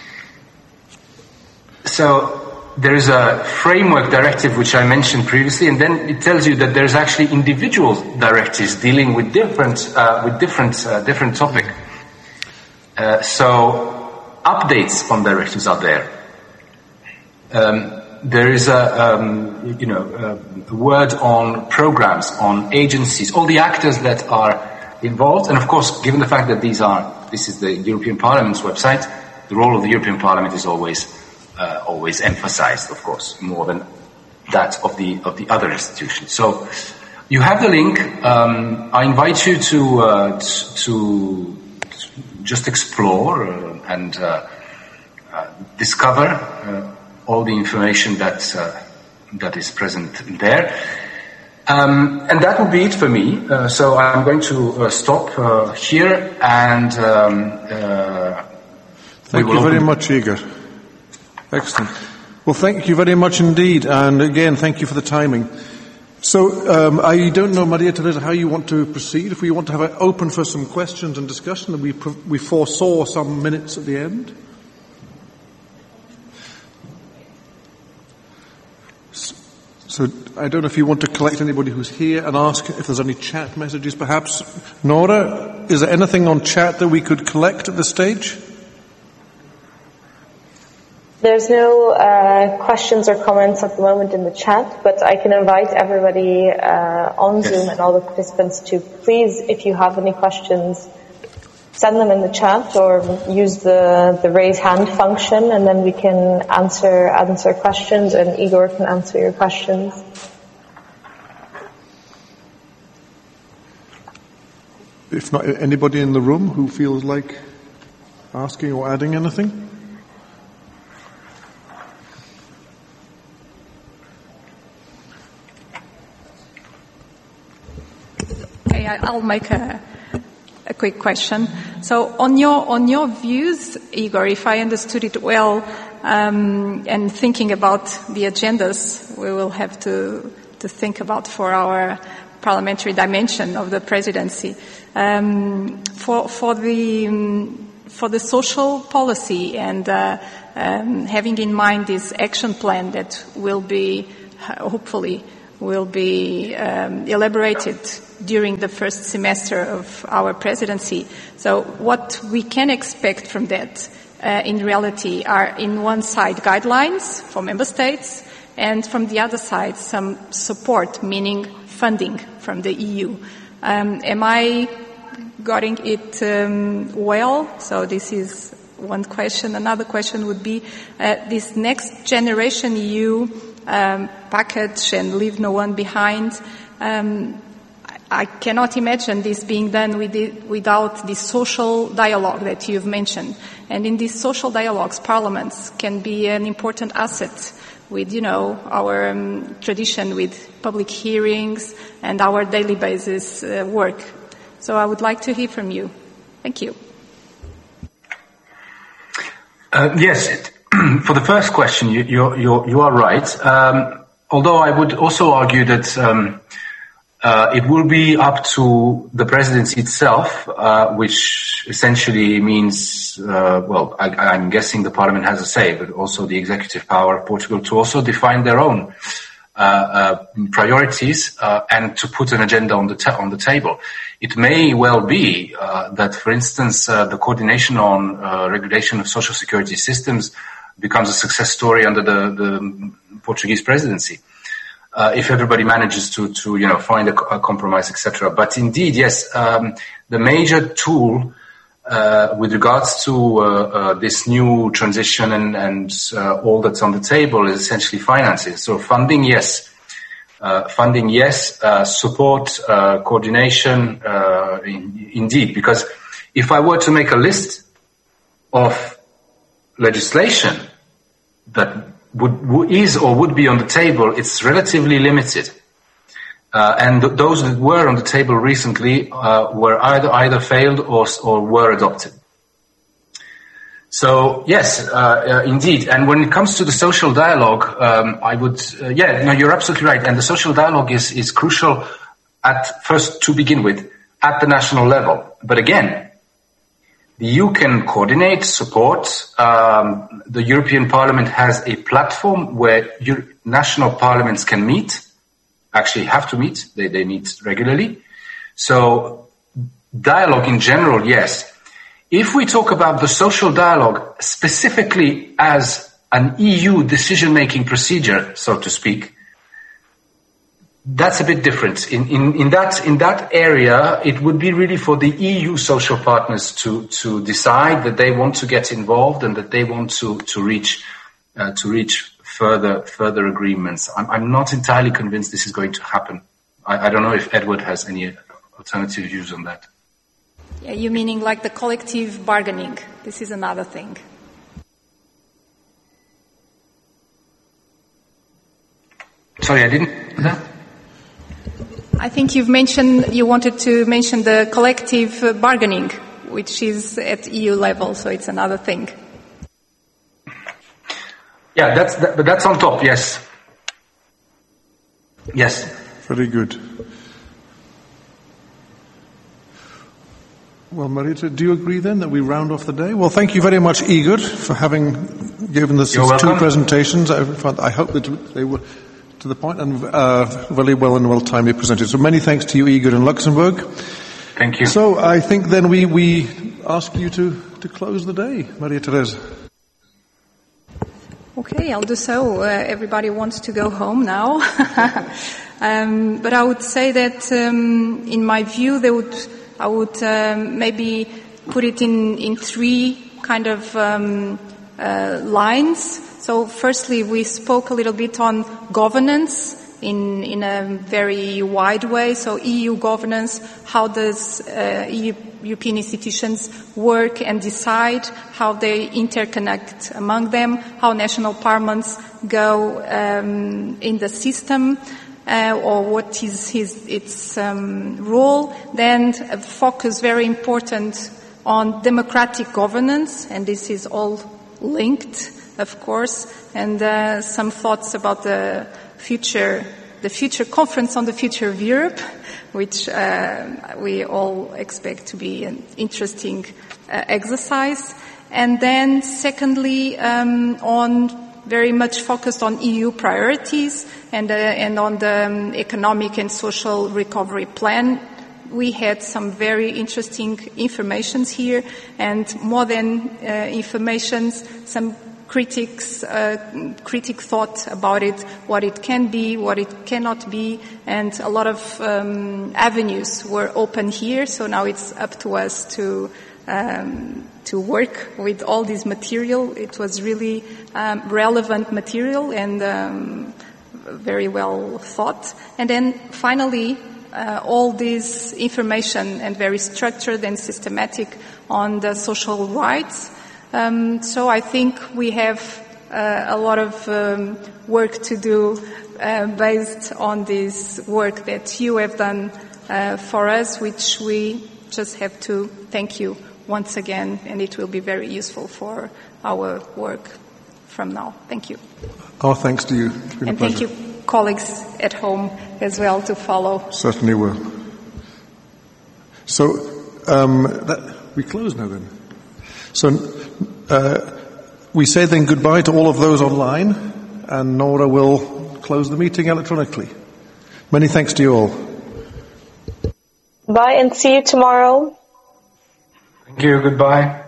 So there is a framework directive which I mentioned previously, and then it tells you that there's actually individual directives dealing with different uh, with different uh, different topic. Uh, so updates on directives are there. Um, There is a, um, you know, a word on programs, on agencies, all the actors that are involved, and of course, given the fact that these are, this is the European Parliament's website, the role of the European Parliament is always, uh, always emphasized, of course, more than that of the of the other institutions. So, you have the link. Um, I invite you to uh, to just explore uh, and uh, uh, discover. Uh, all the information that uh, that is present there. Um, and that would be it for me. Uh, so I'm going to uh, stop uh, here and... Um, uh, thank you very much, Igor. Excellent. Well, thank you very much indeed. And again, thank you for the timing. So um, I don't know, Maria Teresa, how you want to proceed. If we want to have it open for some questions and discussion, we, we foresaw some minutes at the end. So I don't know if you want to collect anybody who's here and ask if there's any chat messages, perhaps. Nora, is there anything on chat that we could collect at this stage? There's no uh, questions or comments at the moment in the chat, but I can invite everybody uh, on Zoom and all the participants to please, if you have any questions, send them in the chat or use the, the raise hand function, and then we can answer answer questions, and Igor can answer your questions. If not, anybody in the room who feels like asking or adding anything? Okay, I'll make a A quick question. So, on your on your views, Igor, if I understood it well, um, and thinking about the agendas we will have to to think about for our parliamentary dimension of the presidency, um, for for the um, for the social policy and uh, um, having in mind this action plan that will be uh, hopefully will be um, elaborated during the first semester of our presidency. So what we can expect from that uh, in reality are, in one side, guidelines for member states, and from the other side, some support, meaning funding from the E U. Um, am I getting it um, well? So this is one question. Another question would be uh, this next generation E U um, package and leave no one behind. Um, I cannot imagine this being done with the, without the social dialogue that you've mentioned. And in these social dialogues, parliaments can be an important asset with, you know, our um, tradition with public hearings and our daily basis uh, work. So I would like to hear from you. Thank you. Uh, yes, for the first question, you, you're, you're, you are right. Um, although I would also argue that um, Uh, it will be up to the presidency itself, uh, which essentially means, uh, well, I, I'm guessing the parliament has a say, but also the executive power of Portugal to also define their own uh, uh, priorities uh, and to put an agenda on the ta- on the table. It may well be uh, that, for instance, uh, the coordination on uh, regulation of social security systems becomes a success story under the, the Portuguese presidency. Uh, if everybody manages to, to, you know, find a, a compromise, et cetera. But indeed, yes, um, the major tool, uh, with regards to, uh, uh, this new transition and, and, uh, all that's on the table is essentially finances. So funding, yes. Uh, funding, yes. Uh, support, uh, coordination, uh, in, indeed. Because if I were to make a list of legislation that would, would is or would be on the table, it's relatively limited. Uh, and th- those that were on the table recently uh, were either either failed or or were adopted. So yes, uh, uh, indeed. And when it comes to the social dialogue, um, I would, uh, yeah, no, you're absolutely right. And the social dialogue is is crucial at first to begin with at the national level. But again, the E U can coordinate, support. Um, the European Parliament has a platform where Euro- national parliaments can meet. Actually, have to meet. They they meet regularly. So dialogue in general, yes. If we talk about the social dialogue specifically as an E U decision-making procedure, so to speak, that's a bit different. In, in, in that, in that area, it would be really for the E U social partners to, to decide that they want to get involved and that they want to, to reach, uh, to reach further, further agreements. I'm, I'm not entirely convinced this is going to happen. I, I don't know if Edward has any alternative views on that. Yeah, you meaning like the collective bargaining. This is another thing. Sorry, I didn't. I think you've mentioned, you wanted to mention the collective bargaining, which is at E U level, so it's another thing. Yeah, that's, that, but that's on top, yes. Yes. Very good. Well, Marietta, do you agree then that we round off the day? Well, thank you very much, Igor, for having given us these two presentations. I, I hope that they were to the point and uh, very well and well timely presented. So many thanks to you, Igor, in Luxembourg. Thank you. So I think then we, we ask you to, to close the day, Maria Teresa. Okay, I'll do so. Uh, everybody wants to go home now. um, but I would say that um, in my view, they would... I would um, maybe put it in, in three kind of um, uh, lines. So firstly, we spoke a little bit on governance in, in a very wide way. So E U governance, how does uh, E U, European institutions work and decide, how they interconnect among them, how national parliaments go um, in the system. Uh, or what is his, its um, role, then a focus very important on democratic governance, and this is all linked, of course, and uh, some thoughts about the future, the future conference on the future of Europe, which uh, we all expect to be an interesting uh, exercise. And then secondly, um, on very much focused on E U priorities and, uh, and on the um, economic and social recovery plan. We had some very interesting informations here, and more than uh, informations, some critics, uh, critic thought about it, what it can be, what it cannot be, and a lot of um, avenues were open here. So now it's up to us to um, to work with all this material. It was really um, relevant material and um, very well thought. And then finally, uh, all this information and very structured and systematic on the social rights. Um, so I think we have uh, a lot of um, work to do uh, based on this work that you have done uh, for us, which we just have to thank you once again, and it will be very useful for our work from now. Thank you. Our thanks to you. It's been and a pleasure. Thank you, colleagues at home as well, to follow. Certainly will. So, um, that, we close now then. So, uh, we say then goodbye to all of those online, and Nora will close the meeting electronically. Many thanks to you all. Bye, and see you tomorrow. Thank you. Goodbye.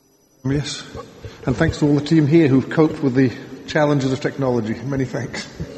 Yes. And thanks to all the team here who've coped with the challenges of technology. Many thanks.